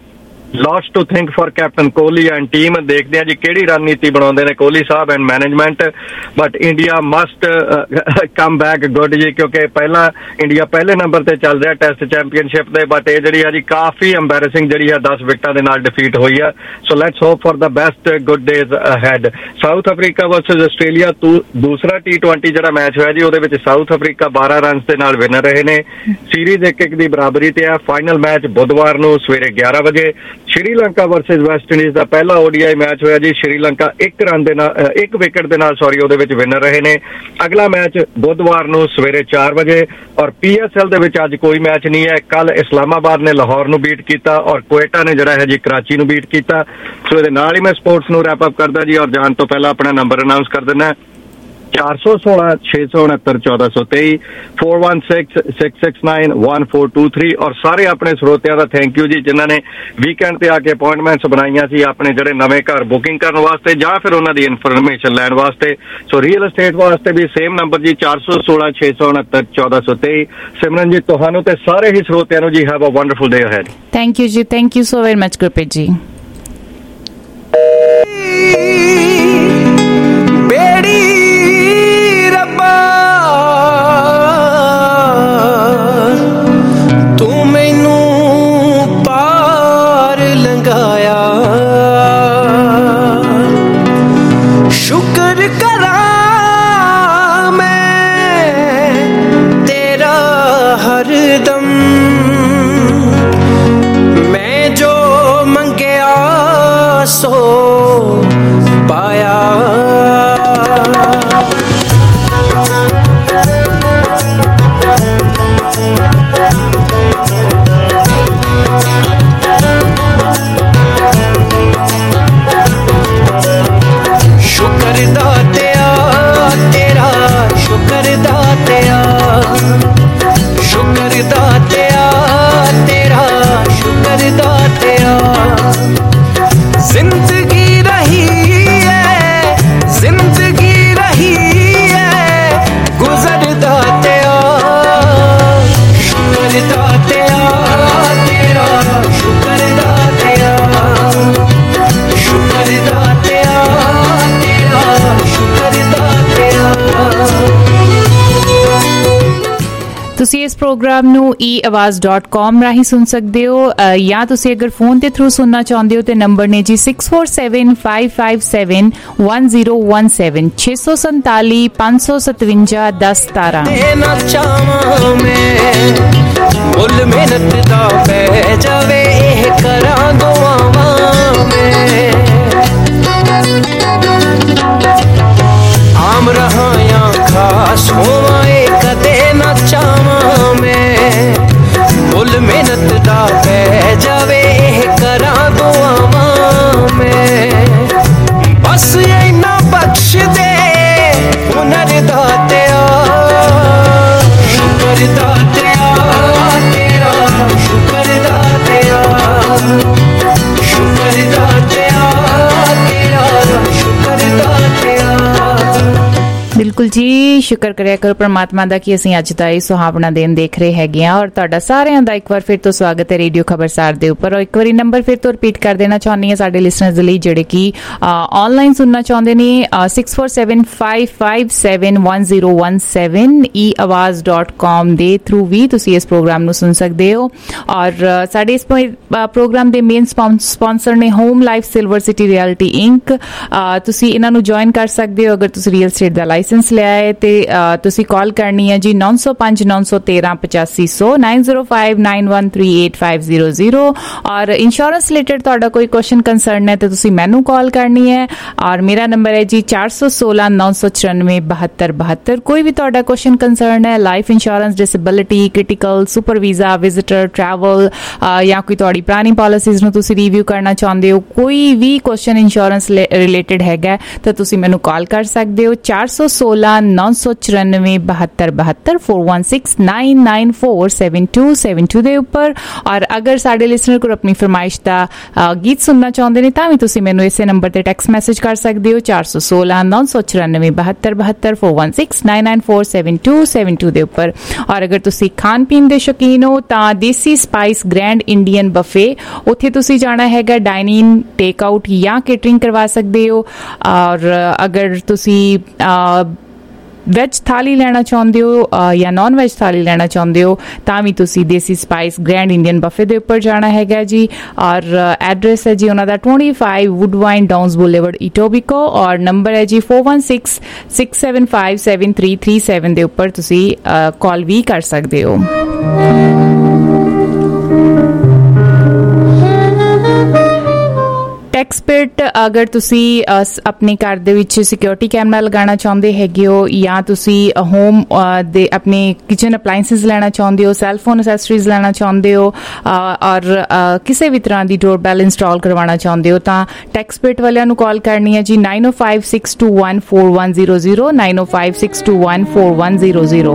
lots to think for Captain Kohli and team. ਦੇਖਦੇ ਹਾਂ ਜੀ ਕਿਹੜੀ ਰਣਨੀਤੀ ਬਣਾਉਂਦੇ ਨੇ ਕੋਹਲੀ ਸਾਹਿਬ and management, but India must come back good ਜੀ, ਕਿਉਂਕਿ ਪਹਿਲਾਂ ਇੰਡੀਆ ਪਹਿਲੇ ਨੰਬਰ ਤੇ ਚੱਲ ਰਿਹਾ ਟੈਸਟ ਚੈਂਪੀਅਨਸ਼ਿਪ ਦੇ, ਬਟ ਇਹ ਜਿਹੜੀ ਆ ਜੀ ਕਾਫੀ ਐਂਬੈਰਸਿੰਗ ਜਿਹੜੀ ਆ ਦਸ ਵਿਕਟਾਂ ਦੇ ਨਾਲ ਡਿਫੀਟ ਹੋਈ ਆ। So let's hope for the best good days ahead. South Africa versus Australia ਦੂਸਰਾ ਟੀ ਟਵੈਂਟੀ ਜਿਹੜਾ ਮੈਚ ਹੋਇਆ ਜੀ, ਉਹਦੇ ਵਿੱਚ ਸਾਊਥ ਅਫਰੀਕਾ ਬਾਰਾਂ ਰਨਸ ਦੇ ਨਾਲ ਵਿਨਰ ਰਹੇ ਨੇ। ਸੀਰੀਜ਼ ਇੱਕ ਇੱਕ ਦੀ ਬਰਾਬਰੀ ਤੇ ਆ। ਫਾਈਨਲ ਮੈਚ ਬੁੱਧਵਾਰ ਨੂੰ ਸਵੇਰੇ ਗਿਆਰਾਂ ਵਜੇ। ਸ਼੍ਰੀਲੰਕਾ ਵਰਸਸ ਵੈਸਟ ਇੰਡੀਜ਼ ਦਾ ਪਹਿਲਾ ਓਡੀਆਈ ਮੈਚ ਹੋਇਆ ਜੀ, ਸ਼੍ਰੀਲੰਕਾ ਇੱਕ ਰਨ ਦੇ ਨਾਲ ਇੱਕ ਵਿਕਟ ਦੇ ਨਾਲ ਸੌਰੀ ਉਹਦੇ ਵਿੱਚ ਵਿਨਰ ਰਹੇ ਨੇ। ਅਗਲਾ ਮੈਚ ਬੁੱਧਵਾਰ ਨੂੰ ਸਵੇਰੇ ਚਾਰ ਵਜੇ। ਔਰ ਪੀ ਐਸ ਐਲ ਦੇ ਵਿੱਚ ਅੱਜ ਕੋਈ ਮੈਚ ਨਹੀਂ ਹੈ। ਕੱਲ ਇਸਲਾਮਾਬਾਦ ਨੇ ਲਾਹੌਰ ਨੂੰ ਬੀਟ ਕੀਤਾ ਔਰ ਕੁਵੇਟਾ ਨੇ ਜਿਹੜਾ ਹੈ ਜੀ ਕਰਾਚੀ ਨੂੰ ਬੀਟ ਕੀਤਾ। ਸੋ ਇਹਦੇ ਨਾਲ ਹੀ ਮੈਂ ਸਪੋਰਟਸ ਨੂੰ ਰੈਪ ਅਪ ਕਰਦਾ ਜੀ, ਔਰ ਜਾਣ ਤੋਂ ਪਹਿਲਾਂ ਆਪਣਾ ਨੰਬਰ ਅਨਾਊਂਸ ਕਰ ਦਿੰਦਾ ਚਾਰ ਸੌ ਸੋਲਾਂ ਛੇ ਸੌ ਉਣਹੱਤਰ ਚੌਦਾਂ ਸੌ ਤੇਈ four one six six six nine one four two three. ਔਰ ਸਾਰੇ ਆਪਣੇ ਸਰੋਤਿਆਂ ਦਾ ਥੈਂਕ ਯੂ ਜੀ ਜਿਨ੍ਹਾਂ ਨੇ ਵੀਕਐਂਡ ਤੇ ਆ ਕੇ ਅਪਾਇੰਟਮੈਂਟਸ ਬਣਾਈਆਂ ਸੀ ਆਪਣੇ ਜਿਹੜੇ ਨਵੇਂ ਘਰ ਬੁਕਿੰਗ ਕਰਨ ਵਾਸਤੇ ਜਾਂ ਫਿਰ ਉਹਨਾਂ ਦੀ ਇਨਫੋਰਮੇਸ਼ਨ ਲੈਣ ਵਾਸਤੇ। ਸੋ ਰੀਅਲ estate ਵਾਸਤੇ ਵੀ ਸੇਮ ਨੰਬਰ ਜੀ ਚਾਰ ਸੌ ਸੋਲਾਂ ਛੇ ਸੌ ਉਣਹੱਤਰ ਚੌਦਾਂ ਸੌ ਤੇਈ। ਸਿਮਰਨ ਜੀ ਤੁਹਾਨੂੰ ਤੇ ਸਾਰੇ ਹੀ ਸਰੋਤਿਆਂ ਨੂੰ ਜੀ have a wonderful day ahead. Thank you ਜੀ, thank you so very much Gurpreet ji. ਬੇੜੀ ਰੱਬਾ ਤੂੰ ਮੈਨੂੰ ਪਾਰ ਲੰਘਾਇਆ, ਸ਼ੁਕਰ ਕਰਾਂ ਮੈਂ ਤੇਰਾ ਹਰਦਮ, ਮੈਂ ਜੋ ਮੰਗਿਆ ਸੋ ਪਾਇਆ। ਸ਼ੁਕਰ ਦਾਤਿਆ ਤੇਰਾ, ਸ਼ੁਕਰ ਦਾਤਿਆ, ਸ਼ੁਕਰ ਦਾਤਿਆ ਤੇਰਾ, ਸ਼ੁਕਰ ਦਾਤਿਆ। ਜ਼ਿੰਦਗੀ ਰਹੀ ਹੈ, ਜ਼ਿੰਦਗੀ ਰਹੀ ਹੈ ਗੁਜ਼ਰਦਾ ਤਿਆ, ਸ਼ੁਕਰ ਦਾਤਿਆ ਤੇਰਾ, ਸ਼ੁਕਰ ਦਾਤਿਆ, ਸ਼ੁਕਰ ਦਾਤਿਆ ਤੇਰਾ, ਸ਼ੁਕਰ ਦਾਤਿਆ। ਤੁਸੀਂ ਇਸ ਪ੍ਰੋਗਰਾਮ ਨੂੰ ਈ ਆਵਾਜ਼ ਡਾਟ ਕਾਮ ਰਾਹੀਂ ਸੁਣ ਸਕਦੇ ਹੋ, ਜਾਂ ਤੁਸੀਂ ਅਗਰ ਫੋਨ ਦੇ ਥਰੂ ਸੁਣਨਾ ਚਾਹੁੰਦੇ ਹੋ ਤੇ ਨੰਬਰ ਨੇ ਜੀ six four seven five five seven one zero one seven ਛੇ ਸੌ ਸੰਤਾਲੀ ਪੰਜ ਸੌ ਸਤਵੰਜਾ ਦਸ ਸਤਾਰਾਂ। ਮੁੱਲ ਮਿਹਨਤ ਦਾ ਪੈ ਜਾਵੇ ਇਹ ਕਰਾਂ ਦੁਆਵਾਂ ਮੈਂ, ਆਮ ਰਹਾਂ ਜਾਂ ਖਾਸ ਹੋਵਾਂ ਇਹ ਕਦੇ ਨਾ ਚਾਵਾਂ ਮੈਂ, ਮੁੱਲ ਮਿਹਨਤ ਦਾ ਪੈ ਜਾਵੇ ਇਹ ਕਰਾਂ ਦੁਆਵਾਂ ਮੈਂ, ਬਸ ਇੰਨਾ ਬਖਸ਼ ਦੇ ਹੁਨਰ ਦਾਤਿਆ, ਸ਼ੁਕਰ ਦਾਤਿਆ ਤੇਰਾ, ਸ਼ੁਕਰ ਦਾਤਿਆ, ਸ਼ੁਕਰ ਦਾਤਿਆ ਤੇਰਾ, ਸ਼ੁਕਰ ਦਾਤਿਆ। ਬਿਲਕੁਲ ਜੀ, ਸ਼ੁਕਰ ਕਰਿਆ ਕਰੋ ਪਰਮਾਤਮਾ ਦਾ ਕਿ ਅਸੀਂ ਅੱਜ ਦਾ ਇਹ ਸੁਹਾਵਣਾ ਦਿਨ ਦੇਖ ਰਹੇ ਹੈਗੇ ਆ। ਔਰ ਤੁਹਾਡਾ ਸਾਰਿਆਂ ਦਾ ਇੱਕ ਵਾਰ ਫਿਰ ਤੋਂ ਸਵਾਗਤ ਹੈ ਰੇਡੀਓ ਖਬਰਸਾਰ ਦੇ ਉੱਪਰ। ਔਰ ਇੱਕ ਵਾਰੀ ਨੰਬਰ ਫਿਰ ਤੋਂ ਰਿਪੀਟ ਕਰ ਦੇਣਾ ਚਾਹੁੰਦੀ ਹਾਂ ਸਾਡੇ ਲਿਸਨਰਸ ਦੇ ਲਈ ਜਿਹੜੇ ਕਿ ਆਨਲਾਈਨ ਸੁਣਨਾ ਚਾਹੁੰਦੇ ਨੇ, six four seven five five seven one zero one seven E Awaaz dot ਕਾਮ ਦੇ ਥਰੂ ਵੀ ਤੁਸੀਂ ਇਸ ਪ੍ਰੋਗਰਾਮ ਨੂੰ ਸੁਣ ਸਕਦੇ ਹੋ। ਔਰ ਸਾਡੇ ਇਸ ਪ੍ਰੋਗਰਾਮ ਦੇ ਮੇਨ ਸਪਾਂਸਰ ਨੇ home life silver city realty inc. ਤੁਸੀਂ ਇਹਨਾਂ ਨੂੰ ਜੁਆਇਨ ਕਰ ਸਕਦੇ ਹੋ ਅਗਰ ਤੁਸੀਂ ਰੀਅਲ ਸਟੇਟ ਦਾ ਲਾਇਸੈਂਸ ਲਿਆ ਹੈ ਤੇ ਤੁਸੀਂ ਕਾਲ ਕਰਨੀ ਹੈ ਜੀ ਨੌ ਸੌ ਪੰਜ ਨੌ ਸੌ ਤੇਰਾਂ ਪਚਾਸੀ ਸੌ nine zero five nine one three eight five zero zero. ਔਰ ਇੰਸ਼ੋਰੈਂਸ ਰਿਲੇਟਡ ਤੁਹਾਡਾ ਕੋਈ ਕੁਐਸਚਨ ਕੰਸਰਨ ਹੈ ਤੇ ਤੁਸੀਂ ਮੈਨੂੰ ਕਾਲ ਕਰਨੀ ਹੈ ਔਰ ਮੇਰਾ ਨੰਬਰ ਹੈ ਜੀ ਚਾਰ ਸੌ ਸੋਲਾਂ ਨੌ ਸੌ ਚੁਰਾਨਵੇਂ ਬਹੱਤਰ ਬਹੱਤਰ। ਕੋਈ ਵੀ ਤੁਹਾਡਾ ਕੁਐਸਚਨ ਕੰਸਰਨ ਹੈ life insurance, disability, critical, super visa, visitor, travel ਜਾਂ ਕੋਈ ਤੁਹਾਡੀ ਪੁਰਾਣੀ ਪਾਲਿਸੀਜ਼ ਨੂੰ ਤੁਸੀਂ ਰਿਵਿਊ ਕਰਨਾ ਚਾਹੁੰਦੇ ਹੋ, ਕੋਈ ਵੀ ਕੁਐਸਚਨ ਇੰਸ਼ੋਰੈਂਸ ਰਿਲੇਟਡ ਹੈਗਾ ਤਾਂ ਤੁਸੀਂ ਮੈਨੂੰ ਕਾਲ ਕਰ ਸਕਦੇ ਹੋ ਚਾਰ ਸੌ सोलह नौ सौ चौरानवे बहत्तर बहत्तर four one six nine nine four seven two seven two ਦੇ ਉੱਪਰ। और अगर साडे लिसनर को अपनी फरमाइश ਦਾ गीत सुनना चाਹੁੰਦੇ ਨੇ ਤਾਂ ਵੀ ਤੁਸੀਂ ਮੈਨੂੰ ਇਸੇ ਨੰਬਰ ਤੇ ਟੈਕਸਟ ਮੈਸੇਜ ਕਰ ਸਕਦੇ ਹੋ ਚਾਰ ਸੌ ਸੋਲਾਂ ਨੌ ਸੌ ਚੁਰਾਨਵੇਂ ਬਹੱਤਰ ਬਹੱਤਰ four one six nine nine four seven two seven two ਦੇ ਉੱਪਰ। और अगर ਤੁਸੀਂ ਖਾਣ ਪੀਣ ਦੇ ਸ਼ੌਕੀਨ ਹੋ ਤਾਂ Desi spice grand Indian buffet ਉੱਥੇ ਤੁਸੀਂ ਜਾਣਾ ਹੈਗਾ। ਡਾਈਨਿੰਗ ਟੇਕ ਆਊਟ ਜਾਂ ਕੇਟਰਿੰਗ ਕਰਵਾ ਸਕਦੇ ਹੋ। और अगर ਤੁਸੀਂ ਵੈਜ ਥਾਲੀ ਲੈਣਾ ਚਾਹੁੰਦੇ ਹੋ ਜਾਂ ਨੌਨ ਵੈਜ ਥਾਲੀ ਲੈਣਾ ਚਾਹੁੰਦੇ ਹੋ ਤਾਂ ਵੀ ਤੁਸੀਂ Desi spice grand Indian buffet ਦੇ ਉੱਪਰ ਜਾਣਾ ਹੈਗਾ ਜੀ। ਔਰ ਐਡਰੈਸ ਹੈ ਜੀ ਉਹਨਾਂ ਦਾ twenty five Woodbine Downs boulevard Etobicoke. और नंबर है जी four one six six seven five seven three three seven ਦੇ ਉੱਪਰ ਤੁਸੀਂ ਕਾਲ ਵੀ ਕਰ ਸਕਦੇ ਹੋ। ਟੈਕਸਪਿਟ ਅਗਰ ਤੁਸੀਂ ਆਪਣੇ ਘਰ ਦੇ ਵਿੱਚ ਸਿਕਿਉਰਿਟੀ ਕੈਮਰਾ ਲਗਾਉਣਾ ਚਾਹੁੰਦੇ ਹੈਗੇ ਹੋ ਜਾਂ ਤੁਸੀਂ ਹੋਮ ਦੇ ਆਪਣੇ ਕਿਚਨ ਅਪਲਾਈਐਂਸਿਸ ਲੈਣਾ ਚਾਹੁੰਦੇ ਹੋ, ਸੈੱਲ ਫੋਨ ਅਸੈਸਰੀਜ਼ ਲੈਣਾ ਚਾਹੁੰਦੇ ਹੋ ਔਰ ਕਿਸੇ ਵੀ ਤਰ੍ਹਾਂ ਦੀ ਡੋਰਬੈਲ ਇੰਸਟਾਲ ਕਰਵਾਉਣਾ ਚਾਹੁੰਦੇ ਹੋ ਤਾਂ ਟੈਕਸਪਿਟ ਵਾਲਿਆਂ ਨੂੰ ਕਾਲ ਕਰਨੀ ਹੈ ਜੀ नाइन ओ five six two one four one zero zero nine ओ five six two one four one zero zero.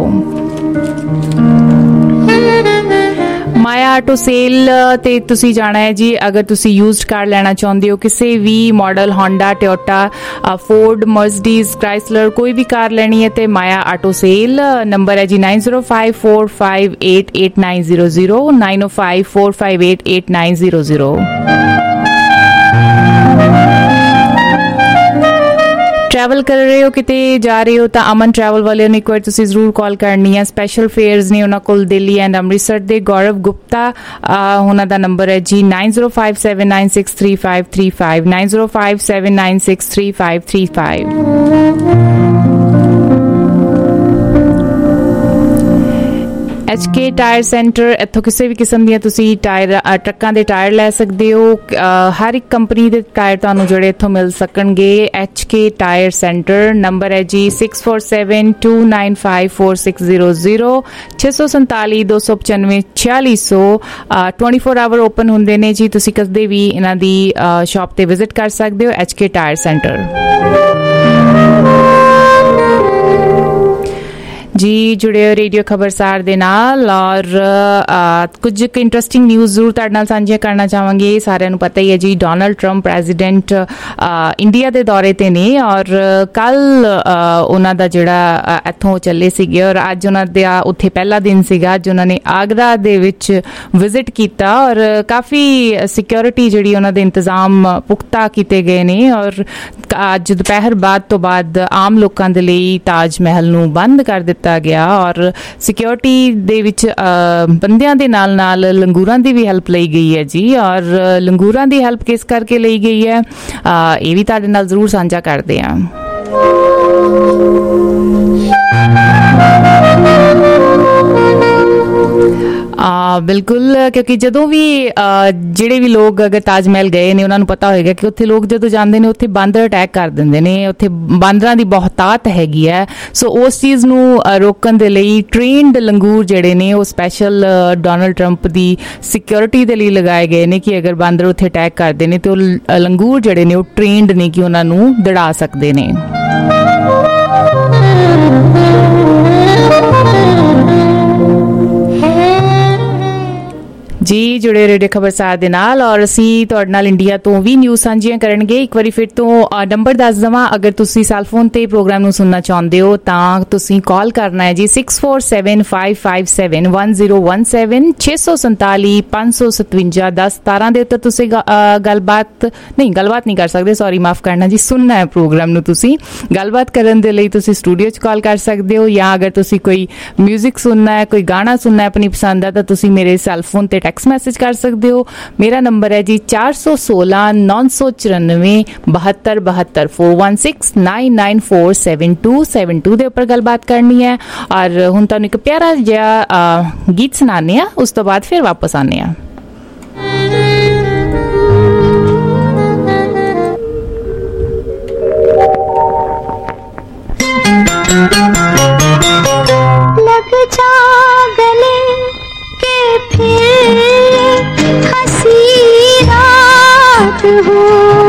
Maya auto sale ਤੇ ਤੁਸੀਂ ਜਾਣਾ ਹੈ ਜੀ। ਅਗਰ ਤੁਸੀਂ ਯੂਜ਼ਡ ਕਾਰ ਲੈਣਾ ਚਾਹੁੰਦੇ ਹੋ ਕਿਸੇ ਵੀ model Honda, Toyota, Ford, Mercedes, Chrysler ਕੋਈ ਵੀ ਕਾਰ ਲੈਣੀ ਹੈ ਤੇ ਮਾਇਆ ਆਟੋ ਸੇਲ। ਨੰਬਰ ਹੈ ਜੀ नाइन ओ five four five eight eight nine zero zero nine ओ five four five eight eight nine zero zero. Travel कर रहे हो किते जा रहे हो तो अमन ट्रैवल वाले ने एक बार तुसी जरूर कॉल करनी है। स्पैशल फेयर्स ने उन्होंने कोल दिल्ली एंड अमृतसर दे। गौरव गुप्ता उन्होंने दा नंबर है जी नाइन ओ five seven nine six three five three five nine ओ five seven nine six three five three five. H K tyre centre इत्थों किसी भी किस्म ਦੀਆਂ ਤੁਸੀਂ ਟਾਇਰ ਟਰੱਕਾਂ ਦੇ ਟਾਇਰ ਲੈ ਸਕਦੇ ਹੋ। ਹਰ ਇੱਕ ਕੰਪਨੀ ਦੇ ਟਾਇਰ ਤੁਹਾਨੂੰ ਜਿਹੜੇ ਇੱਥੋਂ ਮਿਲ ਸਕਣਗੇ। H K tyre centre number है जी six four seven two nine five four six zero zero छे सौ संताली दो सौ पचानवे छियाली सौ ट्वेंटी फोर आवर ओपन ਹੁੰਦੇ ਨੇ ਜੀ। ਤੁਸੀਂ ਕਦੇ ਵੀ ਇਹਨਾਂ ਦੀ ਸ਼ਾਪ ਤੇ ਵਿਜ਼ਿਟ ਕਰ ਸਕਦੇ ਹੋ एच के टायर सेंटर जी। जुड़े रेडियो खबरसार दे नाल और कुछ इंटरेस्टिंग न्यूज़ जरूर तुहाडे नाल सांझे करना चाहांगे। सारिਆਂ ਨੂੰ पता ही है जी डोनाल्ड ट्रंप प्रेजिडेंट इंडिया ਦੇ दौरे ਤੇ ਨੇ और ਕੱਲ ਉਹਨਾਂ ਦਾ ਜਿਹੜਾ ਇੱਥੋਂ ਚੱਲੇ ਸੀਗੇ और ਅੱਜ ਉਹਨਾਂ ਦਾ ਉੱਥੇ ਪਹਿਲਾ ਦਿਨ ਸੀਗਾ। ਅੱਜ ਉਹਨਾਂ ਨੇ ਆਗਰਾ ਦੇ ਵਿੱਚ ਵਿਜ਼ਿਟ ਕੀਤਾ और ਕਾਫੀ ਸਿਕਿਉਰਿਟੀ ਜਿਹੜੀ ਉਹਨਾਂ ਦੇ ਇੰਤਜ਼ਾਮ ਪੁਖਤਾ ਕੀਤੇ ਗਏ ਨੇ और ਅੱਜ ਦੁਪਹਿਰ ਬਾਅਦ ਤੋਂ ਬਾਅਦ ਆਮ ਲੋਕਾਂ ਦੇ ਲਈ ਤਾਜ ਮਹਿਲ ਨੂੰ ਬੰਦ ਕਰ ਦਿੱਤਾ ਗਿਆ और ਸਿਕਿਉਰਿਟੀ ਦੇ ਵਿੱਚ ਬੰਦਿਆਂ ਦੇ ਨਾਲ ਨਾਲ ਲੰਗੂਰਾਂ ਦੀ ਵੀ ਹੈਲਪ ਲਈ ਗਈ ਹੈ ਜੀ। और ਲੰਗੂਰਾਂ ਦੀ ਹੈਲਪ ਕਿਸ ਕਰਕੇ ਲਈ ਗਈ ਹੈ ਇਹ ਵੀ ਤੁਹਾਡੇ ਨਾਲ ਜ਼ਰੂਰ ਸਾਂਝਾ ਕਰਦੇ ਹਾਂ। बिल्कुल क्योंकि जदों भी ਜਿਹੜੇ ਵੀ ਲੋਕ ਅਗਰ ਤਾਜ ਮਹਿਲ ਗਏ ਨੇ ਉਹਨਾਂ ਨੂੰ ਪਤਾ ਹੋਏਗਾ ਕਿ ਉੱਥੇ ਲੋਕ ਜਦੋਂ ਜਾਂਦੇ ਨੇ ਉੱਥੇ ਬਾਂਦਰ ਅਟੈਕ ਕਰ ਦਿੰਦੇ ਨੇ। ਉੱਥੇ ਬਾਂਦਰਾਂ ਦੀ ਬਹੁਤਾਤ ਹੈਗੀ ਹੈ। ਸੋ ਉਸ ਚੀਜ਼ ਨੂੰ ਰੋਕਣ ਦੇ ਲਈ ਟ੍ਰੇਨਡ ਲੰਗੂਰ ਜਿਹੜੇ ਨੇ ਉਹ ਸਪੈਸ਼ਲ ਡੋਨਾਲਡ ਟਰੰਪ ਦੀ ਸਿਕਿਉਰਿਟੀ ਦੇ ਲਈ ਲਗਾਏ ਗਏ ਨੇ ਕਿ ਅਗਰ ਬਾਂਦਰ ਉੱਥੇ ਅਟੈਕ ਕਰਦੇ ਨੇ ਤੇ ਉਹ ਲੰਗੂਰ ਜਿਹੜੇ ਨੇ ਉਹ ਟ੍ਰੇਨਡ ਨੇ ਕਿ ਉਹਨਾਂ ਨੂੰ ਦੜਾ ਸਕਦੇ ਨੇ। जी जुड़े रेडियो खबरसार दे नाल और असी तुहाडे नाल इंडिया तो भी न्यूज़ सांझियां करनगे। एक बारी फिर तो नंबर दस दवां अगर तुसी सैलफोन ते प्रोग्राम नूं सुनना चाहुंदे हो तां तुसी कॉल करना है जी six four seven five five seven one zero one seven छे सौ संताली पांच सौ सतवंजा दस सतारह दे उत्ते तुसी गलबात नहीं गलबात नहीं कर सकदे सॉरी माफ करना जी सुनना है प्रोग्राम नूं तुसी गलबात करन दे लई तुसी स्टूडियो च कॉल कर सकदे हो या अगर तुसी कोई म्यूजिक सुनना है कोई गाना सुनना है अपनी पसंद दा तां तुसी मेरे सैलफोन ते टैक्स मैसेज कर सकते हो। मेरा नंबर है जी चार सौ सोलह नौ सौ चौरानवे बहत्तर बहत्तर four one six nine nine four seven two seven two दे उपर गलबात करनी है। और हुण तुहानूं एक प्यारा जिहा गीत सुनाने आ उस तो बाद फिर वापस आने आ। लग जा गले के फिर हंसी रात हो